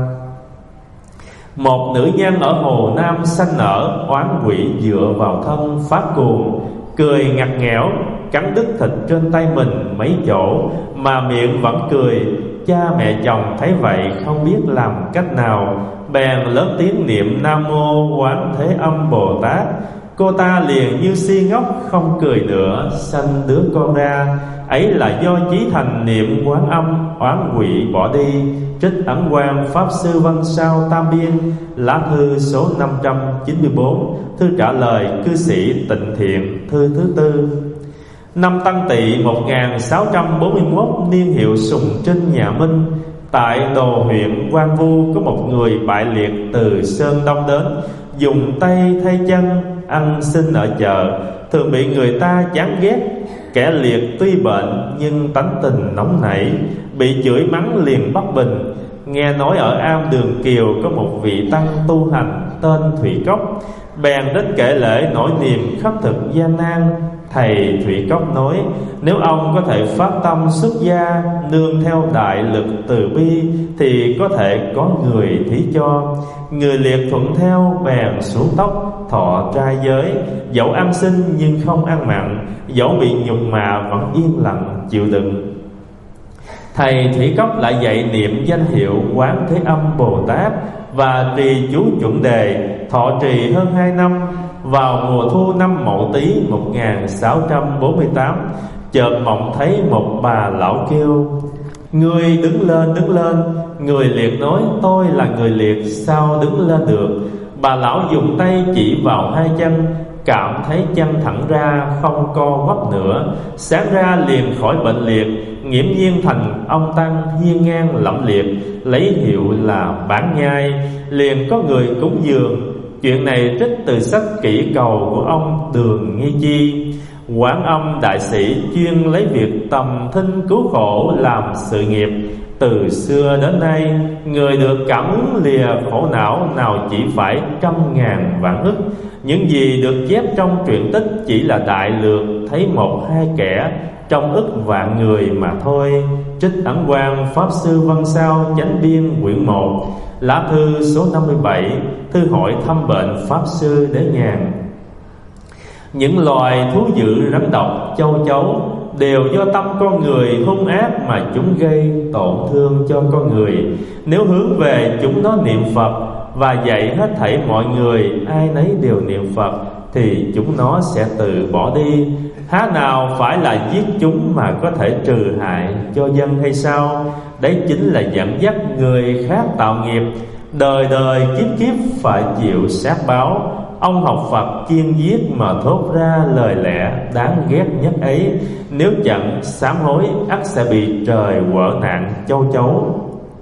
Một nữ nhân ở Hồ Nam sanh nở, oán quỷ dựa vào thân phát cuồng, cười ngặt nghẽo, cắn đứt thịt trên tay mình mấy chỗ, mà miệng vẫn cười. Cha mẹ chồng thấy vậy không biết làm cách nào, bèn lớn tiếng niệm Nam Mô Quán Thế Âm Bồ Tát. Cô ta liền như si ngốc không cười nữa, sanh đứa con ra. Ấy là do chí thành niệm Quán Âm, oán quỷ bỏ đi. Trích Ấn Quang Pháp Sư Văn Sao Tam Biên, lá thư số 594, thư trả lời cư sĩ Tịnh Thiện, thư thứ 4. Năm Tân Tỵ 1641, niên hiệu Sùng Trinh nhà Minh, tại Đồ huyện Quang Vu có một người bại liệt từ Sơn Đông đến, dùng tay thay chân, ăn xin ở chợ, thường bị người ta chán ghét. Kẻ liệt tuy bệnh nhưng tánh tình nóng nảy, bị chửi mắng liền bất bình. Nghe nói ở Am Đường Kiều có một vị tăng tu hành tên Thủy Cốc, bèn đến kể lễ nỗi niềm khất thực gian nan. Thầy Thủy Cốc nói, nếu ông có thể phát tâm xuất gia, nương theo đại lực từ bi, thì có thể có người thí cho. Người liệt thuận theo, bèn xuống tóc, thọ trai giới, dẫu ăn xin nhưng không ăn mặn, dẫu bị nhục mạ vẫn yên lặng chịu đựng. Thầy Thủy Cốc lại dạy niệm danh hiệu Quán Thế Âm Bồ Tát và trì chú chuẩn đề, thọ trì hơn 2 năm. Vào mùa thu năm Mậu Tý 1648, chợt mộng thấy một bà lão kêu: "Ngươi đứng lên, đứng lên." Người liệt nói: "Tôi là người liệt, sao đứng lên được?" Bà lão dùng tay chỉ vào 2 chân, cảm thấy chân thẳng ra, không co quắp nữa. Sáng ra liền khỏi bệnh liệt, nghiễm nhiên thành ông tăng hiên ngang lẫm liệt, lấy hiệu là Bán Nhai. Liền có người cúng dường. Chuyện này trích từ sách Kỷ Cầu của ông Đường Nghi Chi. Quán Âm đại sĩ chuyên lấy việc tầm thinh cứu khổ làm sự nghiệp. Từ xưa đến nay, người được cảm ứng lìa khổ não nào chỉ phải 100.000 vạn ức. Những gì được chép trong truyện tích chỉ là đại lược thấy 1-2 kẻ trong ức vạn người mà thôi. Trích Ấn Quang Pháp Sư Văn Sao Chánh Biên quyển 1, lá thư số 57, thư hỏi thăm bệnh Pháp Sư Đế Nhàn. Những loài thú dữ rắn độc, châu chấu đều do tâm con người hung ác mà chúng gây tổn thương cho con người. Nếu hướng về chúng nó niệm Phật và dạy hết thảy mọi người ai nấy đều niệm Phật, thì chúng nó sẽ tự bỏ đi. Há nào phải là giết chúng mà có thể trừ hại cho dân hay sao? Đấy chính là dẫn dắt người khác tạo nghiệp, đời đời kiếp kiếp phải chịu sát báo. Ông học Phật chuyên giết mà thốt ra lời lẽ đáng ghét nhất ấy, nếu chẳng sám hối ắt sẽ bị trời quở nạn châu chấu.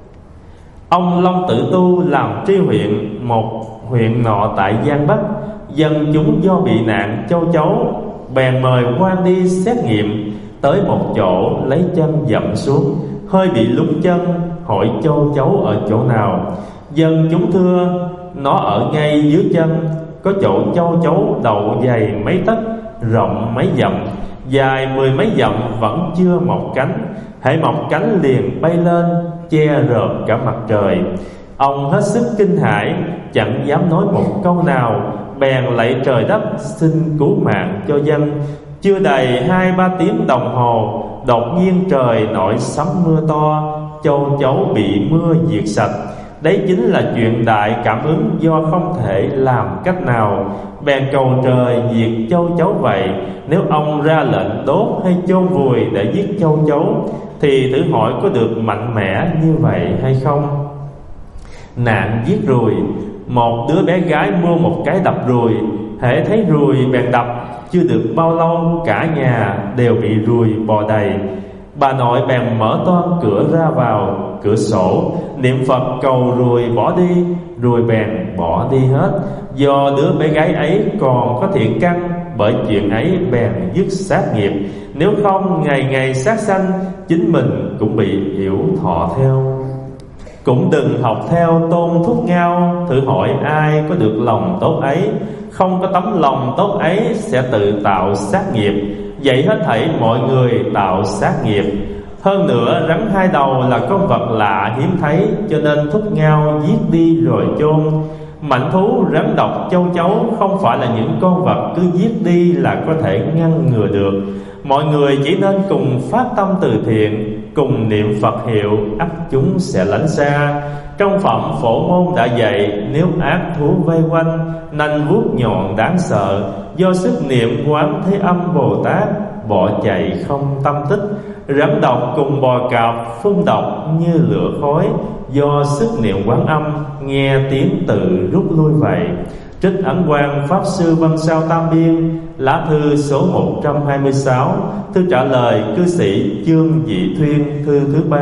Ông Long Tử Tu làm tri huyện một huyện nọ tại Giang Bắc. Dân chúng do bị nạn châu chấu, bèn mời quan đi xét nghiệm. Tới một chỗ lấy chân dậm xuống, hơi bị lún chân, hỏi châu chấu ở chỗ nào. Dân chúng thưa: "Nó ở ngay dưới chân." có chỗ châu chấu đậu dày mấy tấc, rộng mấy dặm, dài 10 mấy dặm vẫn chưa mọc cánh. hễ mọc cánh liền bay lên, che rợp cả mặt trời. Ông hết sức kinh hãi, chẳng dám nói một câu nào, bèn lạy trời đất xin cứu mạng cho dân. Chưa đầy 2-3 tiếng đồng hồ, đột nhiên trời nổi sấm mưa to, châu chấu bị mưa diệt sạch. Đấy chính là chuyện đại cảm ứng do không thể làm cách nào, bèn cầu trời diệt châu chấu vậy. Nếu ông ra lệnh đốt hay chôn vùi để giết châu chấu, thì thử hỏi có được mạnh mẽ như vậy hay không? Nạn giết ruồi. Một đứa bé gái mua một cái đập ruồi, hễ thấy ruồi bèn đập. Chưa được bao lâu cả nhà đều bị ruồi bò đầy. Bà nội bèn mở toan cửa ra vào cửa sổ, niệm Phật cầu ruồi bỏ đi, ruồi bèn bỏ đi hết. Do đứa bé gái ấy còn có thiện căn, bởi chuyện ấy bèn dứt sát nghiệp. Nếu không ngày ngày sát sanh, chính mình cũng bị yểu thọ theo. Cũng đừng học theo Tôn Thúc Ngao, thử hỏi ai có được lòng tốt ấy. Không có tấm lòng tốt ấy sẽ tự tạo sát nghiệp. Vậy hết thảy mọi người tạo sát nghiệp. Hơn nữa rắn 2 đầu là con vật lạ hiếm thấy, cho nên Thúc Ngao giết đi rồi chôn. Mãnh thú, rắn độc, châu chấu không phải là những con vật cứ giết đi là có thể ngăn ngừa được. Mọi người chỉ nên cùng phát tâm từ thiện, cùng niệm Phật hiệu, ắt chúng sẽ lánh xa. Trong phẩm Phổ Môn đã dạy, nếu ác thú vây quanh, nanh vuốt nhọn đáng sợ, do sức niệm Quán Thế Âm Bồ Tát, bỏ chạy không tâm tích. Rắn độc cùng bò cạp phun độc như lửa khói, do sức niệm Quán Âm, nghe tiếng tự rút lui vậy. Trích Ấn Quang Pháp Sư Văn Sao Tam Biên, lá thư số 126, thư trả lời cư sĩ Chương Dị Thuyên, thư thứ 3.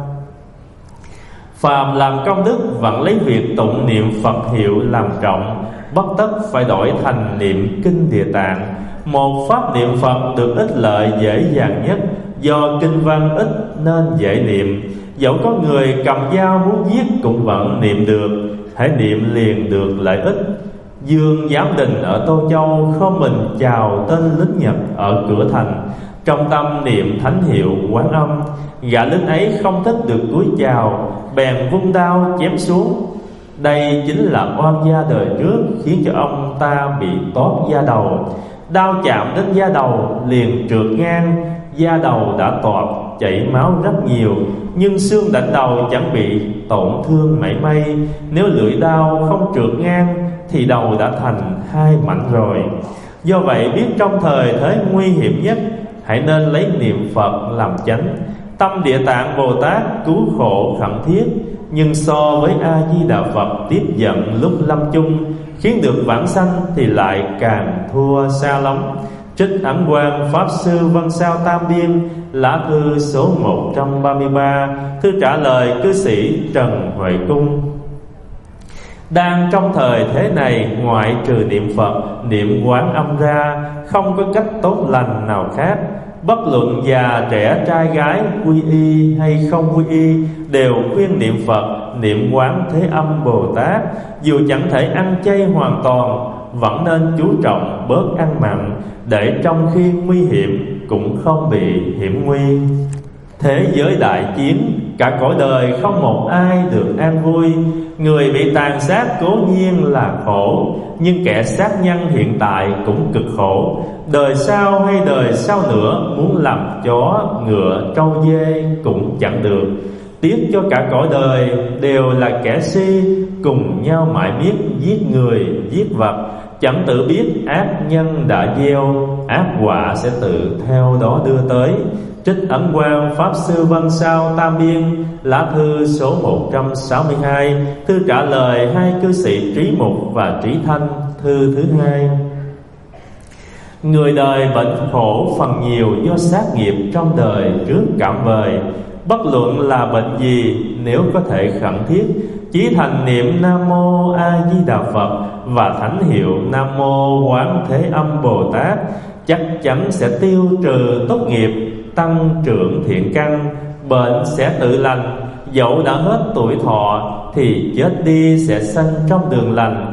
Phàm làm công đức vẫn lấy việc tụng niệm Phật hiệu làm trọng, bất tất phải đổi thành niệm kinh Địa Tạng. Một pháp niệm Phật được ích lợi dễ dàng nhất, do kinh văn ít nên dễ niệm. Dẫu có người cầm dao muốn giết cũng vẫn niệm được, hãy niệm liền được lợi ích. Dương Giám Đình ở Tô Châu không mình chào tên lính Nhật ở cửa thành, trong tâm niệm thánh hiệu Quán Âm. Gã lính ấy không thích được cúi chào, bèn vung đao chém xuống. Đây chính là oan gia đời trước, khiến cho ông ta bị tóp da đầu. Đao chạm đến da đầu liền trượt ngang, da đầu đã toạc, chảy máu rất nhiều, nhưng xương đảnh đầu chẳng bị tổn thương mảy may. Nếu lưỡi đao không trượt ngang thì đầu đã thành 2 mảnh rồi. Do vậy biết trong thời thế nguy hiểm nhất, hãy nên lấy niệm Phật làm chánh. Tâm Địa Tạng Bồ Tát cứu khổ khẩn thiết, nhưng so với A Di Đà Phật tiếp giận lúc lâm chung, khiến được vãng sanh thì lại càng thua xa lắm. Trích Ấn Quang Pháp Sư Văn Sao Tam Biên, lá thư số 133, thư trả lời cư sĩ Trần Huệ Cung. Đang trong thời thế này, ngoại trừ niệm Phật, niệm Quán Âm ra, không có cách tốt lành nào khác. Bất luận già trẻ trai gái, quy y hay không quy y, đều khuyên niệm Phật, niệm Quán Thế Âm Bồ Tát. Dù chẳng thể ăn chay hoàn toàn, vẫn nên chú trọng bớt ăn mặn, để trong khi nguy hiểm cũng không bị hiểm nguy. Thế giới đại chiến, cả cõi đời không một ai được an vui. Người bị tàn sát cố nhiên là khổ, nhưng kẻ sát nhân hiện tại cũng cực khổ. Đời sau hay đời sau nữa, muốn làm chó, ngựa, trâu dê cũng chẳng được. Tiếc cho cả cõi đời đều là kẻ si, cùng nhau mãi miết giết người, giết vật. Chẳng tự biết ác nhân đã gieo, ác quả sẽ tự theo đó đưa tới. Trích Ấn Quang Pháp Sư Văn Sao Tam Biên, lá thư số 162, thư trả lời 2 cư sĩ Trí Mục và Trí Thanh, thư thứ 2. Người đời bệnh khổ phần nhiều do sát nghiệp trong đời trước cảm vời. Bất luận là bệnh gì, nếu có thể khẩn thiết, chỉ thành niệm Nam Mô A Di Đà Phật và thánh hiệu Nam Mô Quán Thế Âm Bồ Tát, chắc chắn sẽ tiêu trừ tốt nghiệp, tăng trưởng thiện căn, bệnh sẽ tự lành. Dẫu đã hết tuổi thọ thì chết đi sẽ sanh trong đường lành.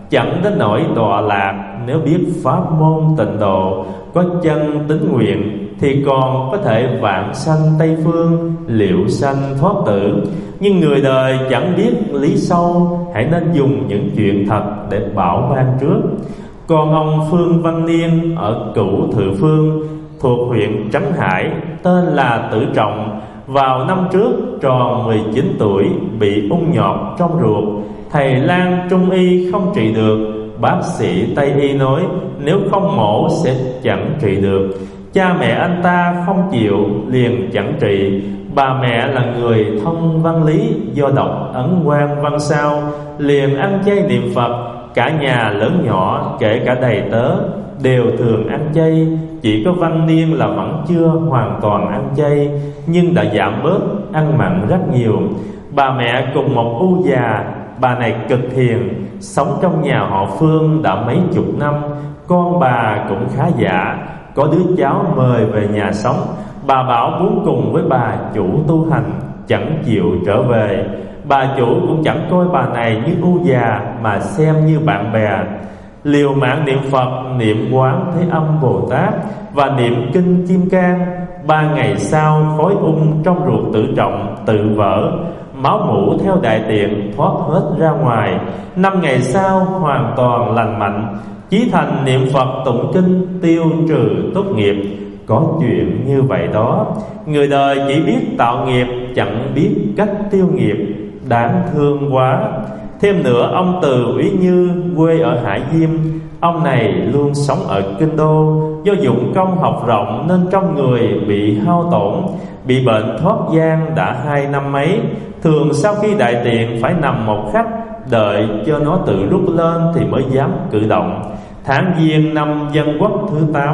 chẳng đến nỗi đọa lạc. Nếu biết pháp môn tịnh độ, có chân tín nguyện, thì còn có thể vãng sanh Tây Phương, liệu sanh thoát tử. Nhưng người đời chẳng biết lý sâu, hãy nên dùng những chuyện thật để bảo ban trước. Còn ông Phương Văn Niên ở Cửu Thự Phương thuộc huyện Trấn Hải, tên là Tử Trọng, vào năm trước tròn 19 tuổi, bị ung nhọt trong ruột. Thầy lang trung y không trị được. Bác sĩ Tây y nói nếu không mổ sẽ chẳng trị được. Cha mẹ anh ta không chịu, liền chẳng trị. Bà mẹ là người thông văn lý, do đọc Ấn Quang Văn Sao, liền ăn chay niệm Phật. Cả nhà lớn nhỏ, kể cả đầy tớ, đều thường ăn chay. Chỉ có Văn Niên là vẫn chưa hoàn toàn ăn chay, nhưng đã giảm bớt, ăn mặn rất nhiều. Bà mẹ cùng một u già. Bà này cực hiền, sống trong nhà họ Phương đã mấy chục năm. Con bà cũng khá giả, có đứa cháu mời về nhà sống. Bà bảo muốn cùng với bà chủ tu hành, chẳng chịu trở về. Bà chủ cũng chẳng coi bà này như u già, mà xem như bạn bè. Liều mạng niệm Phật, niệm Quán Thế Âm Bồ Tát và niệm kinh Kim Cang. 3 ngày sau, khối ung trong ruột Tử Trọng tự vỡ, máu mủ theo đại tiện thoát hết ra ngoài. 5 ngày sau hoàn toàn lành mạnh, chí thành niệm Phật tụng kinh, tiêu trừ tốt nghiệp. Có chuyện như vậy đó. Người đời chỉ biết tạo nghiệp, chẳng biết cách tiêu nghiệp, đáng thương quá. Thêm nữa, ông Từ Úy Như quê ở Hải Diêm. Ông này luôn sống ở Kinh Đô. Do dụng công học rộng nên trong người bị hao tổn, bị bệnh thoát gian đã 2 năm mấy. Thường sau khi đại tiện phải nằm một khắc, đợi cho nó tự rút lên thì mới dám cử động. Tháng Giêng năm Dân Quốc thứ 8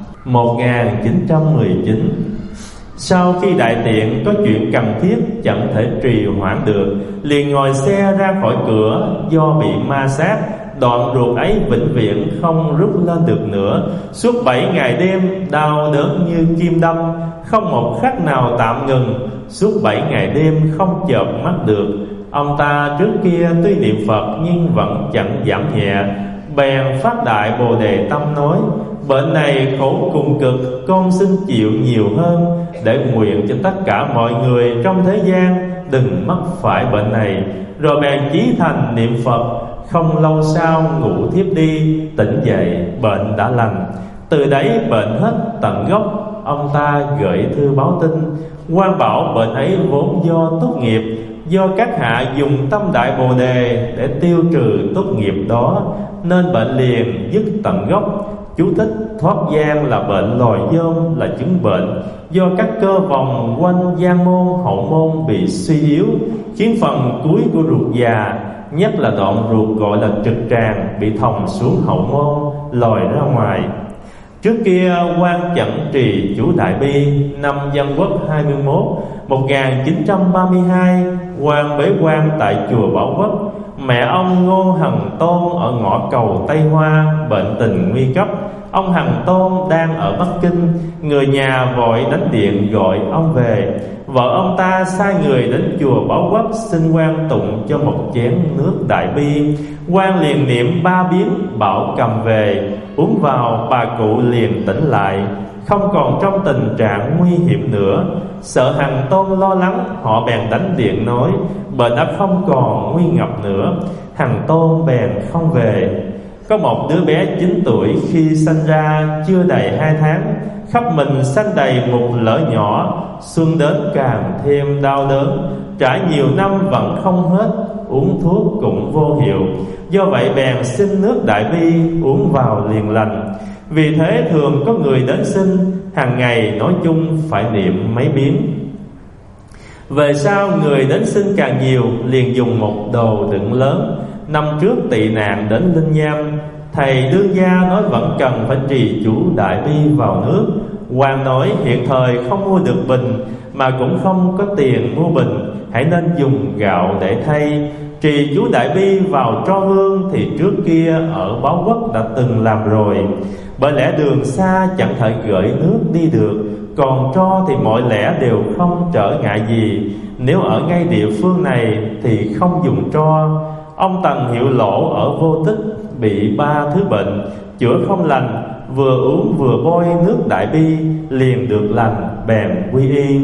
1919, sau khi đại tiện có chuyện cần thiết chẳng thể trì hoãn được, liền ngồi xe ra khỏi cửa. Do bị ma sát, đoạn ruột ấy vĩnh viễn không rút lên được nữa. Suốt 7 ngày đêm đau đớn như kim đâm, không một khắc nào tạm ngừng. Suốt 7 ngày đêm không chợp mắt được. Ông ta trước kia tuy niệm Phật nhưng vẫn chẳng giảm nhẹ. Bèn phát đại Bồ Đề tâm nói: bệnh này khổ cùng cực, con xin chịu nhiều hơn, để nguyện cho tất cả mọi người trong thế gian đừng mắc phải bệnh này. Rồi bèn chí thành niệm Phật. Không lâu sau ngủ thiếp đi, tỉnh dậy bệnh đã lành. Từ đấy bệnh hết tận gốc. Ông ta gửi thư báo tin, quan bảo bệnh ấy vốn do tốt nghiệp, do các hạ dùng tâm đại Bồ Đề để tiêu trừ tốt nghiệp đó, nên bệnh liền dứt tận gốc. Chú thích: thoát gian là bệnh lòi dơm, là chứng bệnh do các cơ vòng quanh gian môn hậu môn bị suy yếu, khiến phần cuối của ruột già, nhất là đoạn ruột gọi là trực tràng, bị thòng xuống hậu môn, lòi ra ngoài. Trước kia quan Chẩn Trì chủ Đại Bi năm Dân Quốc 21 1932, quan bế quan tại chùa Bảo Quốc. Mẹ ông Ngô Hằng Tôn ở ngõ cầu Tây Hoa bệnh tình nguy cấp. Ông Hằng Tôn đang ở Bắc Kinh, người nhà vội đánh điện gọi ông về. Vợ ông ta sai người đến chùa Bảo Quốc xin quan tụng cho một chén nước Đại Bi. Quan liền niệm 3 biến bảo cầm về, uống vào bà cụ liền tỉnh lại, không còn trong tình trạng nguy hiểm nữa. Sợ Hằng Tôn lo lắng, họ bèn đánh điện nói bệnh đã không còn nguy ngập nữa. Hằng Tôn bèn không về. Có một đứa bé 9 tuổi khi sanh ra chưa đầy 2 tháng, khắp mình sanh đầy một lở nhỏ. Xuân đến càng thêm đau đớn, trải nhiều năm vẫn không hết, uống thuốc cũng vô hiệu. Do vậy bèn xin nước Đại Bi uống vào liền lành. Vì thế thường có người đến xin, hàng ngày nói chung phải niệm mấy biến. Về sau người đến xin càng nhiều, liền dùng một đồ đựng lớn. Năm trước tị nạn đến Linh Nham, thầy đương gia nói vẫn cần phải trì chú Đại Bi vào nước. Hoàng nói hiện thời không mua được bình, mà cũng không có tiền mua bình, hãy nên dùng gạo để thay. Trì chú Đại Bi vào tro hương thì trước kia ở Báo Quốc đã từng làm rồi. Bởi lẽ đường xa chẳng thể gửi nước đi được, còn tro thì mọi lẽ đều không trở ngại gì. Nếu ở ngay địa phương này thì không dùng tro. Ông Tần Hiệu Lỗ ở Vô Tích bị 3 thứ bệnh chữa không lành, vừa uống vừa bôi nước Đại Bi liền được lành, bèn quy y.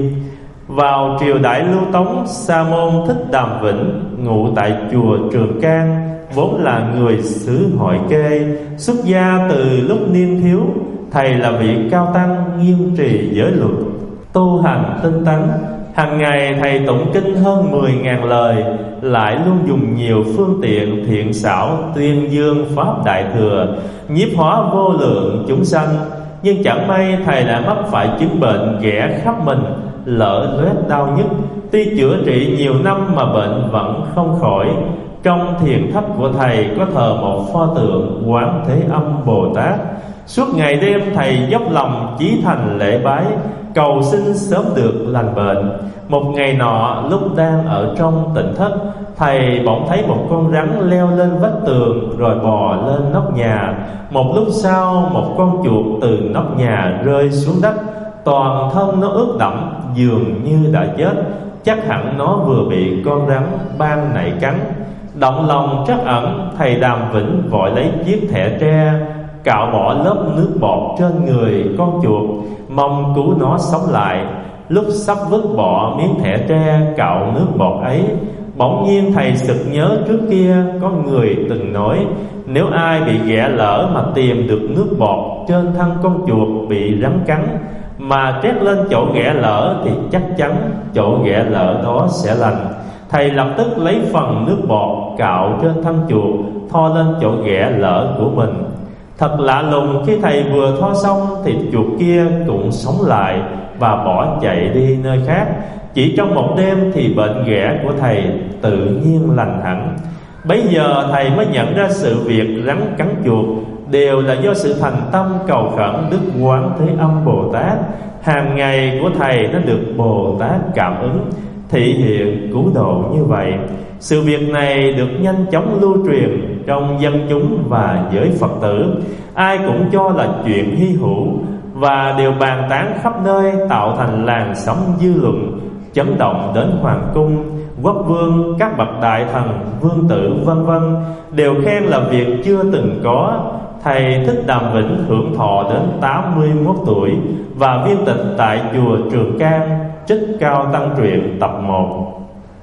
Vào triều Đại Lưu Tống, Sa môn Thích Đàm Vĩnh ngụ tại chùa Trường Can, vốn là người xứ Hội Kê, xuất gia từ lúc niên thiếu. Thầy là vị cao tăng nghiêm trì giới luật, tu hành tinh tấn. Hàng ngày thầy tụng kinh hơn 10.000 lời, lại luôn dùng nhiều phương tiện thiện xảo tuyên dương pháp Đại Thừa, nhiếp hóa vô lượng chúng sanh. Nhưng chẳng may thầy đã mắc phải chứng bệnh ghẻ khắp mình, lở loét đau nhức. Tuy chữa trị nhiều năm mà bệnh vẫn không khỏi. Trong thiền thất của thầy có thờ một pho tượng Quán Thế Âm Bồ Tát. Suốt ngày đêm thầy dốc lòng chí thành lễ bái, cầu xin sớm được lành bệnh. Một ngày nọ, lúc đang ở trong tịnh thất, thầy bỗng thấy một con rắn leo lên vách tường rồi bò lên nóc nhà. Một lúc sau, một con chuột từ nóc nhà rơi xuống đất, toàn thân nó ướt đẫm, dường như đã chết. Chắc hẳn nó vừa bị con rắn ban nảy cắn. Động lòng trắc ẩn, thầy Đàm Vĩnh vội lấy chiếc thẻ tre cạo bỏ lớp nước bọt trên người con chuột, mong cứu nó sống lại. Lúc sắp vứt bỏ miếng thẻ tre cạo nước bọt ấy, bỗng nhiên thầy sực nhớ trước kia có người từng nói, nếu ai bị ghẻ lở mà tìm được nước bọt trên thân con chuột bị rắn cắn, mà trét lên chỗ ghẻ lở thì chắc chắn chỗ ghẻ lở đó sẽ lành. Thầy lập tức lấy phần nước bọt cạo trên thân chuột thoa lên chỗ ghẻ lở của mình. Thật lạ lùng, khi thầy vừa thoa xong thì chuột kia cũng sống lại và bỏ chạy đi nơi khác. Chỉ trong một đêm thì bệnh ghẻ của thầy tự nhiên lành hẳn. Bấy giờ thầy mới nhận ra sự việc rắn cắn chuột đều là do sự thành tâm cầu khẩn Đức Quán Thế Âm Bồ Tát. Hàng ngày của thầy nó được Bồ Tát cảm ứng, thị hiện cứu độ như vậy. Sự việc này được nhanh chóng lưu truyền trong dân chúng và giới Phật tử. Ai cũng cho là chuyện hy hữu và đều bàn tán khắp nơi, tạo thành làn sóng dư luận, chấn động đến hoàng cung, quốc vương, các bậc đại thần, vương tử vân vân, đều khen là việc chưa từng có. Thầy Thích Đàm Vĩnh hưởng thọ đến 81 tuổi và viên tịch tại chùa Trường Can. Trích Cao Tăng Truyện tập 1.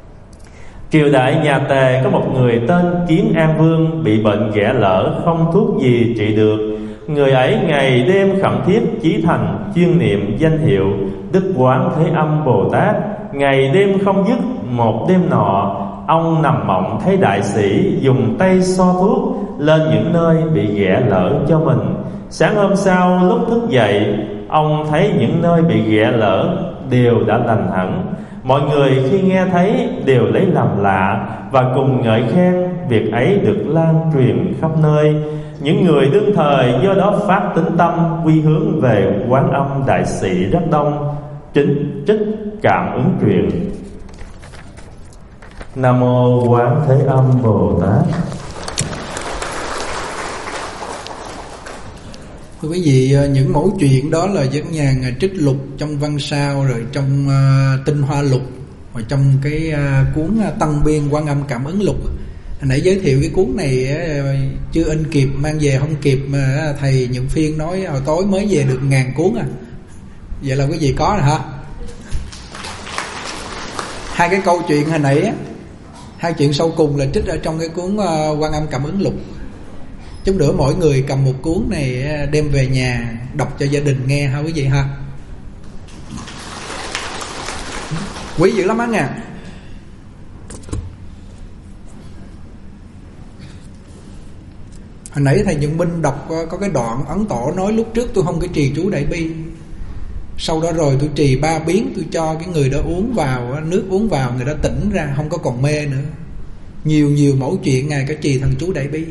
Triều đại nhà Tề có một người tên Kiến An Vương bị bệnh ghẻ lở, không thuốc gì trị được. Người ấy ngày đêm khẩn thiết chí thành, chuyên niệm danh hiệu Đức Quán Thế Âm Bồ Tát, ngày đêm không dứt. Một đêm nọ, ông nằm mộng thấy đại sĩ dùng tay xoa thuốc lên những nơi bị ghẻ lở cho mình. Sáng hôm sau lúc thức dậy, ông thấy những nơi bị ghẻ lở đều đã lành hẳn. Mọi người khi nghe thấy đều lấy làm lạ và cùng ngợi khen. Việc ấy được lan truyền khắp nơi. Những người đương thời do đó phát tín tâm quy hướng về Quán Âm đại sĩ rất đông. Trích Cảm ứng truyền. Nam mô Quán Thế Âm Bồ Tát. Thưa quý vị, những mẫu chuyện đó là Dẫn Nhàn trích lục trong Văn Sao, rồi trong Tinh Hoa Lục, và trong cái cuốn Tăng Biên Quan Âm Cảm Ứng Lục. Hồi nãy giới thiệu cái cuốn này chưa in kịp, mang về không kịp, mà thầy Nhuận Phiên nói hồi tối mới về được 1000 cuốn à. Vậy là quý vị có rồi hả? Hai cái câu chuyện hồi nãy, hai chuyện sau cùng là trích ở trong cái cuốn Quan Âm Cảm Ứng Lục. Chút nữa mỗi người cầm một cuốn này đem về nhà đọc cho gia đình nghe ha quý vị ha. Quý dữ lắm á nha. Hồi nãy thầy Nhuận Minh đọc có cái đoạn Ấn Tổ nói lúc trước tôi không có trì chú Đại Bi, sau đó rồi tôi trì 3 biến, tôi cho cái người đó uống vào, nước uống vào người đó tỉnh ra, không có còn mê nữa. Nhiều mẫu chuyện Ngài có trì thần chú Đại Bi.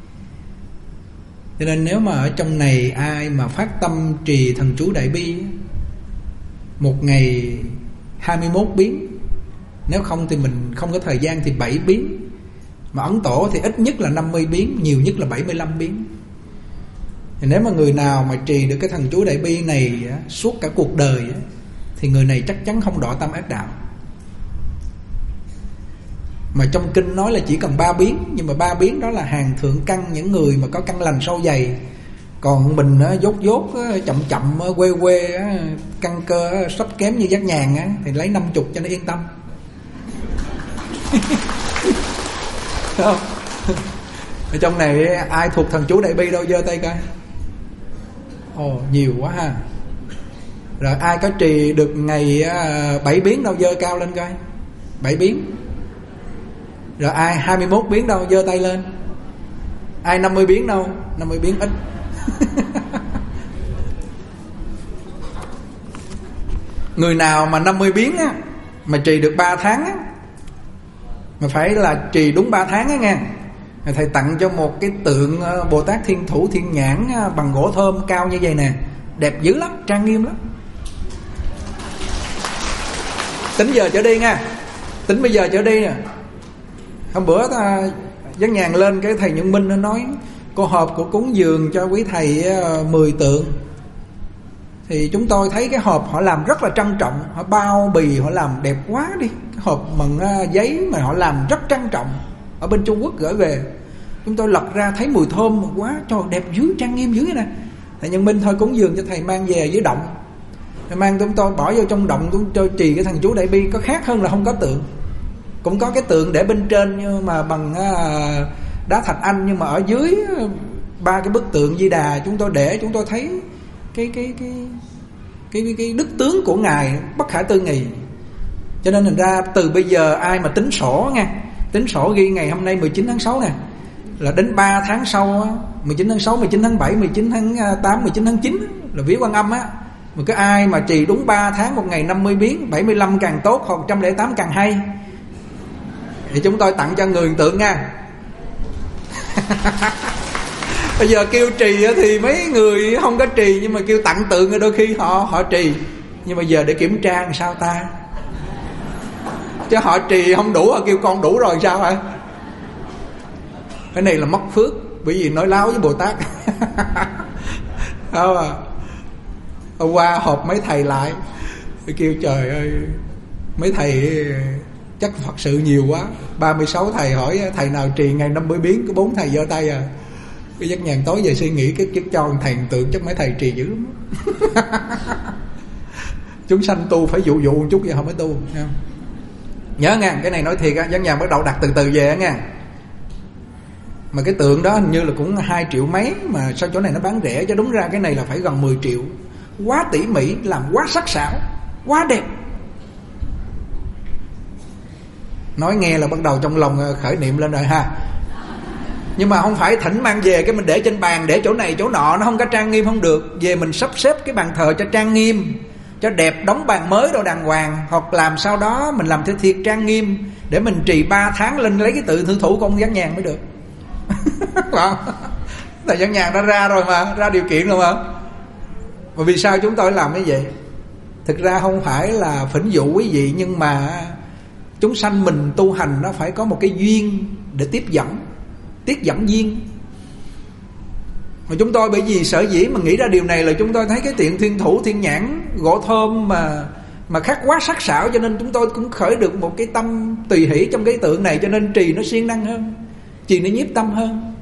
Cho nên nếu mà ở trong này ai mà phát tâm trì thần chú Đại Bi, một ngày 21 biến, nếu không thì mình không có thời gian thì 7 biến, mà Ấn Tổ thì ít nhất là 50 biến, nhiều nhất là 75 biến. Thì nếu mà người nào mà trì được cái thần chú Đại Bi này suốt cả cuộc đời thì người này chắc chắn không đọa tam ác đạo. Mà trong kinh nói là chỉ cần 3 biến, nhưng mà 3 biến đó là hàng thượng căn, những người mà có căn lành sâu dày. Còn mình dốt chậm chậm quê quê, căn cơ sắp kém như Giác Nhàn á, thì lấy 50 cho nó yên tâm. Không? Ở trong này ai thuộc thần chú Đại Bi đâu, giơ tay coi. Ồ, nhiều quá ha. Rồi ai có trì được ngày 7 biến đâu, giơ cao lên coi. 7 biến. Rồi ai 21 biến đâu, giơ tay lên. Ai 50 biến đâu, 50 biến ít. Người nào mà 50 biến á, mà trì được 3 tháng á, mà phải là trì đúng 3 tháng á nghe, thầy tặng cho một cái tượng Bồ Tát Thiên Thủ Thiên Nhãn bằng gỗ thơm cao như vậy nè, đẹp dữ lắm, trang nghiêm lắm. Tính giờ trở đi nha, tính bây giờ trở đi nè. Hôm bữa Giác Nhàn lên cái thầy Nhân Minh nó nói cô hộp của cúng dường cho quý thầy 10 tượng. Thì chúng tôi thấy cái hộp họ làm rất là trân trọng, họ bao bì họ làm đẹp quá đi. Cái hộp bằng giấy mà họ làm rất trân trọng, ở bên Trung Quốc gửi về. Chúng tôi lật ra thấy mùi thơm quá, trời đẹp dữ, trang nghiêm dữ nè. Thầy Nhân Minh thôi cúng dường cho thầy mang về dưới động. Thầy mang chúng tôi bỏ vô trong động, chúng tôi trì cái thần chú Đại Bi, có khác hơn là không có tượng. Cũng có cái tượng để bên trên nhưng mà bằng đá thạch anh, nhưng mà ở dưới 3 cái bức tượng Di Đà chúng tôi để, chúng tôi thấy cái đức tướng của ngài bất khả tư nghị. Cho nên thành ra từ bây giờ ai mà tính sổ nha, tính sổ ghi ngày hôm nay 19 tháng 6 nè, là đến 3 tháng sau 19 tháng 6, 19 tháng 7, 19 tháng 8, 19 tháng 9 là vía Quan Âm á. Mà cái ai mà trì đúng 3 tháng một ngày 50 biến, 75 càng tốt, hoặc 108 càng hay, thì chúng tôi tặng cho người tượng nha. Bây giờ kêu trì thì mấy người không có trì, nhưng mà kêu tặng tượng đôi khi họ trì. Nhưng mà giờ để kiểm tra làm sao ta, chứ họ trì không đủ, họ kêu con đủ rồi sao hả? Cái này là mất phước, bởi vì nói láo với Bồ Tát. Hôm qua họp mấy thầy lại, kêu trời ơi, mấy thầy chắc Phật sự nhiều quá. 36 thầy hỏi thầy nào trì ngày 50 biến, có 4 thầy giơ tay à. Cái Giác Nhàn tối về suy nghĩ cái cho thầy tượng, chắc mấy thầy trì dữ lắm. Chúng sanh tu phải dụ một chút vậy họ mới tu. Nhớ nha, cái này nói thiệt á, Giác Nhàn bắt đầu đặt từ từ về á nha. Mà cái tượng đó hình như là cũng 2 triệu mấy, mà sao chỗ này nó bán rẻ, chứ đúng ra cái này là phải gần 10 triệu. Quá tỉ mỉ, làm quá sắc sảo, quá đẹp. Nói nghe là bắt đầu trong lòng khởi niệm lên rồi ha. Nhưng mà không phải thỉnh mang về cái mình để trên bàn, để chỗ này chỗ nọ, nó không có trang nghiêm, không được. Về mình sắp xếp cái bàn thờ cho trang nghiêm, cho đẹp, đóng bàn mới đồ đàng hoàng, hoặc làm sau đó mình làm thiệt trang nghiêm, để mình trì 3 tháng lên lấy cái tự Thương Thủ của ông Giác Nhàn mới được. Thầy Giác Nhàn đã ra rồi mà, ra điều kiện rồi mà. Mà vì sao chúng tôi làm như vậy? Thực ra không phải là phỉnh dụ quý vị, nhưng mà chúng sanh mình tu hành nó phải có một cái duyên để tiếp dẫn duyên. Mà chúng tôi bởi vì sở dĩ mà nghĩ ra điều này là chúng tôi thấy cái tượng Thiên Thủ Thiên Nhãn gỗ thơm mà khắc quá sắc sảo, cho nên chúng tôi cũng khởi được một cái tâm tùy hỷ trong cái tượng này, cho nên trì nó siêng năng hơn, trì nó nhiếp tâm hơn.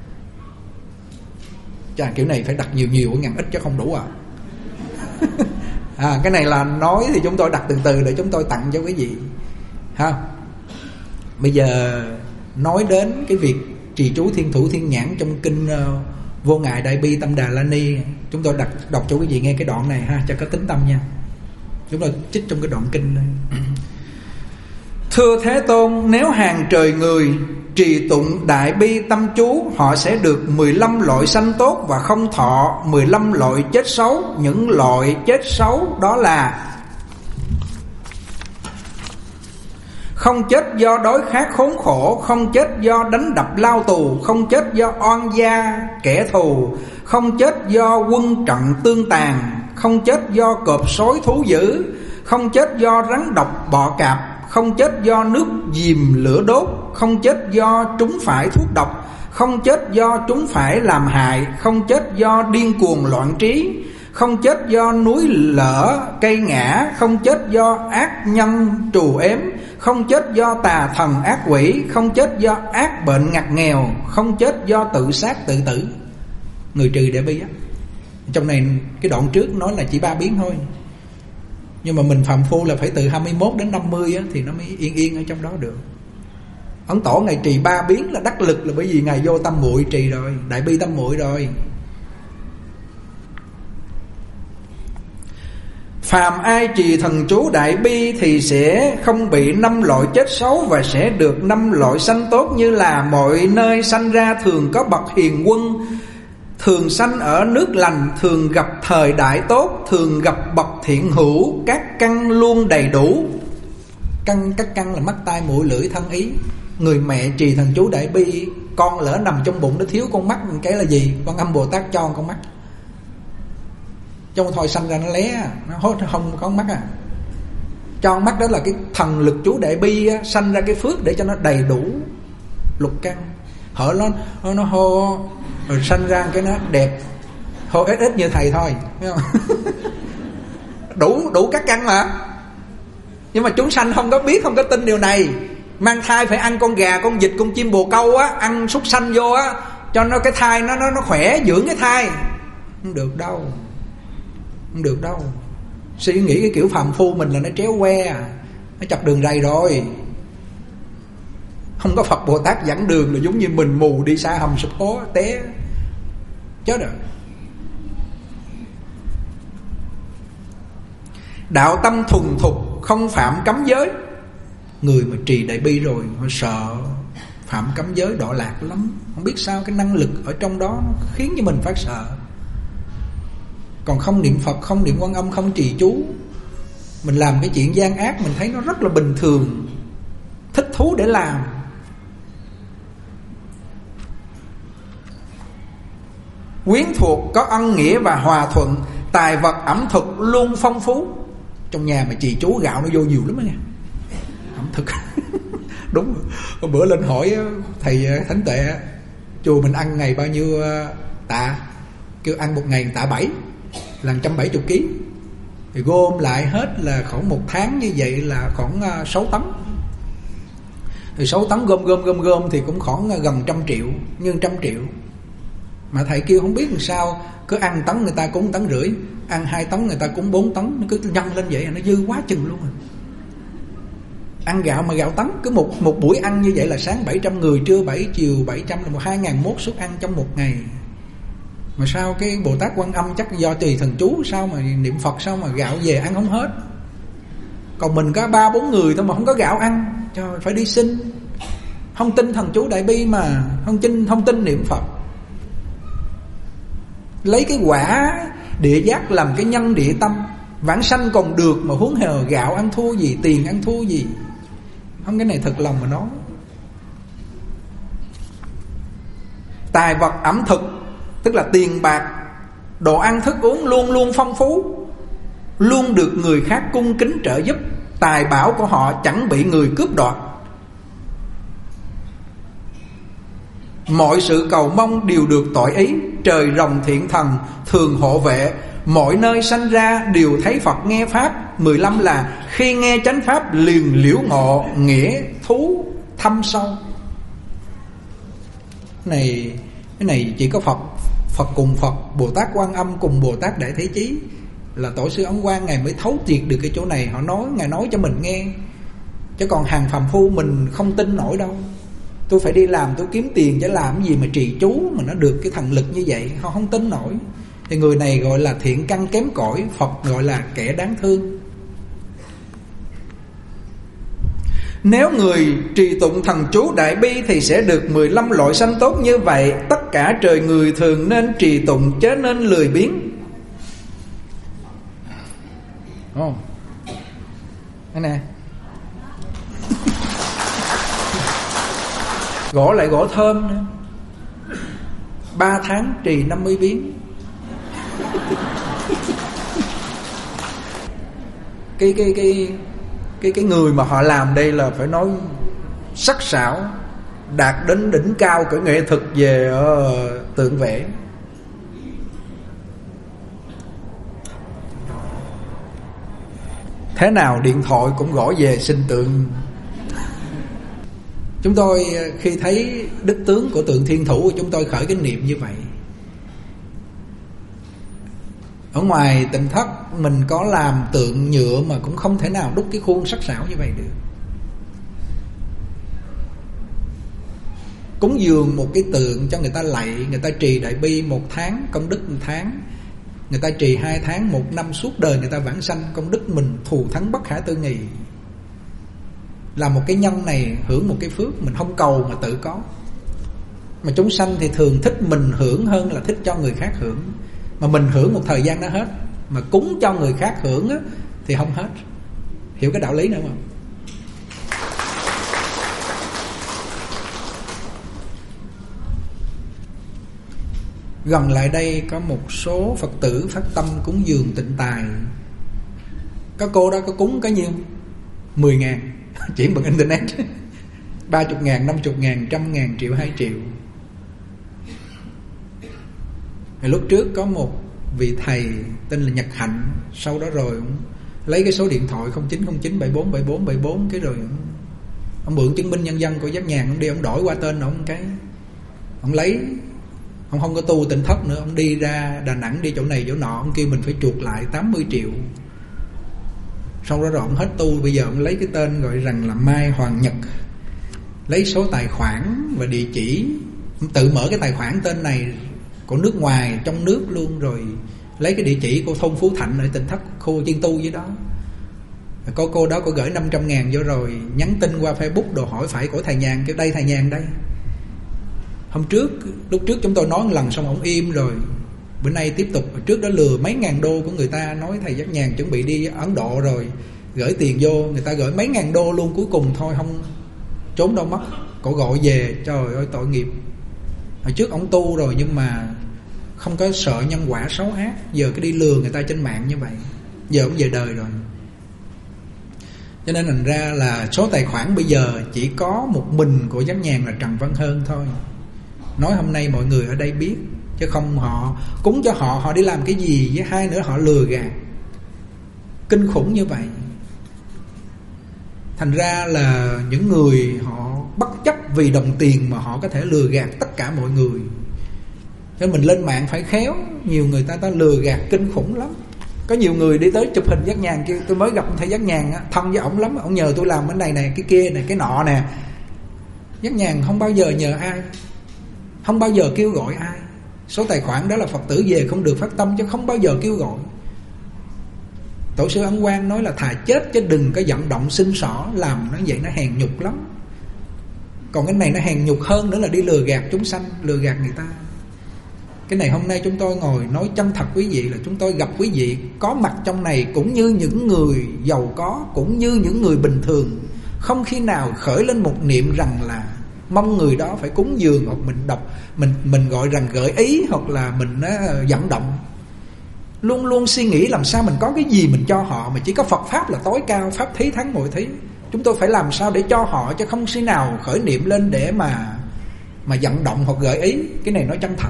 Chà, kiểu này phải đặt nhiều ngàn ít chứ không đủ à. Cái này là nói thì chúng tôi đặt từ từ để chúng tôi tặng cho quý vị ha. Bây giờ nói đến cái việc trì chú Thiên Thủ Thiên Nhãn trong kinh Vô Ngại Đại Bi Tâm Đà La Ni. Chúng tôi đọc cho quý vị nghe cái đoạn này ha, cho có tính tâm nha. Chúng tôi trích trong cái đoạn kinh này. Thưa Thế Tôn, nếu hàng trời người trì tụng Đại Bi tâm chú, họ sẽ được 15 loại sanh tốt và không thọ 15 loại chết xấu. Những loại chết xấu đó là: không chết do đói khát khốn khổ, không chết do đánh đập lao tù, không chết do oan gia kẻ thù, không chết do quân trận tương tàn, không chết do cọp sói thú dữ, không chết do rắn độc bọ cạp, không chết do nước dìm lửa đốt, không chết do trúng phải thuốc độc, không chết do trúng phải làm hại, không chết do điên cuồng loạn trí, không chết do núi lở cây ngã, không chết do ác nhân trù ếm, không chết do tà thần ác quỷ, không chết do ác bệnh ngặt nghèo, không chết do tự sát tự tử. Người trì đại bi á. Trong này cái đoạn trước nói là chỉ 3 biến thôi, nhưng mà mình phàm phu là phải từ 21 đến 50 á, thì nó mới yên ở trong đó được. Ấn Tổ ngày trì 3 biến là đắc lực, là bởi vì ngài vô tâm muội trì rồi, đại bi tâm muội rồi. Phàm ai trì thần chú đại bi thì sẽ không bị 5 loại chết xấu, và sẽ được 5 loại sanh tốt, như là mọi nơi sanh ra thường có bậc hiền quân, thường sanh ở nước lành, thường gặp thời đại tốt, thường gặp bậc thiện hữu, các căn luôn đầy đủ. Các căn là mắt tai mũi lưỡi thân ý. Người mẹ trì thần chú đại bi, con lỡ nằm trong bụng nó thiếu con mắt, cái là gì? Quan Âm Bồ Tát cho con mắt, trong thôi sanh ra nó lé, nó không có mắt à. Cho con mắt đó là cái thần lực chú đại bi á, sanh ra cái phước để cho nó đầy đủ lục căn. Hở nó hô rồi sanh ra cái nó đẹp, hô ít như thầy thôi, thấy không? đủ các căn mà. Nhưng mà chúng sanh không có biết, không có tin điều này. Mang thai phải ăn con gà, con vịt, con chim bồ câu á, ăn súc sanh vô á, cho nó cái thai nó khỏe, dưỡng cái thai. Không được đâu, không được đâu. Suy nghĩ cái kiểu phàm phu mình là nó tréo que, nó chập đường rầy rồi. Không có Phật Bồ Tát dẫn đường là giống như mình mù đi xa hầm sụp hố té chết rồi. Đạo tâm thuần thục, không phạm cấm giới. Người mà trì đại bi rồi họ sợ phạm cấm giới đọa lạc lắm. Không biết sao cái năng lực ở trong đó nó khiến cho mình phát sợ. Còn không niệm Phật, không niệm Quan Âm, không trì chú, mình làm cái chuyện gian ác mình thấy nó rất là bình thường, thích thú để làm. Quyến thuộc có ân nghĩa và hòa thuận, tài vật ẩm thực luôn phong phú. Trong nhà mà trì chú gạo nó vô nhiều lắm đó nha, ẩm thực. Đúng. Hôm bữa lên hỏi thầy Thánh Tuệ, chùa mình ăn ngày bao nhiêu tạ? Kêu ăn một ngày tạ 7 là 170 kg. Thì gom lại hết là khoảng 1 tháng như vậy là khoảng 6 tấn. Thì 6 tấn gom thì cũng khoảng gần 100 triệu, như 100 triệu. Mà thầy kêu không biết làm sao, cứ ăn tấn người ta cũng 1,5 tấn, ăn 2 tấn người ta cũng 4 tấn, nó cứ nhân lên vậy, nó dư quá chừng luôn. Ăn gạo mà gạo tấn, cứ một buổi ăn như vậy là sáng 700 người, trưa 7, chiều 700 là 2.001 suất ăn trong một ngày. Mà sao cái Bồ Tát Quan Âm chắc do trì thần chú, sao mà niệm Phật sao mà gạo về ăn không hết. Còn mình có 3-4 người thôi mà không có gạo ăn, trời, phải đi xin. Không tin thần chú đại bi mà không tin niệm Phật. Lấy cái quả địa giác làm cái nhân địa tâm, vãng sanh còn được mà huống hồ gạo ăn thua gì, tiền ăn thua gì. Không, cái này thật lòng mà nói. Tài vật ẩm thực, tức là tiền bạc, đồ ăn thức uống luôn luôn phong phú, luôn được người khác cung kính trợ giúp. Tài bảo của họ chẳng bị người cướp đoạt. Mọi sự cầu mong đều được tội ý. Trời rồng thiện thần thường hộ vệ. Mọi nơi sanh ra đều thấy Phật nghe Pháp. 15 là khi nghe chánh Pháp liền liễu ngộ nghĩa thú thâm sâu. Cái này chỉ có Phật cùng Phật, Bồ Tát Quan Âm cùng Bồ Tát Đại Thế Chí, là Tổ sư Ấn Quang ngài mới thấu triệt được cái chỗ này. Họ nói, ngài nói cho mình nghe. Chứ còn hàng phàm phu mình không tin nổi đâu. Tôi phải đi làm, tôi kiếm tiền chứ làm gì mà trì chú mà nó được cái thần lực như vậy. Họ không tin nổi. Thì người này gọi là thiện căn kém cỏi, Phật gọi là kẻ đáng thương. Nếu người trì tụng thần chú đại bi thì sẽ được 15 loại sanh tốt như vậy. Tất cả trời người thường nên trì tụng, chớ nên lười biếng. Cái nè, gõ lại gõ thơm nữa. 3 tháng trì 50 biến. Cái người mà họ làm đây là phải nói sắc sảo, đạt đến đỉnh cao của nghệ thuật về tượng vẽ. thế nào điện thoại cũng gõ về xin tượng. Chúng tôi khi thấy đức tướng của tượng Thiên Thủ, chúng tôi khởi cái niệm như vậy. Ở ngoài Tịnh Thất mình có làm tượng nhựa mà cũng không thể nào đúc cái khuôn sắc sảo như vậy được. Cúng dường một cái tượng cho người ta lạy, người ta trì đại bi 1 tháng, công đức 1 tháng. Người ta trì 2 tháng, 1 năm, suốt đời người ta vãng sanh, công đức mình thù thắng bất khả tư nghị. Là một cái nhân này hưởng một cái phước mình không cầu mà tự có. Mà chúng sanh thì thường thích mình hưởng hơn là thích cho người khác hưởng. Mà mình hưởng một thời gian nó hết, mà cúng cho người khác hưởng á, thì không hết. Hiểu cái đạo lý nữa không? Gần lại đây có một số Phật tử phát tâm cúng dường tịnh tài. Các cô đó có cúng có nhiêu? 10.000 chỉ bằng internet. 30.000, 50.000, 100.000, triệu, 2 triệu. Lúc trước có một vị thầy tên là Nhật Hạnh, sau đó rồi ông lấy cái số điện thoại 0909 74 74 74, cái rồi ông mượn chứng minh nhân dân của Giác Nhàn, ông đi ông đổi qua tên ông, cái ông lấy, ông không có tu Tịnh Thất nữa, ông đi ra Đà Nẵng đi chỗ này chỗ nọ, ông kêu mình phải chuộc lại 80 triệu. Sau đó rồi ông hết tu, bây giờ ông lấy cái tên gọi rằng là Mai Hoàng Nhật, lấy số tài khoản và địa chỉ, ông tự mở cái tài khoản tên này của nước ngoài, trong nước luôn, rồi lấy cái địa chỉ của thôn Phú Thạnh ở Tịnh Thất, khu Chiên Tu dưới đó. Có cô đó có gửi 500.000 vô rồi nhắn tin qua Facebook đồ hỏi phải của thầy Nhàn, kêu đây thầy Nhàn đây. Lúc trước chúng tôi nói một lần xong ông im rồi. Bữa nay tiếp tục, trước đó lừa mấy ngàn đô của người ta, nói thầy Giác Nhàn chuẩn bị đi Ấn Độ rồi, gửi tiền vô, người ta gửi mấy ngàn đô luôn, cuối cùng thôi không trốn đâu mất. Cổ gọi về, trời ơi tội nghiệp. Hồi trước ông tu rồi nhưng mà không có sợ nhân quả xấu ác, giờ cái đi lừa người ta trên mạng như vậy, giờ ông về đời rồi. Cho nên thành ra là số tài khoản bây giờ chỉ có một mình của Giác Nhàn là Trần Văn Hơn thôi. Nói hôm nay mọi người ở đây biết, chứ không họ cúng cho họ đi làm cái gì, với hai nữa họ lừa gạt kinh khủng như vậy. Thành ra là những người họ bất chấp vì đồng tiền mà họ có thể lừa gạt tất cả mọi người. Cho mình lên mạng phải khéo, nhiều người ta lừa gạt kinh khủng lắm. Có nhiều người đi tới chụp hình Giác Nhàn kia, tôi mới gặp thầy Giác Nhàn á, thân với ổng lắm, ổng nhờ tôi làm cái này nè, cái kia nè, cái nọ nè. Giác Nhàn không bao giờ nhờ ai, không bao giờ kêu gọi ai. Số tài khoản đó là Phật tử về không được phát tâm, chứ không bao giờ kêu gọi. Tổ sư Ấn Quang nói là thà chết chứ đừng có vận động sinh sỏ, làm nó vậy nó hèn nhục lắm. Còn cái này nó hèn nhục hơn nữa là đi lừa gạt chúng sanh, lừa gạt người ta. Cái này hôm nay chúng tôi ngồi nói chân thật quý vị là chúng tôi gặp quý vị có mặt trong này, cũng như những người giàu có, cũng như những người bình thường, không khi nào khởi lên một niệm rằng là mong người đó phải cúng dường, hoặc mình đọc, mình gọi rằng gợi ý, hoặc là mình vận động. Luôn luôn suy nghĩ làm sao mình có cái gì mình cho họ, mà chỉ có Phật Pháp là tối cao, Pháp thí thắng mọi thí. Chúng tôi phải làm sao để cho họ, chứ không khi nào khởi niệm lên để mà vận động hoặc gợi ý. Cái này nói chân thật.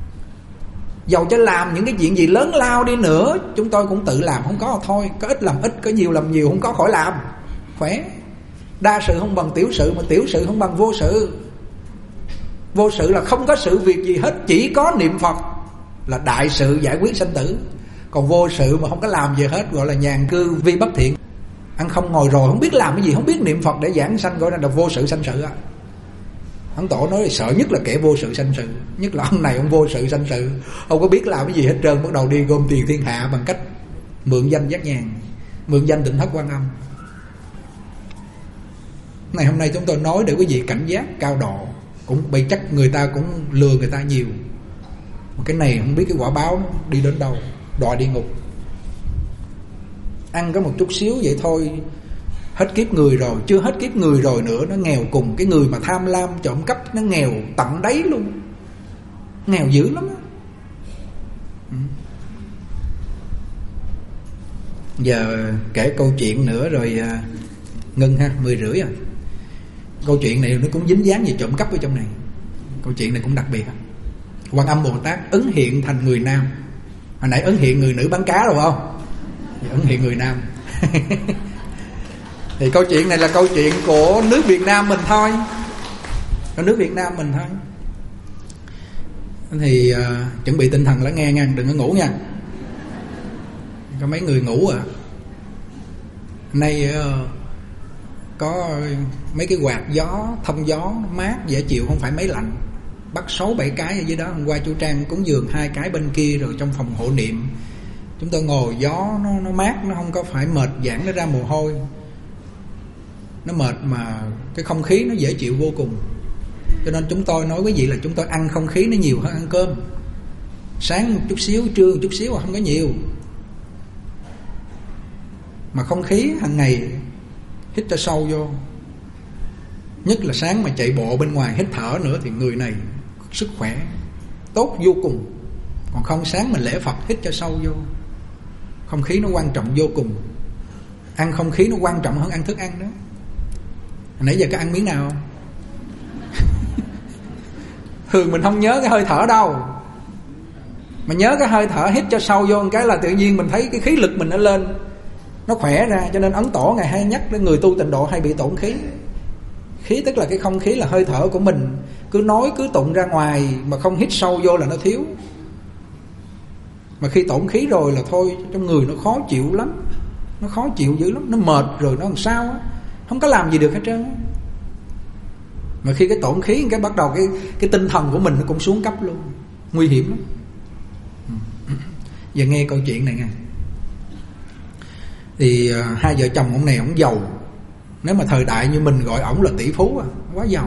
Dầu cho làm những cái chuyện gì lớn lao đi nữa, chúng tôi cũng tự làm, không có thôi. Có ít làm ít, có nhiều làm nhiều, không có khỏi làm. Khỏe. Đa sự không bằng tiểu sự, mà tiểu sự không bằng vô sự. Vô sự là không có sự việc gì hết, chỉ có niệm Phật là đại sự giải quyết sanh tử. Còn vô sự mà không có làm gì hết gọi là nhàn cư vi bất thiện. Ăn không ngồi rồi, không biết làm cái gì, không biết niệm Phật để giảng sanh, gọi là vô sự sanh sự á. Ấn Tổ nói là sợ nhất là kẻ vô sự sanh sự. Nhất là ông này ông vô sự sanh sự, không có biết làm cái gì hết trơn, bắt đầu đi gom tiền thiên hạ bằng cách mượn danh Giác Nhàn, mượn danh Tịnh Thất Quan Âm. Này hôm nay chúng tôi nói để quý vị cảnh giác cao độ. Cũng bây chắc người ta cũng lừa người ta nhiều. Cái này không biết cái quả báo đi đến đâu, đọa địa ngục. Ăn có một chút xíu vậy thôi hết kiếp người rồi, chưa hết kiếp người rồi nữa, nó nghèo cùng. Cái người mà tham lam trộm cắp nó nghèo tận đáy luôn, nghèo dữ lắm đó. Giờ kể câu chuyện nữa rồi ngưng ha, 10:30 à. Câu chuyện này nó cũng dính dáng về trộm cắp ở trong này. Câu chuyện này cũng đặc biệt. Quan Âm Bồ Tát ứng hiện thành người nam. Hồi nãy ứng hiện người nữ bán cá rồi không? Giờ ứng hiện người nam. Thì câu chuyện này là câu chuyện của nước Việt Nam mình thôi, ở nước Việt Nam mình thôi. Thì chuẩn bị tinh thần lắng nghe nha, đừng có ngủ nha. Có mấy người ngủ à. Nay có mấy cái quạt gió, thông gió mát dễ chịu, không phải máy lạnh. Bắt 6-7 cái ở dưới đó. Hôm qua chú Trang cúng dường 2 cái bên kia, rồi trong phòng hộ niệm chúng tôi ngồi, gió nó mát, nó không có phải mệt giãn, nó ra mồ hôi, nó mệt mà cái không khí nó dễ chịu vô cùng. Cho nên chúng tôi nói quý vị là chúng tôi ăn không khí nó nhiều hơn ăn cơm. Sáng một chút xíu, trưa một chút xíu, không có nhiều. Mà không khí hàng ngày hít cho sâu vô. Nhất là sáng mà chạy bộ bên ngoài hít thở nữa thì người này sức khỏe tốt vô cùng. Còn không sáng mình lễ Phật hít cho sâu vô. Không khí nó quan trọng vô cùng. Ăn không khí nó quan trọng hơn ăn thức ăn đó. Nãy giờ có ăn miếng nào? Thường mình không nhớ cái hơi thở đâu, mà nhớ cái hơi thở hít cho sâu vô một cái là tự nhiên mình thấy cái khí lực mình nó lên, nó khỏe ra. Cho nên Ấn Tổ Ngài hay nhắc đến người tu tịnh độ hay bị tổn khí. Khí tức là cái không khí, là hơi thở của mình. Cứ nói cứ tụng ra ngoài mà không hít sâu vô là nó thiếu. Mà khi tổn khí rồi là thôi, trong người nó khó chịu lắm. Nó khó chịu dữ lắm, nó mệt rồi nó làm sao á, không có làm gì được hết trơn á. Mà khi cái tổn khí cái bắt đầu cái tinh thần của mình nó cũng xuống cấp luôn, nguy hiểm lắm. Giờ nghe câu chuyện này nha. Thì hai vợ chồng ông này ông giàu. Nếu mà thời đại như mình gọi ổng là tỷ phú à, quá giàu.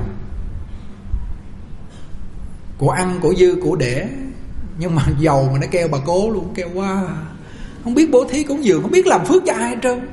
Của ăn, của dư, của để. Nhưng mà giàu mà nó kêu bà cố luôn, kêu quá. Không biết bố thí cúng dường, không biết làm phước cho ai hết trơn.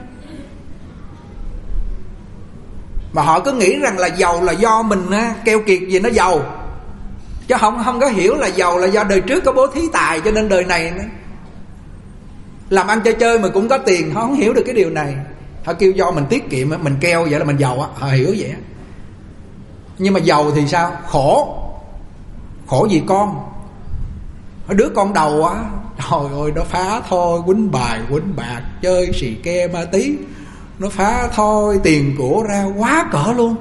Mà họ cứ nghĩ rằng là giàu là do mình keo kiệt gì nó giàu, chứ không có hiểu là giàu là do đời trước có bố thí tài, cho nên đời này làm ăn chơi mà cũng có tiền. Họ không hiểu được cái điều này. Họ kêu do mình tiết kiệm, mình keo vậy là mình giàu á. Họ hiểu vậy. Nhưng mà giàu thì sao? Khổ gì con? Đứa con đầu á, trời ơi, nó phá thôi, quýnh bài quýnh bạc, chơi xì ke ma tí, nó phá thôi, tiền của ra quá cỡ luôn.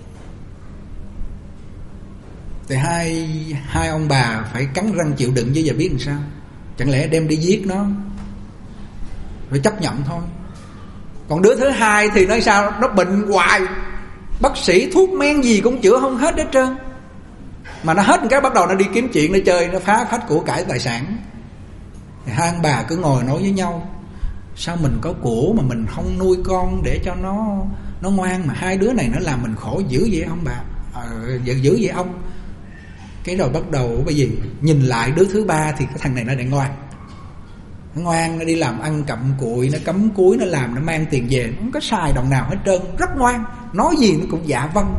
Thì hai ông bà phải cắn răng chịu đựng, chứ giờ biết làm sao. Chẳng lẽ đem đi giết nó, phải chấp nhận thôi. Còn đứa thứ hai thì nói sao? Nó bệnh hoài, bác sĩ thuốc men gì cũng chữa không hết hết trơn. Mà nó hết một cái bắt đầu nó đi kiếm chuyện, nó chơi, nó phá phách của cải tài sản. Thì hai ông bà cứ ngồi nói với nhau, sao mình có của mà mình không nuôi con để cho nó ngoan, mà hai đứa này nó làm mình khổ dữ vậy ông bà, dữ vậy ông. Cái rồi bắt đầu cái gì, nhìn lại đứa thứ ba thì cái thằng này nó lại ngoan. Nó ngoan, nó đi làm ăn cặm cụi, nó cắm cúi, nó làm, nó mang tiền về, nó không có xài đồng nào hết trơn, rất ngoan, nói gì nó cũng dạ vâng.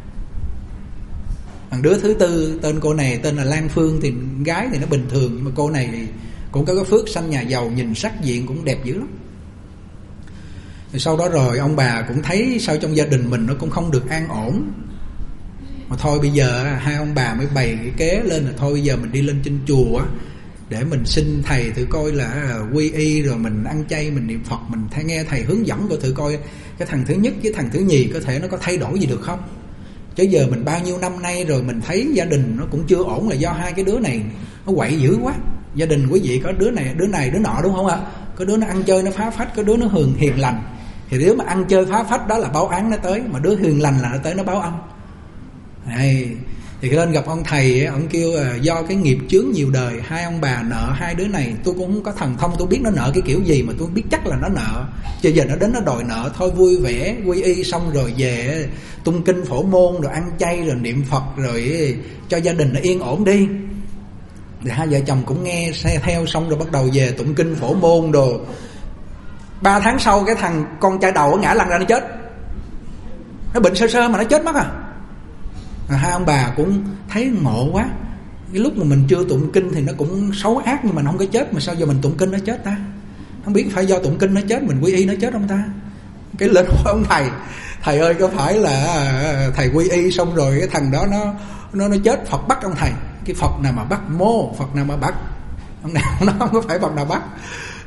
Thằng đứa thứ tư, tên cô này tên là Lan Phương, thì gái thì nó bình thường, nhưng mà cô này thì cũng có cái phước sanh nhà giàu, nhìn sắc diện cũng đẹp dữ lắm. Rồi sau đó rồi ông bà cũng thấy sao trong gia đình mình nó cũng không được an ổn. Mà thôi bây giờ hai ông bà mới bày cái kế lên là thôi bây giờ mình đi lên trên chùa để mình xin thầy thử coi là quy y, rồi mình ăn chay, mình niệm Phật, mình nghe thầy hướng dẫn coi thử coi cái thằng thứ nhất với thằng thứ nhì có thể nó có thay đổi gì được không. Chứ giờ mình bao nhiêu năm nay rồi mình thấy gia đình nó cũng chưa ổn là do hai cái đứa này nó quậy dữ quá. Gia đình quý vị có đứa này đứa nọ đúng không ạ? Có đứa nó ăn chơi nó phá phách, có đứa nó hiền lành. Thì đứa mà ăn chơi phá phách đó là báo án nó tới, mà đứa hiền lành là nó tới nó báo âm. Này, thì lên gặp ông thầy, ông kêu do cái nghiệp chướng nhiều đời, hai ông bà nợ hai đứa này. Tôi cũng không có thần thông, tôi biết nó nợ cái kiểu gì, mà tôi biết chắc là nó nợ. Chứ giờ nó đến nó đòi nợ, thôi vui vẻ quy y xong rồi về tung kinh phổ môn, rồi ăn chay, rồi niệm Phật, rồi cho gia đình nó yên ổn đi. Thì hai vợ chồng cũng nghe theo, xong rồi bắt đầu về tụng kinh phổ môn đồ. 3 tháng sau cái thằng con trai đầu ngã lăn ra nó chết. Nó bệnh sơ mà nó chết mất à. Hai ông bà cũng thấy ngộ quá. Cái lúc mà mình chưa tụng kinh thì nó cũng xấu ác, nhưng mà nó không có chết, mà sao giờ mình tụng kinh nó chết ta? Không biết phải do tụng kinh nó chết, mình quy y nó chết không ta? Cái lên hỏi ông thầy ơi, có phải là thầy quy y xong rồi cái thằng đó nó chết, Phật bắt ông thầy? Cái Phật nào mà bắt mô, Phật nào mà bắt? Ông nào nó không có phải Phật nào bắt.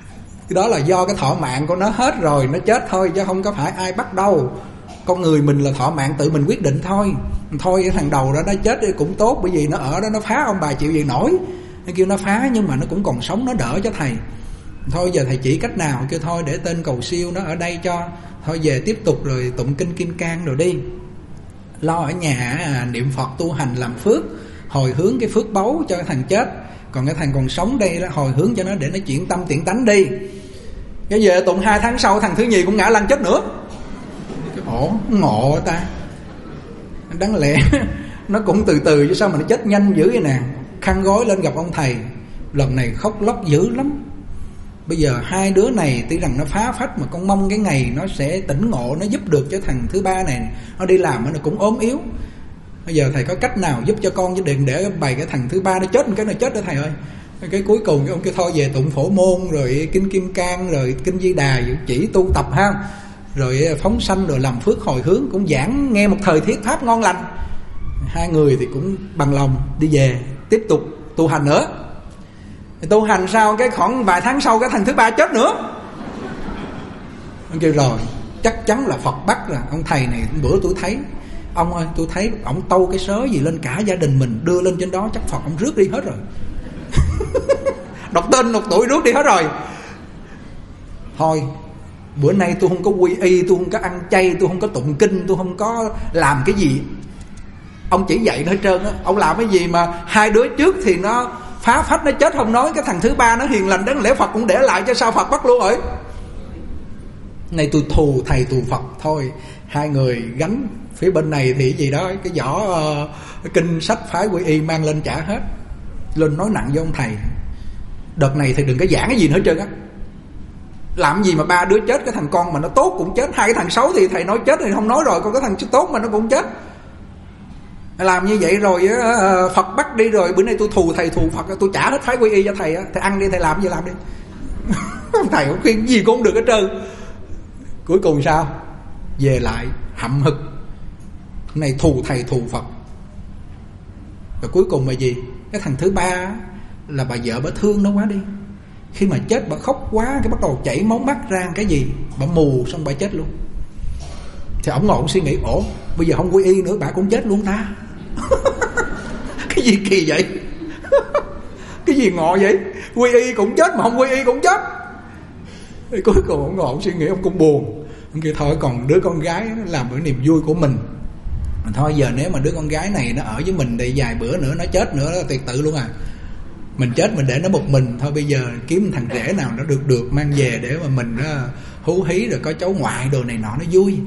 Cái đó là do cái thọ mạng của nó hết rồi, nó chết thôi, chứ không có phải ai bắt đâu. Con người mình là thọ mạng tự mình quyết định thôi. Thôi cái thằng đầu đó nó chết đi cũng tốt, bởi vì nó ở đó nó phá ông bà chịu gì nổi. Nó kêu nó phá nhưng mà nó cũng còn sống, nó đỡ cho thầy. Thôi giờ thầy chỉ cách nào, kêu thôi để tên cầu siêu nó ở đây cho. Thôi về tiếp tục rồi tụng kinh Kim Cang rồi đi. Lo ở nhà niệm Phật tu hành làm phước, hồi hướng cái phước báu cho cái thằng chết. Còn cái thằng còn sống đây đó, hồi hướng cho nó để nó chuyển tâm tiện tánh đi. Cái về tụng 2 tháng sau thằng thứ nhì cũng ngã lăn chết nữa. Ủa ngộ ta. Đáng lẽ nó cũng từ từ chứ sao mà nó chết nhanh dữ vậy nè. Khăn gói lên gặp ông thầy, lần này khóc lóc dữ lắm. Bây giờ hai đứa này tuy rằng nó phá phách, mà con mong cái ngày nó sẽ tỉnh ngộ, nó giúp được cho thằng thứ ba này. Nó đi làm nó cũng ốm yếu. Bây giờ thầy có cách nào giúp cho con, chứ đừng để bày cái thằng thứ ba nó chết, cái nó chết đó thầy ơi. Cái cuối cùng cái ông kia thôi về tụng Phổ Môn rồi kinh Kim Cang rồi kinh Di Đà chỉ tu tập ha, rồi phóng sanh rồi làm phước hồi hướng, cũng giảng nghe một thời thuyết pháp ngon lành. Hai người thì cũng bằng lòng đi về tiếp tục tu hành nữa. Tu hành sau cái khoảng vài tháng sau cái thằng thứ ba chết nữa. Ông kêu rồi chắc chắn là Phật bắt rồi. Ông thầy này bữa tôi thấy, ông ơi tôi thấy ông tâu cái sớ gì lên cả gia đình mình, đưa lên trên đó chắc Phật ông rước đi hết rồi. Đọc tên đọc tuổi rước đi hết rồi. Thôi bữa nay tôi không có quy y, tôi không có ăn chay, tôi không có tụng kinh, tôi không có làm cái gì ông chỉ dạy nó hết trơn á. Ông làm cái gì mà hai đứa trước thì nó phá phách nó chết không nói, cái thằng thứ ba nó hiền lành, đáng lẽ Phật cũng để lại cho sao Phật bắt luôn rồi. Này tôi thù thầy thù Phật thôi. Hai người gánh phía bên này thì gì đó, cái vỏ kinh sách phái quy y mang lên trả hết. Lên nói nặng với ông thầy, đợt này thì đừng có giảng cái gì nữa hết trơn á. Làm gì mà ba đứa chết, cái thằng con mà nó tốt cũng chết, hai cái thằng xấu thì thầy nói chết thì không nói rồi, còn cái thằng tốt mà nó cũng chết. Làm như vậy rồi Phật bắt đi rồi, bữa nay tôi thù thầy thù Phật, tôi trả hết phái quy y cho thầy á. Thầy ăn đi, thầy làm gì làm đi. Thầy không khuyên gì cũng không được hết trơn. Cuối cùng sao? Về lại hậm hực, này thù thầy thù Phật. Rồi cuối cùng là gì? Cái thằng thứ ba là bà vợ bà thương nó quá đi. Khi mà chết bà khóc quá, cái bắt đầu chảy máu mắt ra, cái gì bà mù, xong bà chết luôn. Thì ông ngồi ông suy nghĩ, ủa bây giờ không quy y nữa bà cũng chết luôn ta. Cái gì kỳ vậy? Cái gì ngộ vậy? Quy y cũng chết mà không quy y cũng chết. Thì cuối cùng ông ngồi ông suy nghĩ, ông cũng buồn. Ông kia thôi còn đứa con gái nó làm cái niềm vui của mình. Thôi giờ nếu mà đứa con gái này nó ở với mình để vài bữa nữa nó chết nữa là tuyệt tự luôn à. Mình chết mình để nó một mình. Thôi bây giờ kiếm thằng rể nào nó được mang về để mà mình hú hí rồi có cháu ngoại đồ này nọ nó vui.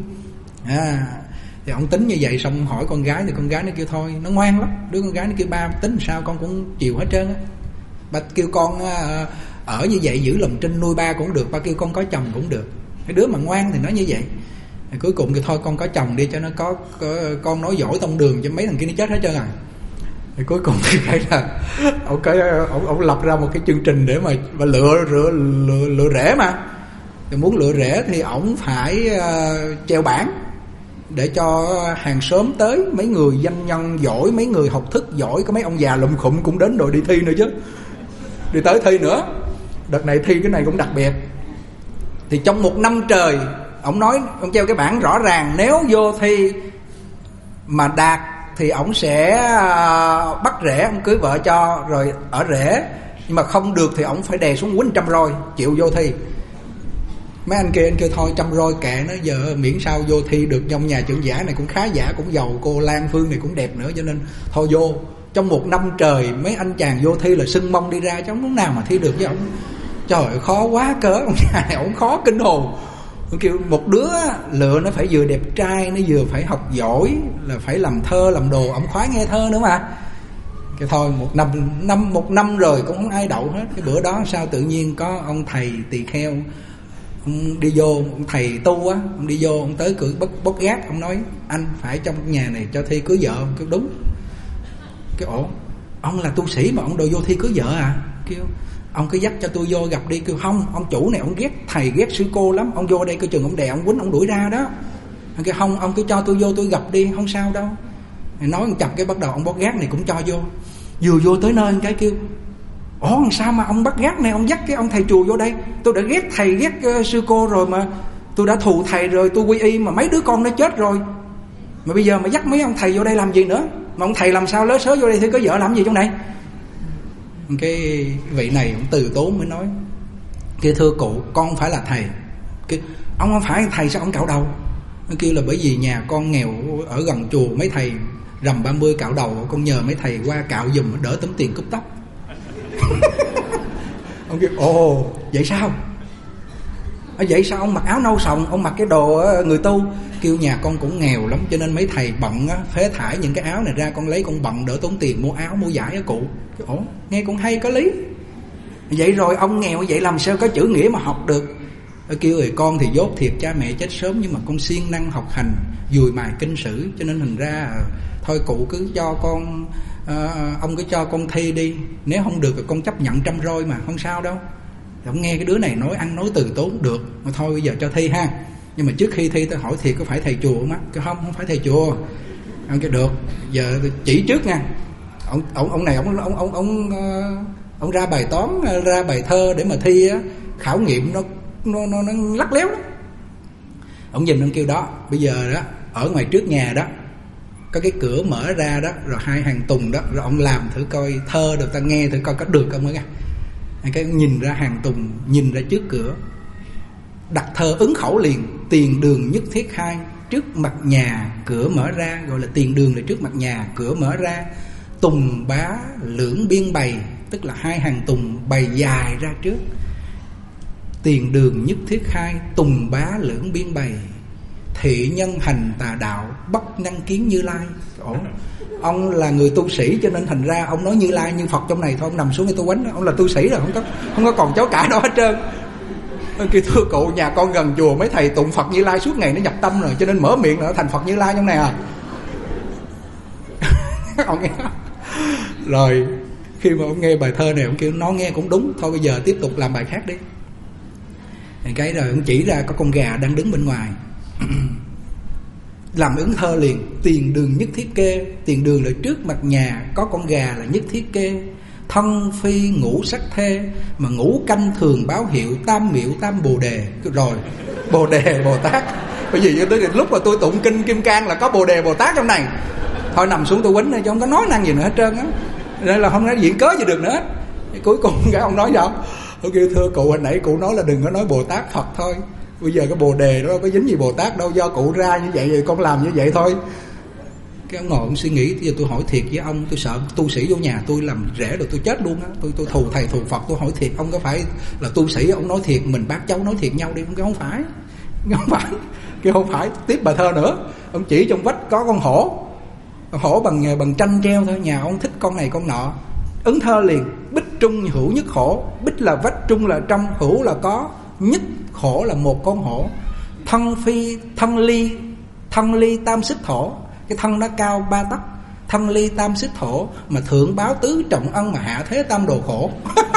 Thì ông tính như vậy, xong hỏi con gái thì con gái nó kêu thôi, nó ngoan lắm. Đứa con gái nó kêu ba tính sao con cũng chịu hết trơn á. Ba kêu con ở như vậy giữ lòng trinh nuôi ba cũng được, ba kêu con có chồng cũng được. Cái đứa mà ngoan thì nói như vậy. Thì cuối cùng thì thôi con có chồng đi cho nó có con nói giỏi tông đường, cho mấy thằng kia nó chết hết trơn à. Thì cuối cùng thì phải là ông lập ra một cái chương trình để mà lựa rễ mà. Thì muốn lựa rễ thì ổng phải treo bảng để cho hàng xóm tới, mấy người danh nhân giỏi, mấy người học thức giỏi, có mấy ông già lụm khụm cũng đến rồi đi thi nữa chứ. Đi tới thi nữa. Đợt này thi cái này cũng đặc biệt. Thì trong 1 năm trời, ổng nói, ông treo cái bảng rõ ràng, nếu vô thi mà đạt thì ổng sẽ bắt rễ, ông cưới vợ cho rồi ở rễ. Nhưng mà không được thì ổng phải đè xuống quýnh 100 roi, chịu vô thi. Mấy anh kia thôi 100 roi kệ nó, giờ miễn sao vô thi được. Trong nhà trưởng giả này cũng khá giả, cũng giàu, cô Lan Phương này cũng đẹp nữa, cho nên thôi vô. Trong 1 năm trời mấy anh chàng vô thi là sưng mông đi ra, chứ không lúc nào mà thi được với ổng. Trời ơi khó quá cỡ, ông nhà này ổng khó kinh hồn. Kêu một đứa lựa nó phải vừa đẹp trai, nó vừa phải học giỏi, là phải làm thơ làm đồ, ổng khoái nghe thơ nữa mà. Cái thôi 1 năm rồi cũng không ai đậu hết. Cái bữa đó sao tự nhiên có ông thầy tỳ kheo, ông đi vô, ông thầy tu á, ông đi vô, ông tới cửa bốc gác, ông nói anh phải trong nhà này cho thi cưới vợ. Kêu đúng. Cái ổ ông là tu sĩ mà ông đòi vô thi cưới vợ à? Kêu ông cứ dắt cho tôi vô gặp đi. Kêu không, ông chủ này ông ghét thầy ghét sư cô lắm, ông vô đây coi chừng ông đè ông quýnh ông đuổi ra đó. Ông kêu không, ông cứ cho tôi vô tôi gặp đi, không sao đâu. Nói ông chập cái bắt đầu ông bót gác này cũng cho vô. Vừa vô tới nơi cái kêu Ủa sao mà ông bắt gác này, ông dắt cái ông thầy chùa vô đây? Tôi đã ghét thầy, ghét sư cô rồi mà. Tôi đã thù thầy rồi, tôi quy y mà mấy đứa con nó chết rồi. Mà bây giờ mà dắt mấy ông thầy vô đây làm gì nữa? Mà ông thầy làm sao lớ sớ vô đây thì có vợ làm gì trong này? Cái vị này ông từ tốn mới nói: kia thưa cụ, con không phải là thầy. Ông không phải thầy sao ông cạo đầu? Nó kêu là bởi vì nhà con nghèo, ở gần chùa mấy thầy rằm 30 cạo đầu, con nhờ mấy thầy qua cạo giùm đỡ tấm tiền cúp tóc. Ông kêu ồ vậy sao? Vậy sao ông mặc áo nâu sòng, ông mặc cái đồ người tu? Kêu nhà con cũng nghèo lắm, cho nên mấy thầy bận phế thải những cái áo này ra, con lấy con bận đỡ tốn tiền mua áo mua vải á cụ. Ồ nghe cũng hay, có lý. Vậy rồi ông nghèo vậy làm sao có chữ nghĩa mà học được? Kêu rồi con thì dốt thiệt, cha mẹ chết sớm, nhưng mà con siêng năng học hành, dùi mài kinh sử, cho nên thành ra thôi cụ cứ cho con, ông cứ cho con thi đi, nếu không được thì con chấp nhận trăm roi mà không sao đâu. Thì ông nghe cái đứa này nói ăn nói từ tốn được, mà thôi bây giờ cho thi ha. Nhưng mà trước khi thi tôi hỏi thiệt có phải thầy chùa không á? Kêu không phải thầy chùa. Ông kêu được, giờ tôi chỉ trước nha. Ông này ông ra bài toán, ra bài thơ để mà thi á, khảo nghiệm nó lắc léo lắm. Ông nhìn ông kêu đó, bây giờ đó ở ngoài trước nhà đó có cái cửa mở ra đó, rồi 2 hàng tùng đó, rồi ông làm thử coi thơ được ta nghe thử coi có được không á. Cái nhìn ra hàng tùng, nhìn ra trước cửa, đặt thơ ứng khẩu liền: tiền đường nhất thiết hai, trước mặt nhà cửa mở ra. Gọi là tiền đường là trước mặt nhà, cửa mở ra. Tùng bá lưỡng biên bày, tức là 2 hàng tùng bày dài ra trước. Tiền đường nhất thiết khai, tùng bá lưỡng biên bày. Thị nhân hành tà đạo, bất năng kiến Như Lai. Ủa, ông là người tu sĩ cho nên thành ra ông nói Như Lai như Phật trong này thôi, ông nằm xuống để tôi quánh. Ông là tu sĩ rồi, không có còn chối cãi đâu hết trơn. Kia thưa cụ, nhà con gần chùa mấy thầy tụng Phật Như Lai suốt ngày nó nhập tâm rồi, cho nên mở miệng là thành Phật Như Lai trong này à. Ông nghe. Rồi khi mà ông nghe bài thơ này, ông kêu nó nghe cũng đúng, thôi bây giờ tiếp tục làm bài khác đi. Cái rồi ông chỉ ra có con gà đang đứng bên ngoài. Làm ứng thơ liền: tiền đường nhất thiết kê. Tiền đường là trước mặt nhà, có con gà là nhất thiết kê. Thân phi ngũ sắc thê, mà ngũ canh thường báo hiệu tam miệu tam bồ đề. Rồi bồ đề Bồ Tát, bởi vì tới lúc mà tôi tụng kinh Kim Cang là có bồ đề Bồ Tát trong này. Thôi nằm xuống tôi quýnh này chứ không có nói năng gì nữa hết trơn á, nên là không nói diễn cớ gì được nữa. Cuối cùng cái ông nói sao? Tôi kêu thưa cụ, hồi nãy cụ nói là đừng có nói Bồ Tát Phật thôi, bây giờ cái bồ đề đó có dính gì Bồ Tát đâu, do cụ ra như vậy rồi con làm như vậy thôi. Cái ông ngồi ông suy nghĩ. Bây giờ tôi hỏi thiệt với ông, tôi sợ tu sĩ vô nhà tôi làm rễ rồi tôi chết luôn á. Tôi thù thầy thù Phật. Tôi hỏi thiệt, ông có phải là tu sĩ? Ông nói thiệt, mình bác cháu nói thiệt nhau đi. Không phải. Kêu không phải. Tiếp bài thơ nữa. Ông chỉ trong vách có con hổ, hổ bằng tranh treo thôi, nhà ông thích con này con nọ. Ứng thơ liền: bích trung hữu nhất hổ. Bích là vách, trung là trong, hữu là có, nhất hổ là một con hổ. Thân ly tam xích thổ. Cái thân nó cao 3 tấc. Thân ly tam xích thổ, mà thượng báo tứ trọng ân, mà hạ thế tam đồ khổ.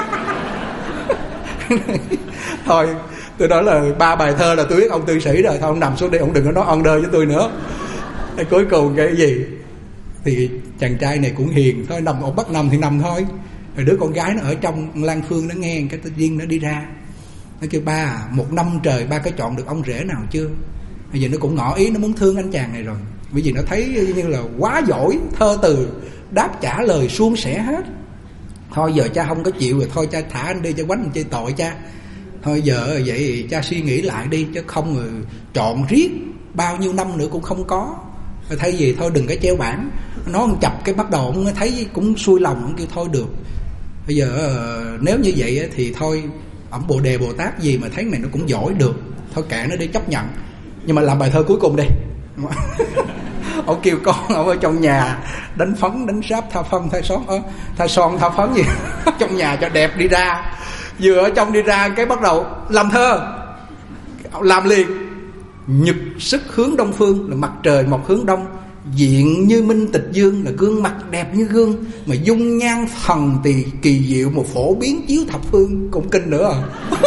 Thôi tôi nói là 3 bài thơ là tôi biết ông tu sĩ rồi. Thôi ông nằm xuống đây, ông đừng có nói ân đơ với tôi nữa. Cuối cùng cái gì thì chàng trai này cũng hiền thôi, nằm ông bắt nằm thì nằm thôi. Rồi đứa con gái nó ở trong Lan Phương nó nghe cái tự nhiên nó đi ra, nó kêu: ba, 1 năm trời ba có chọn được ông rể nào chưa? Bây giờ nó cũng ngỏ ý nó muốn thương anh chàng này rồi, bởi vì nó thấy như là quá giỏi thơ từ, đáp trả lời suôn sẻ hết. Thôi giờ cha không có chịu rồi, thôi cha thả anh đi, cha quánh anh chơi tội cha. Thôi giờ vậy cha suy nghĩ lại đi, chứ không rồi chọn riết bao nhiêu năm nữa cũng không có. Thay vì thôi đừng có treo bảng. Nó ông chập cái bắt đầu ông thấy cũng xuôi lòng, ông kêu thôi được, bây giờ nếu như vậy thì thôi, ổng bồ đề Bồ Tát gì mà thấy mày nó cũng giỏi được, thôi kệ nó đi, chấp nhận. Nhưng mà làm bài thơ cuối cùng đi. Ông kêu con ông ở trong nhà đánh phấn đánh sáp tha phân tha son tha phấn gì trong nhà cho đẹp đi ra. Vừa ở trong đi ra cái bắt đầu làm thơ, làm liền: nhật sức hướng đông phương, là mặt trời mọc hướng đông. Diện như minh tịch dương, là gương mặt đẹp như gương. Mà dung nhan thần thì kỳ diệu, một phổ biến chiếu thập phương. Cũng kinh nữa à.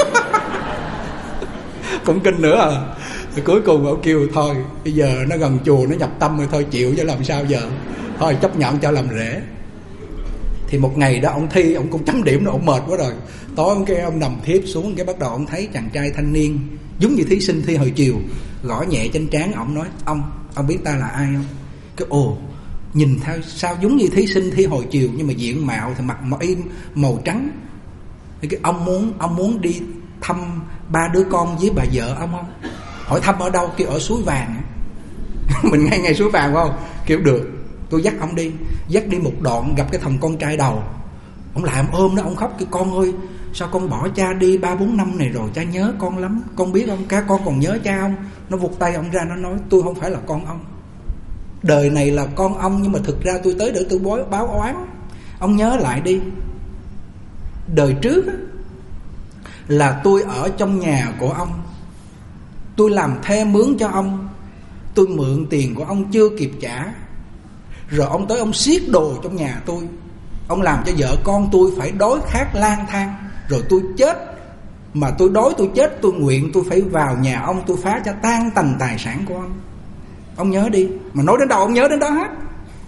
Cũng kinh nữa à. Rồi cuối cùng ông kêu thôi, bây giờ nó gần chùa, nó nhập tâm rồi, thôi chịu chứ làm sao giờ. Thôi chấp nhận cho làm rể. Thì một ngày đó ông thi, ông cũng chấm điểm rồi, ông mệt quá rồi. Tối ông nằm thiếp xuống, cái bắt đầu ông thấy chàng trai thanh niên giống như thí sinh thi hồi chiều, gõ nhẹ trên trán ông nói: ông biết ta là ai không? Cái nhìn theo sao giống như thí sinh thi hồi chiều, nhưng mà diện mạo thì mặt màu trắng. Thì cái ông muốn đi thăm 3 đứa con với bà vợ ông không? Hỏi thăm ở đâu? Kêu ở Suối Vàng. Mình ngay Suối Vàng phải không? Kêu được, tôi dắt ông đi. Dắt đi một đoạn gặp cái thằng con trai đầu. Ông lại ông ôm nó, ông khóc: cái con ơi, sao con bỏ cha đi 3-4 năm này rồi, cha nhớ con lắm. Con biết không, các con còn nhớ cha không? Nó vụt tay ông ra, nó nói: tôi không phải là con ông. Đời này là con ông, nhưng mà thực ra tôi tới để tôi báo oán. Ông nhớ lại đi. Đời trước là tôi ở trong nhà của ông, tôi làm thuê mướn cho ông, tôi mượn tiền của ông chưa kịp trả, rồi ông tới ông xiết đồ trong nhà tôi. Ông làm cho vợ con tôi phải đói khát lang thang. Rồi tôi chết, mà tôi đói tôi chết, tôi nguyện tôi phải vào nhà ông, tôi phá cho tan tành tài sản của ông. Ông nhớ đi. Mà nói đến đâu ông nhớ đến đó hết.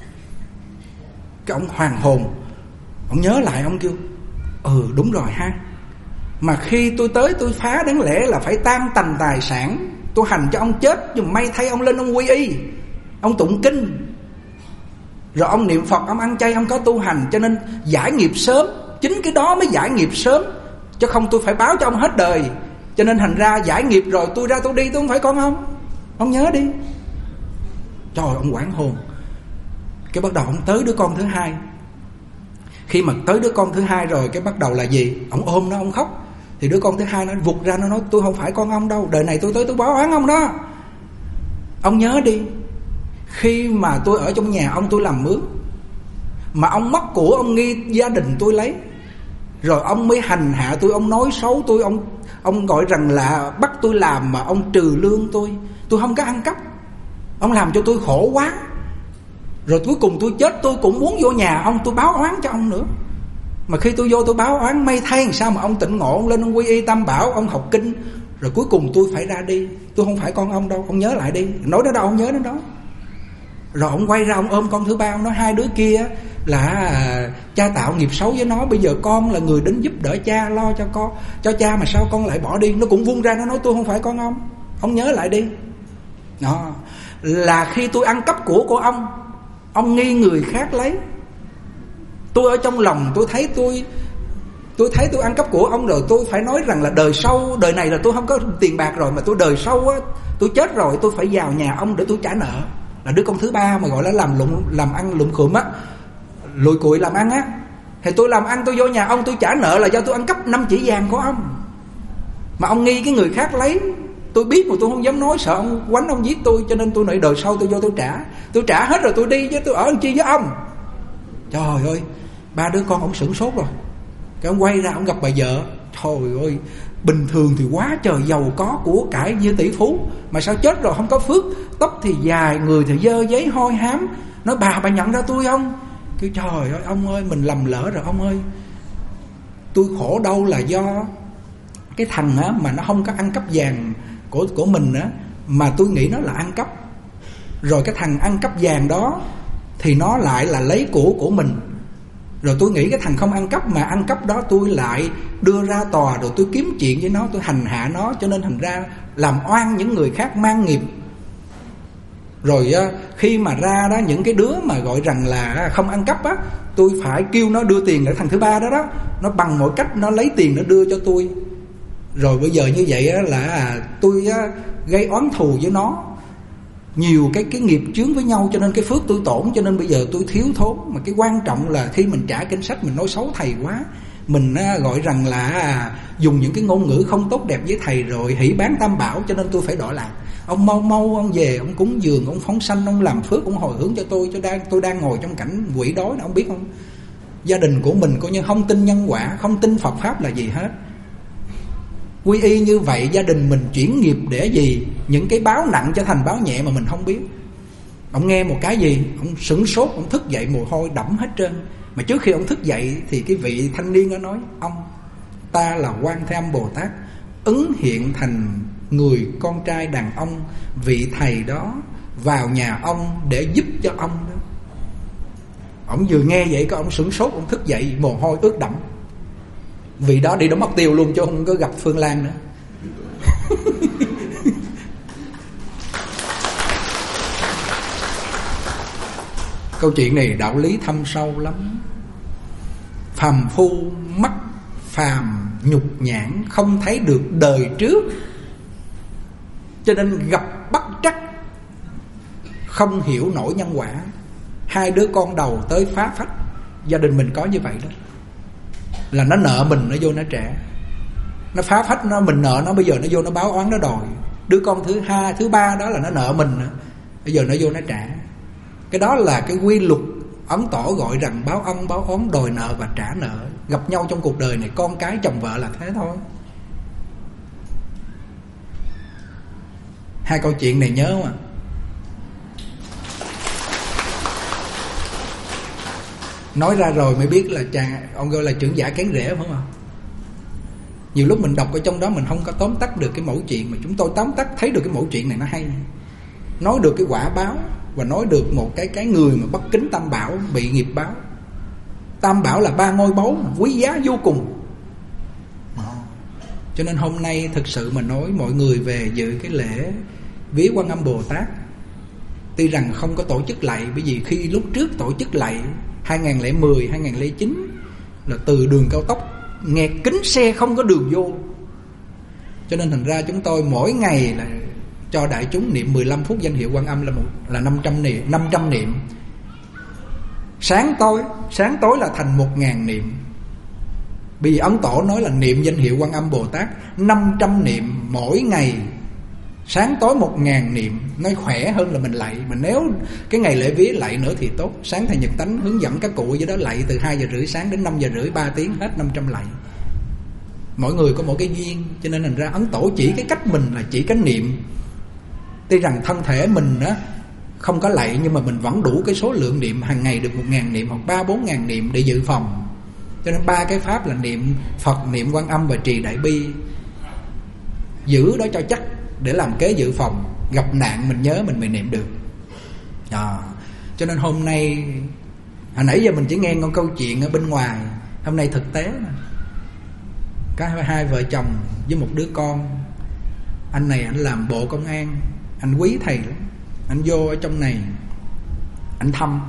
Cái ông hoàng hồn, ông nhớ lại, ông kêu: đúng rồi ha. Mà khi tôi tới tôi phá, đáng lẽ là phải tan tành tài sản, tôi hành cho ông chết, nhưng may thay ông lên ông quy y, ông tụng kinh, rồi ông niệm Phật, ông ăn chay, ông có tu hành, cho nên giải nghiệp sớm. Chính cái đó mới giải nghiệp sớm, chứ không tôi phải báo cho ông hết đời. Cho nên thành ra giải nghiệp rồi tôi ra tôi đi, tôi không phải con ông. Ông nhớ đi. Trời, ông hoảng hồn. Cái bắt đầu ông tới đứa con thứ hai. Khi mà tới đứa con thứ hai rồi, cái bắt đầu là gì? Ông ôm nó, ông khóc. Thì đứa con thứ hai nó vụt ra, nó nói: tôi không phải con ông đâu, đời này tôi tới tôi báo oán ông đó. Ông nhớ đi. Khi mà tôi ở trong nhà ông, tôi làm mướn, mà ông mất của, ông nghi gia đình tôi lấy, rồi ông mới hành hạ tôi, ông nói xấu tôi, ông gọi rằng là bắt tôi làm mà ông trừ lương tôi không có ăn cắp. Ông làm cho tôi khổ quá. Rồi cuối cùng tôi chết, tôi cũng muốn vô nhà ông, tôi báo oán cho ông nữa. Mà khi tôi vô tôi báo oán, may thay làm sao mà ông tỉnh ngộ, ông lên ông quy y Tam Bảo, ông học kinh. Rồi cuối cùng tôi phải ra đi. Tôi không phải con ông đâu, ông nhớ lại đi. Nói đến đâu ông nhớ đến đó. Rồi ông quay ra, ông ôm con thứ ba, ông nói: hai đứa kia là cha tạo nghiệp xấu với nó, bây giờ con là người đến giúp đỡ cha, lo cho con, cho cha, mà sao con lại bỏ đi. Nó cũng vung ra, nó nói: tôi không phải con ông nhớ lại đi. Đó là khi tôi ăn cắp của ông nghi người khác lấy. Tôi ở trong lòng tôi thấy tôi ăn cắp của ông rồi, tôi phải nói rằng là đời sau, đời này là tôi không có tiền bạc rồi, mà tôi đời sau á, tôi chết rồi, tôi phải vào nhà ông để tôi trả nợ. Là đứa con thứ ba mà gọi là làm ăn lụm khụm á, lùi cụi làm ăn á. Thì tôi làm ăn, tôi vô nhà ông, tôi trả nợ là do tôi ăn cắp 5 chỉ vàng của ông. Mà ông nghi cái người khác lấy. Tôi biết mà tôi không dám nói, sợ ông quánh ông giết tôi, cho nên tôi nói đời sau tôi vô tôi trả hết rồi tôi đi, chứ tôi ở làm chi với ông. Trời ơi, 3 đứa con ông sửng sốt rồi. Cái ông quay ra, ông gặp bà vợ. Trời ơi, bình thường thì quá trời giàu có của cải như tỷ phú, mà sao chết rồi không có phước, tóc thì dài, người thì dơ giấy hôi hám. Nói: bà nhận ra tôi không? Kêu: trời ơi ông ơi, mình lầm lỡ rồi ông ơi. Tôi khổ đau là do cái thằng á, mà nó không có ăn cắp vàng của mình á, mà tôi nghĩ nó là ăn cắp. Rồi cái thằng ăn cắp vàng đó thì nó lại là lấy của mình. Rồi tôi nghĩ cái thằng không ăn cắp mà ăn cắp đó, tôi lại đưa ra tòa, rồi tôi kiếm chuyện với nó, tôi hành hạ nó, cho nên thành ra làm oan những người khác mang nghiệp. Rồi khi mà ra đó, những cái đứa mà gọi rằng là không ăn cắp á, tôi phải kêu nó đưa tiền để thằng thứ ba đó nó bằng mọi cách nó lấy tiền nó đưa cho tôi. Rồi bây giờ như vậy á, là tôi gây oán thù với nó, nhiều cái nghiệp chướng với nhau, cho nên cái phước tôi tổn, cho nên bây giờ tôi thiếu thốn. Mà cái quan trọng là khi mình trả kinh sách, mình nói xấu thầy quá, mình gọi rằng là dùng những cái ngôn ngữ không tốt đẹp với thầy, rồi hỷ bán Tam Bảo, cho nên tôi phải đổi lại. Ông mau ông về, ông cúng dường, ông phóng sanh, ông làm phước, ông hồi hướng cho tôi, cho tôi đang ngồi trong cảnh quỷ đói. Ông biết không, gia đình của mình coi như không tin nhân quả, không tin Phật Pháp là gì hết. Quy y như vậy, gia đình mình chuyển nghiệp để gì? Những cái báo nặng cho thành báo nhẹ mà mình không biết. Ông nghe một cái gì, ông sửng sốt, ông thức dậy mồ hôi đẫm hết trơn. Mà trước khi ông thức dậy thì cái vị thanh niên đó nói: ông, ta là Quan Thế Âm Bồ Tát, ứng hiện thành người con trai đàn ông, vị thầy đó vào nhà ông để giúp cho ông đó. Ông vừa nghe vậy có ông sửng sốt, ông thức dậy mồ hôi ướt đẫm. Vì đó đi đóng mất tiêu luôn chứ không có gặp Phương Lan nữa. Câu chuyện này đạo lý thâm sâu lắm. Phàm phu mắc phàm nhục nhãn, không thấy được đời trước, cho nên gặp bất trắc, không hiểu nổi nhân quả. Hai đứa con đầu tới phá phách. Gia đình mình có như vậy đó, là nó nợ mình, nó vô nó trả. Nó phá phách, mình nợ nó, bây giờ nó vô nó báo oán, nó đòi. Đứa con thứ hai, thứ ba đó là nó nợ mình, bây giờ nó vô nó trả. Cái đó là cái quy luật Ấn Tổ gọi rằng báo ân báo oán, đòi nợ và trả nợ. Gặp nhau trong cuộc đời này, con cái chồng vợ là thế thôi. Hai câu chuyện này nhớ mà. Nói ra rồi mới biết là ông gọi là trưởng giả kén rễ, phải không? Nhiều lúc mình đọc ở trong đó mình không có tóm tắt được cái mẫu chuyện, mà chúng tôi tóm tắt thấy được cái mẫu chuyện này nó hay. Nói được cái quả báo, và nói được một cái người mà bất kính tam bảo bị nghiệp báo. Tam bảo là ba ngôi báu quý giá vô cùng. Cho nên hôm nay thực sự mà nói, mọi người về dự cái lễ viếng Quan Âm Bồ Tát, tuy rằng không có tổ chức lạy, bởi vì khi lúc trước tổ chức lạy 2010, 2009 là từ đường cao tốc nghẹt kín xe, không có đường vô. Cho nên thành ra chúng tôi mỗi ngày là cho đại chúng niệm 15 phút danh hiệu Quan Âm là 500 niệm. Sáng tối là thành 1000 niệm. Bởi vì Ấn Tổ nói là niệm danh hiệu Quan Âm Bồ Tát 500 niệm mỗi ngày, sáng tối 1000 niệm. Nói khỏe hơn là mình lạy. Mà nếu cái ngày lễ vía lạy nữa thì tốt. Sáng thầy Nhật Tánh hướng dẫn các cụ ở dưới đó lạy từ 2 giờ rưỡi sáng đến 5 giờ rưỡi, 3 tiếng hết 500 lạy. Mỗi người có một cái duyên. Cho nên thành ra Ấn Tổ chỉ cái cách mình là chỉ cái niệm. Tuy rằng thân thể mình đó không có lạy, nhưng mà mình vẫn đủ cái số lượng niệm hàng ngày được 1000 niệm hoặc 3-4 niệm để dự phòng. Cho nên 3 cái pháp là niệm Phật, niệm Quan Âm và trì Đại Bi. Giữ đó cho chắc để làm kế dự phòng. Gặp nạn mình nhớ mình mới niệm được. Cho nên hôm nay, hồi nãy giờ mình chỉ nghe con câu chuyện ở bên ngoài. Hôm nay thực tế có hai vợ chồng với một đứa con. Anh này anh làm bộ công an, anh quý thầy lắm. Anh vô ở trong này anh thăm,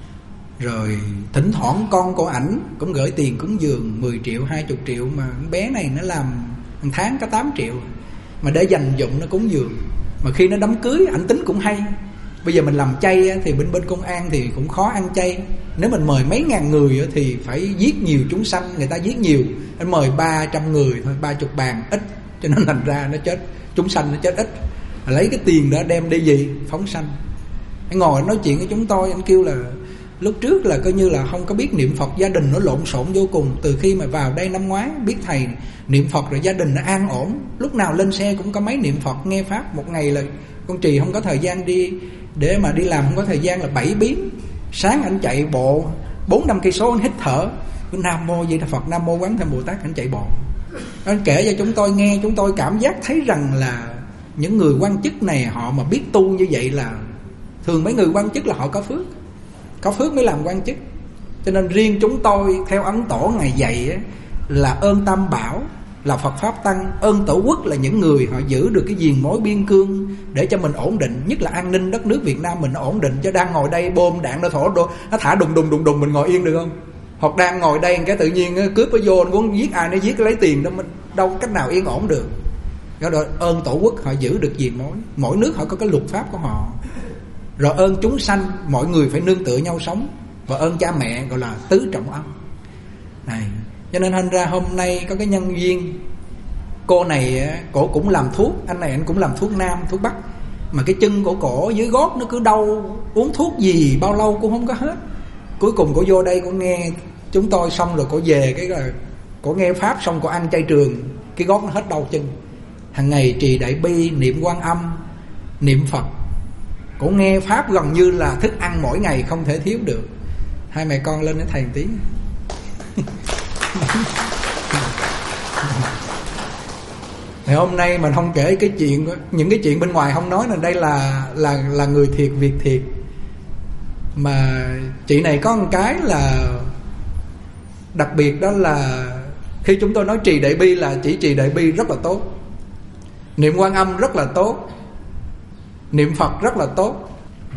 rồi thỉnh thoảng con của ảnh cũng gửi tiền cúng dường 10 triệu, 20 triệu. Mà bé này nó làm một tháng có 8 triệu mà để dành dụng nó cúng dường. Mà khi nó đám cưới ảnh tính cũng hay. Bây giờ mình làm chay thì bên công an thì cũng khó ăn chay. Nếu mình mời mấy ngàn người thì phải giết nhiều chúng sanh, người ta giết nhiều. Anh mời 300 người thôi, 30 bàn ít, cho nên thành ra nó chết, chúng sanh nó chết ít. Lấy cái tiền đó đem đi gì? Phóng sanh. Anh ngồi nói chuyện với chúng tôi, anh kêu là lúc trước là coi như là không có biết niệm Phật, gia đình nó lộn xộn vô cùng. Từ khi mà vào đây năm ngoái biết thầy niệm Phật rồi gia đình nó an ổn. Lúc nào lên xe cũng có máy niệm Phật, nghe pháp. Một ngày là con Trì không có thời gian đi, để mà đi làm không có thời gian là 7 biến. Sáng anh chạy bộ 4-5 cây số, anh hít thở Nam Mô Di Đà Phật, Nam Mô Quán Thế Bồ Tát, anh chạy bộ. Anh kể cho chúng tôi nghe, chúng tôi cảm giác thấy rằng là những người quan chức này họ mà biết tu như vậy là thường mấy người quan chức là họ có phước mới làm quan chức. Cho nên riêng chúng tôi theo Ấn Tổ ngày dạy ấy, là ơn Tam Bảo, là Phật Pháp Tăng, ơn Tổ quốc là những người họ giữ được cái viền mối biên cương để cho mình ổn định, nhất là an ninh đất nước Việt Nam mình nó ổn định. Chứ đang ngồi đây bom đạn nó thả đùng đùng mình ngồi yên được không? Hoặc đang ngồi đây cái tự nhiên cướp nó vô, muốn giết ai nó giết, lấy tiền đó, mình đâu cách nào yên ổn được. Đó là ơn Tổ quốc, họ giữ được viền mối. Mỗi nước họ có cái luật pháp của họ. Rồi ơn chúng sanh, mọi người phải nương tựa nhau sống. Và ơn cha mẹ gọi là tứ trọng ân này. Cho nên thành ra hôm nay có cái nhân duyên. Cô này cổ cũng làm thuốc, anh này anh cũng làm thuốc Nam, thuốc Bắc. Mà cái chân của cổ dưới gót nó cứ đau, uống thuốc gì bao lâu cũng không có hết. Cuối cùng cổ vô đây cổ nghe chúng tôi xong rồi cổ về, cái là cổ nghe pháp xong cổ ăn chay trường, cái gót nó hết đau chân. Hàng ngày trì Đại Bi, niệm Quan Âm, niệm Phật. Cổ nghe pháp gần như là thức ăn mỗi ngày không thể thiếu được. Hai mẹ con lên với thầy một tí. Thì hôm nay mình không kể cái chuyện, những cái chuyện bên ngoài không nói, là đây là người thiệt, việc thiệt. Mà chị này có một cái là đặc biệt, đó là khi chúng tôi nói trì đại bi là chỉ trì đại bi rất là tốt, niệm Quan Âm rất là tốt, niệm Phật rất là tốt.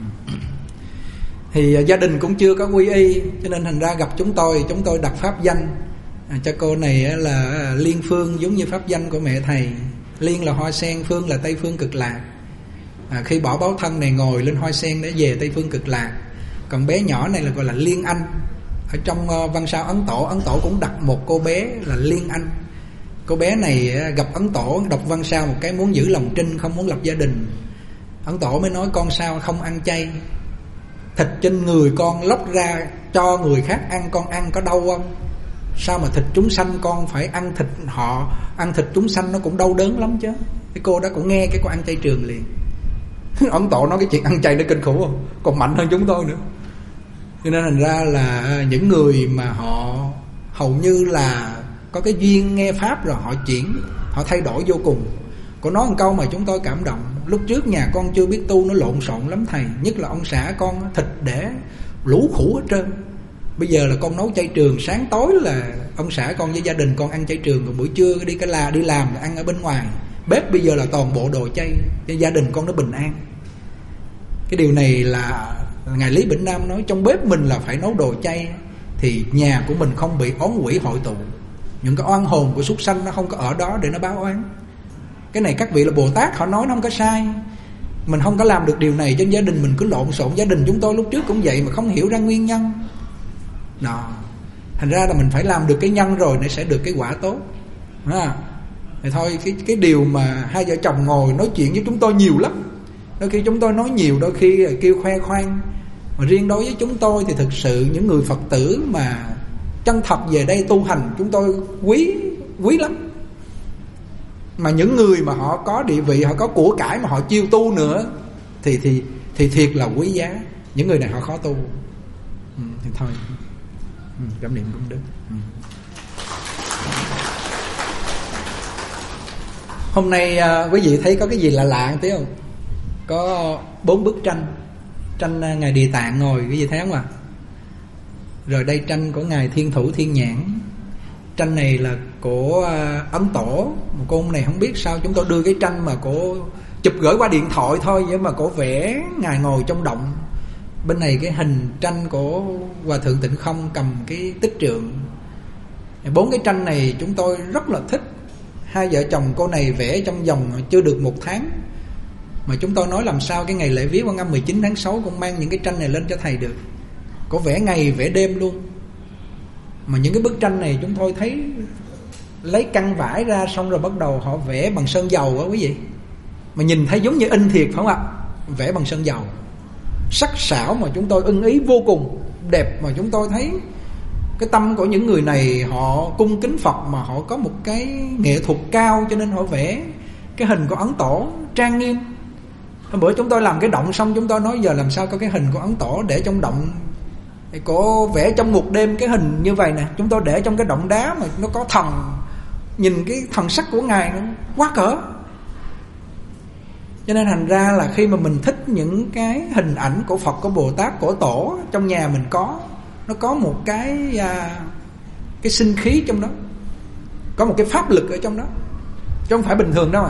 Thì gia đình cũng chưa có quy y, cho nên thành ra gặp chúng tôi đặt pháp danh cho cô này là Liên Phương, giống như pháp danh của mẹ thầy. Liên là hoa sen, Phương là Tây Phương Cực Lạc. Khi bỏ báo thân này ngồi lên hoa sen để về Tây Phương Cực Lạc. Còn bé nhỏ này là gọi là Liên Anh. Ở trong văn sao Ấn Tổ cũng đặt một cô bé là Liên Anh. Cô bé này gặp Ấn Tổ đọc văn sao một cái muốn giữ lòng trinh, không muốn lập gia đình. Ấn Tổ mới nói con sao không ăn chay, thịt trên người con lóc ra cho người khác ăn, con ăn có đau không? Sao mà thịt chúng sanh con phải ăn thịt họ, ăn thịt chúng sanh nó cũng đau đớn lắm chứ. Cái cô đó cũng nghe cái cô ăn chay trường liền. Ấn Tổ nói cái chuyện ăn chay nó kinh khủng không? Còn mạnh hơn chúng tôi nữa. Cho nên thành ra là những người mà họ hầu như là có cái duyên nghe Pháp rồi họ chuyển, họ thay đổi vô cùng. Cô nói một câu mà chúng tôi cảm động. Lúc trước nhà con chưa biết tu, nó lộn xộn lắm thầy. Nhất là ông xã con thịt để lũ khủ hết trơn. Bây giờ là con nấu chay trường, sáng tối là ông xã con với gia đình con ăn chay trường, rồi buổi trưa đi đi làm là ăn ở bên ngoài. Bếp bây giờ là toàn bộ đồ chay, cho gia đình con nó bình an. Cái điều này là Ngài Lý Bỉnh Nam nói trong bếp mình là phải nấu đồ chay, thì nhà của mình không bị oán quỷ hội tụ. Những cái oan hồn của súc sanh nó không có ở đó để nó báo oán. Cái này các vị là Bồ Tát, họ nói nó không có sai. Mình không có làm được điều này, trên gia đình mình cứ lộn xộn. Gia đình chúng tôi lúc trước cũng vậy mà không hiểu ra nguyên nhân đó. Thành ra là mình phải làm được cái nhân rồi để sẽ được cái quả tốt. Thì thôi cái điều mà hai vợ chồng ngồi nói chuyện với chúng tôi nhiều lắm. Đôi khi chúng tôi nói nhiều, đôi khi kêu khoe khoang. Mà riêng đối với chúng tôi thì thực sự những người Phật tử mà chân thật về đây tu hành, chúng tôi quý lắm. Mà những người mà họ có địa vị, họ có của cải mà họ chiêu tu nữa thì thiệt là quý giá. Những người này họ khó tu. Thì thôi cảm niệm công đức. Hôm nay quý vị thấy có cái gì lạ lạ tí không? Có 4 bức tranh Ngài Địa Tạng ngồi, quý vị thấy không ạ? Rồi đây tranh của Ngài Thiên Thủ Thiên Nhãn. Tranh này là của Ấn Tổ. Một cô này không biết sao chúng tôi đưa cái tranh mà cổ chụp gửi qua điện thoại thôi, vậy mà cổ vẽ Ngài ngồi trong động. Bên này cái hình tranh của Hòa Thượng Tịnh Không cầm cái tích trượng. 4 cái tranh này chúng tôi rất là thích. Hai vợ chồng cô này vẽ trong vòng chưa được 1 tháng. Mà chúng tôi nói làm sao cái ngày lễ viếng Quan Âm 19 tháng 6 cũng mang những cái tranh này lên cho thầy được. Cô vẽ ngày vẽ đêm luôn. Mà những cái bức tranh này chúng tôi thấy lấy căn vải ra xong rồi bắt đầu họ vẽ bằng sơn dầu á quý vị. Mà nhìn thấy giống như in thiệt phải không ạ? Vẽ bằng sơn dầu, sắc sảo mà chúng tôi ưng ý vô cùng, đẹp. Mà chúng tôi thấy cái tâm của những người này, họ cung kính Phật mà họ có một cái nghệ thuật cao, cho nên họ vẽ cái hình của Ấn Tổ trang nghiêm. Hôm bữa chúng tôi làm cái động xong, chúng tôi nói giờ làm sao có cái hình của Ấn Tổ để trong động. Thì cô vẽ trong một đêm cái hình như vậy nè, chúng tôi để trong cái động đá mà nó có thần, nhìn cái thần sắc của Ngài nó quá cỡ. Cho nên thành ra là khi mà mình thích những cái hình ảnh của Phật, của Bồ Tát, của Tổ trong nhà mình nó có một cái sinh khí trong đó, có một cái pháp lực ở trong đó, chứ không phải bình thường đâu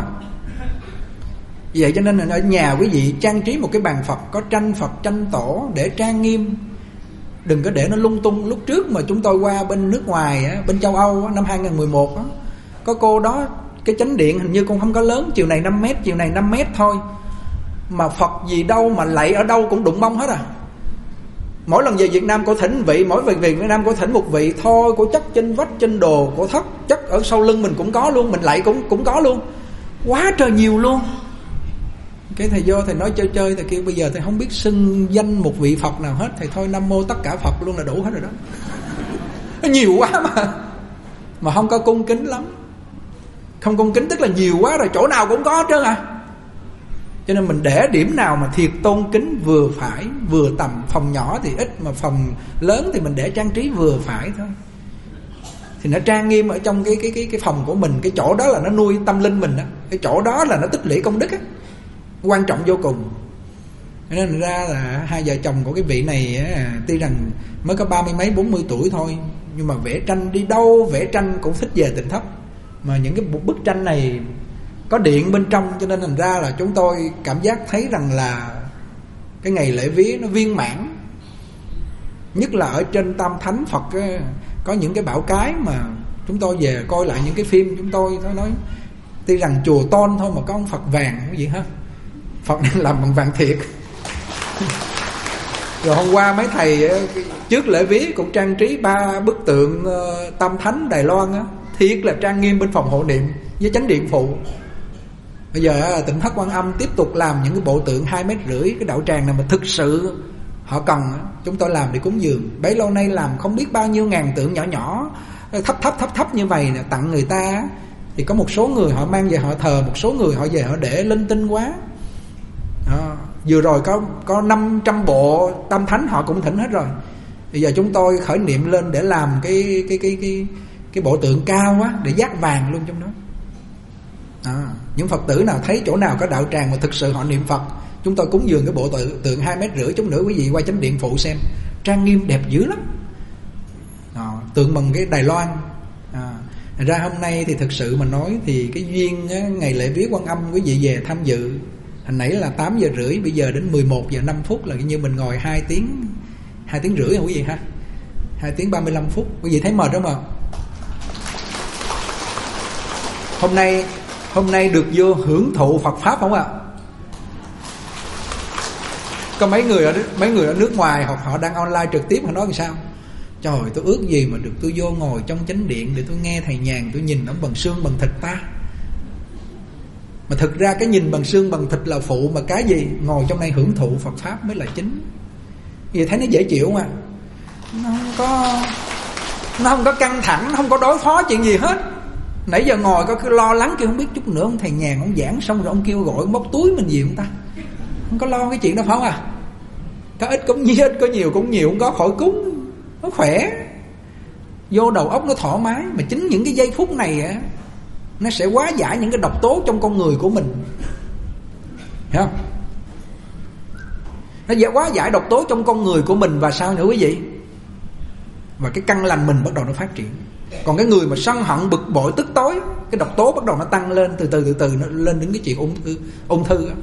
Vì vậy cho nên là ở nhà quý vị trang trí một cái bàn Phật, có tranh Phật, tranh Tổ để trang nghiêm, đừng có để nó lung tung. Lúc trước mà chúng tôi qua bên nước ngoài bên châu Âu năm 2011 có cô đó, cái chánh điện hình như cũng không có lớn, chiều này 5 mét, chiều này 5 mét thôi, mà Phật gì đâu mà lạy ở đâu cũng đụng mông hết Mỗi lần về Việt Nam cô thỉnh vị, mỗi về Việt Nam cô thỉnh một vị thôi, cô chất trên vách, trên đồ, cô thất chất ở sau lưng mình cũng có luôn, mình lạy cũng có luôn, quá trời nhiều luôn. Cái thầy vô thầy nói chơi thầy kêu bây giờ thầy không biết xưng danh một vị Phật nào hết, thầy thôi Nam Mô tất cả Phật luôn là đủ hết rồi đó. Nó nhiều quá mà không có cung kính lắm. Không cung kính tức là nhiều quá rồi, chỗ nào cũng có hết trơn Cho nên mình để điểm nào mà thiệt tôn kính vừa phải, vừa tầm. Phòng nhỏ thì ít, mà phòng lớn thì mình để trang trí vừa phải thôi, thì nó trang nghiêm ở trong cái phòng của mình. Cái chỗ đó là nó nuôi tâm linh mình Cái chỗ đó là nó tích lũy công đức Quan trọng vô cùng. Nên ra là hai vợ chồng của cái vị này tuy rằng mới có 30 mấy 40 tuổi thôi, nhưng mà vẽ tranh đi đâu vẽ tranh cũng thích về Tịnh Thất. Mà những cái bức tranh này có điện bên trong, cho nên thành ra là chúng tôi cảm giác thấy rằng là cái ngày lễ vía nó viên mãn. Nhất là ở trên Tam Thánh Phật có những cái bảo cái mà chúng tôi về coi lại những cái phim, chúng tôi nói tuy rằng chùa tôn thôi mà có ông Phật vàng cái gì hết, Phật đang làm bằng vàng thiệt. Rồi hôm qua mấy thầy trước lễ vía cũng trang trí 3 bức tượng Tam Thánh Đài Loan á, thiệt là trang nghiêm bên phòng hộ niệm với chánh điện phụ. Bây giờ Tịnh Thất Quan Âm tiếp tục làm những cái bộ tượng 2,5 mét. Cái đạo tràng nào mà thực sự họ cần, chúng tôi làm để cúng dường. Bấy lâu nay làm không biết bao nhiêu ngàn tượng nhỏ nhỏ thấp như vậy nè, tặng người ta. Thì có một số người họ mang về họ thờ, một số người họ về họ để linh tinh quá. Vừa rồi có 500 bộ Tam Thánh họ cũng thỉnh hết rồi. Bây giờ chúng tôi khởi niệm lên để làm cái bộ tượng cao quá, để dát vàng luôn trong đó. Những Phật tử nào thấy chỗ nào có đạo tràng mà thực sự họ niệm Phật, chúng tôi cúng dường cái bộ tượng 2,5 mét. Chút nữa quý vị qua chánh điện phụ xem, trang nghiêm đẹp dữ lắm. Tượng bằng cái Đài Loan. Ra hôm nay thì thực sự mà nói thì cái duyên ngày lễ vía Quan Âm quý vị về tham dự. Hồi nãy là 8 giờ rưỡi, bây giờ đến 11 giờ 5 phút là như mình ngồi 2 tiếng 2 tiếng rưỡi hả quý vị ha? 2 tiếng 35 phút. Quý vị thấy mệt không ạ? Hôm nay được vô hưởng thụ Phật pháp không ạ? Có mấy người ở nước ngoài họ đang online trực tiếp, họ nói làm sao? Trời, tôi ước gì mà được tôi vô ngồi trong chánh điện để tôi nghe thầy nhàn, tôi nhìn ông bằng xương bằng thịt ta. Mà thực ra cái nhìn bằng xương bằng thịt là phụ, mà cái gì ngồi trong đây hưởng thụ Phật pháp mới là chính. Vì thấy nó dễ chịu không ạ? Nó không có căng thẳng, nó không có đối phó chuyện gì hết. Nãy giờ ngồi có cái lo lắng kêu không biết chút nữa ông thầy nhàn ông giảng xong rồi ông kêu gọi ông móc túi mình gì không ta. Không có lo cái chuyện đó phải không à? Có ít cũng nhiều, ít có nhiều cũng nhiều, không có khỏi cúng. Nó khỏe, vô đầu óc nó thoải mái. Mà chính những cái giây phút này á, nó sẽ hóa giải những cái độc tố trong con người của mình, hiểu không? Nó sẽ hóa giải độc tố trong con người của mình. Và sao nữa quý vị? Và cái căn lành mình bắt đầu nó phát triển. Còn cái người mà sân hận bực bội tức tối, cái độc tố bắt đầu nó tăng lên, từ từ nó lên đến cái chuyện ung thư đó.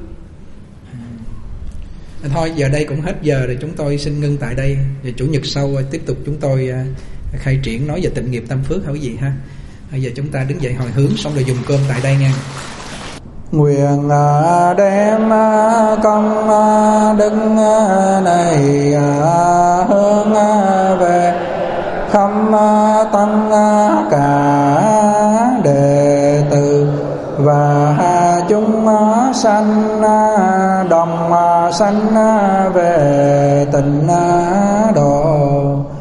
Thôi giờ đây cũng hết giờ rồi, chúng tôi xin ngưng tại đây. Và chủ nhật sau tiếp tục chúng tôi khai triển nói về tịnh nghiệp tam phước hả quý vị ha. Bây giờ chúng ta đứng dậy hồi hướng xong rồi dùng cơm tại đây nha. Nguyện đem công đức này hướng về khắp tăng cả đệ tử và chúng sanh đồng sanh về tịnh độ.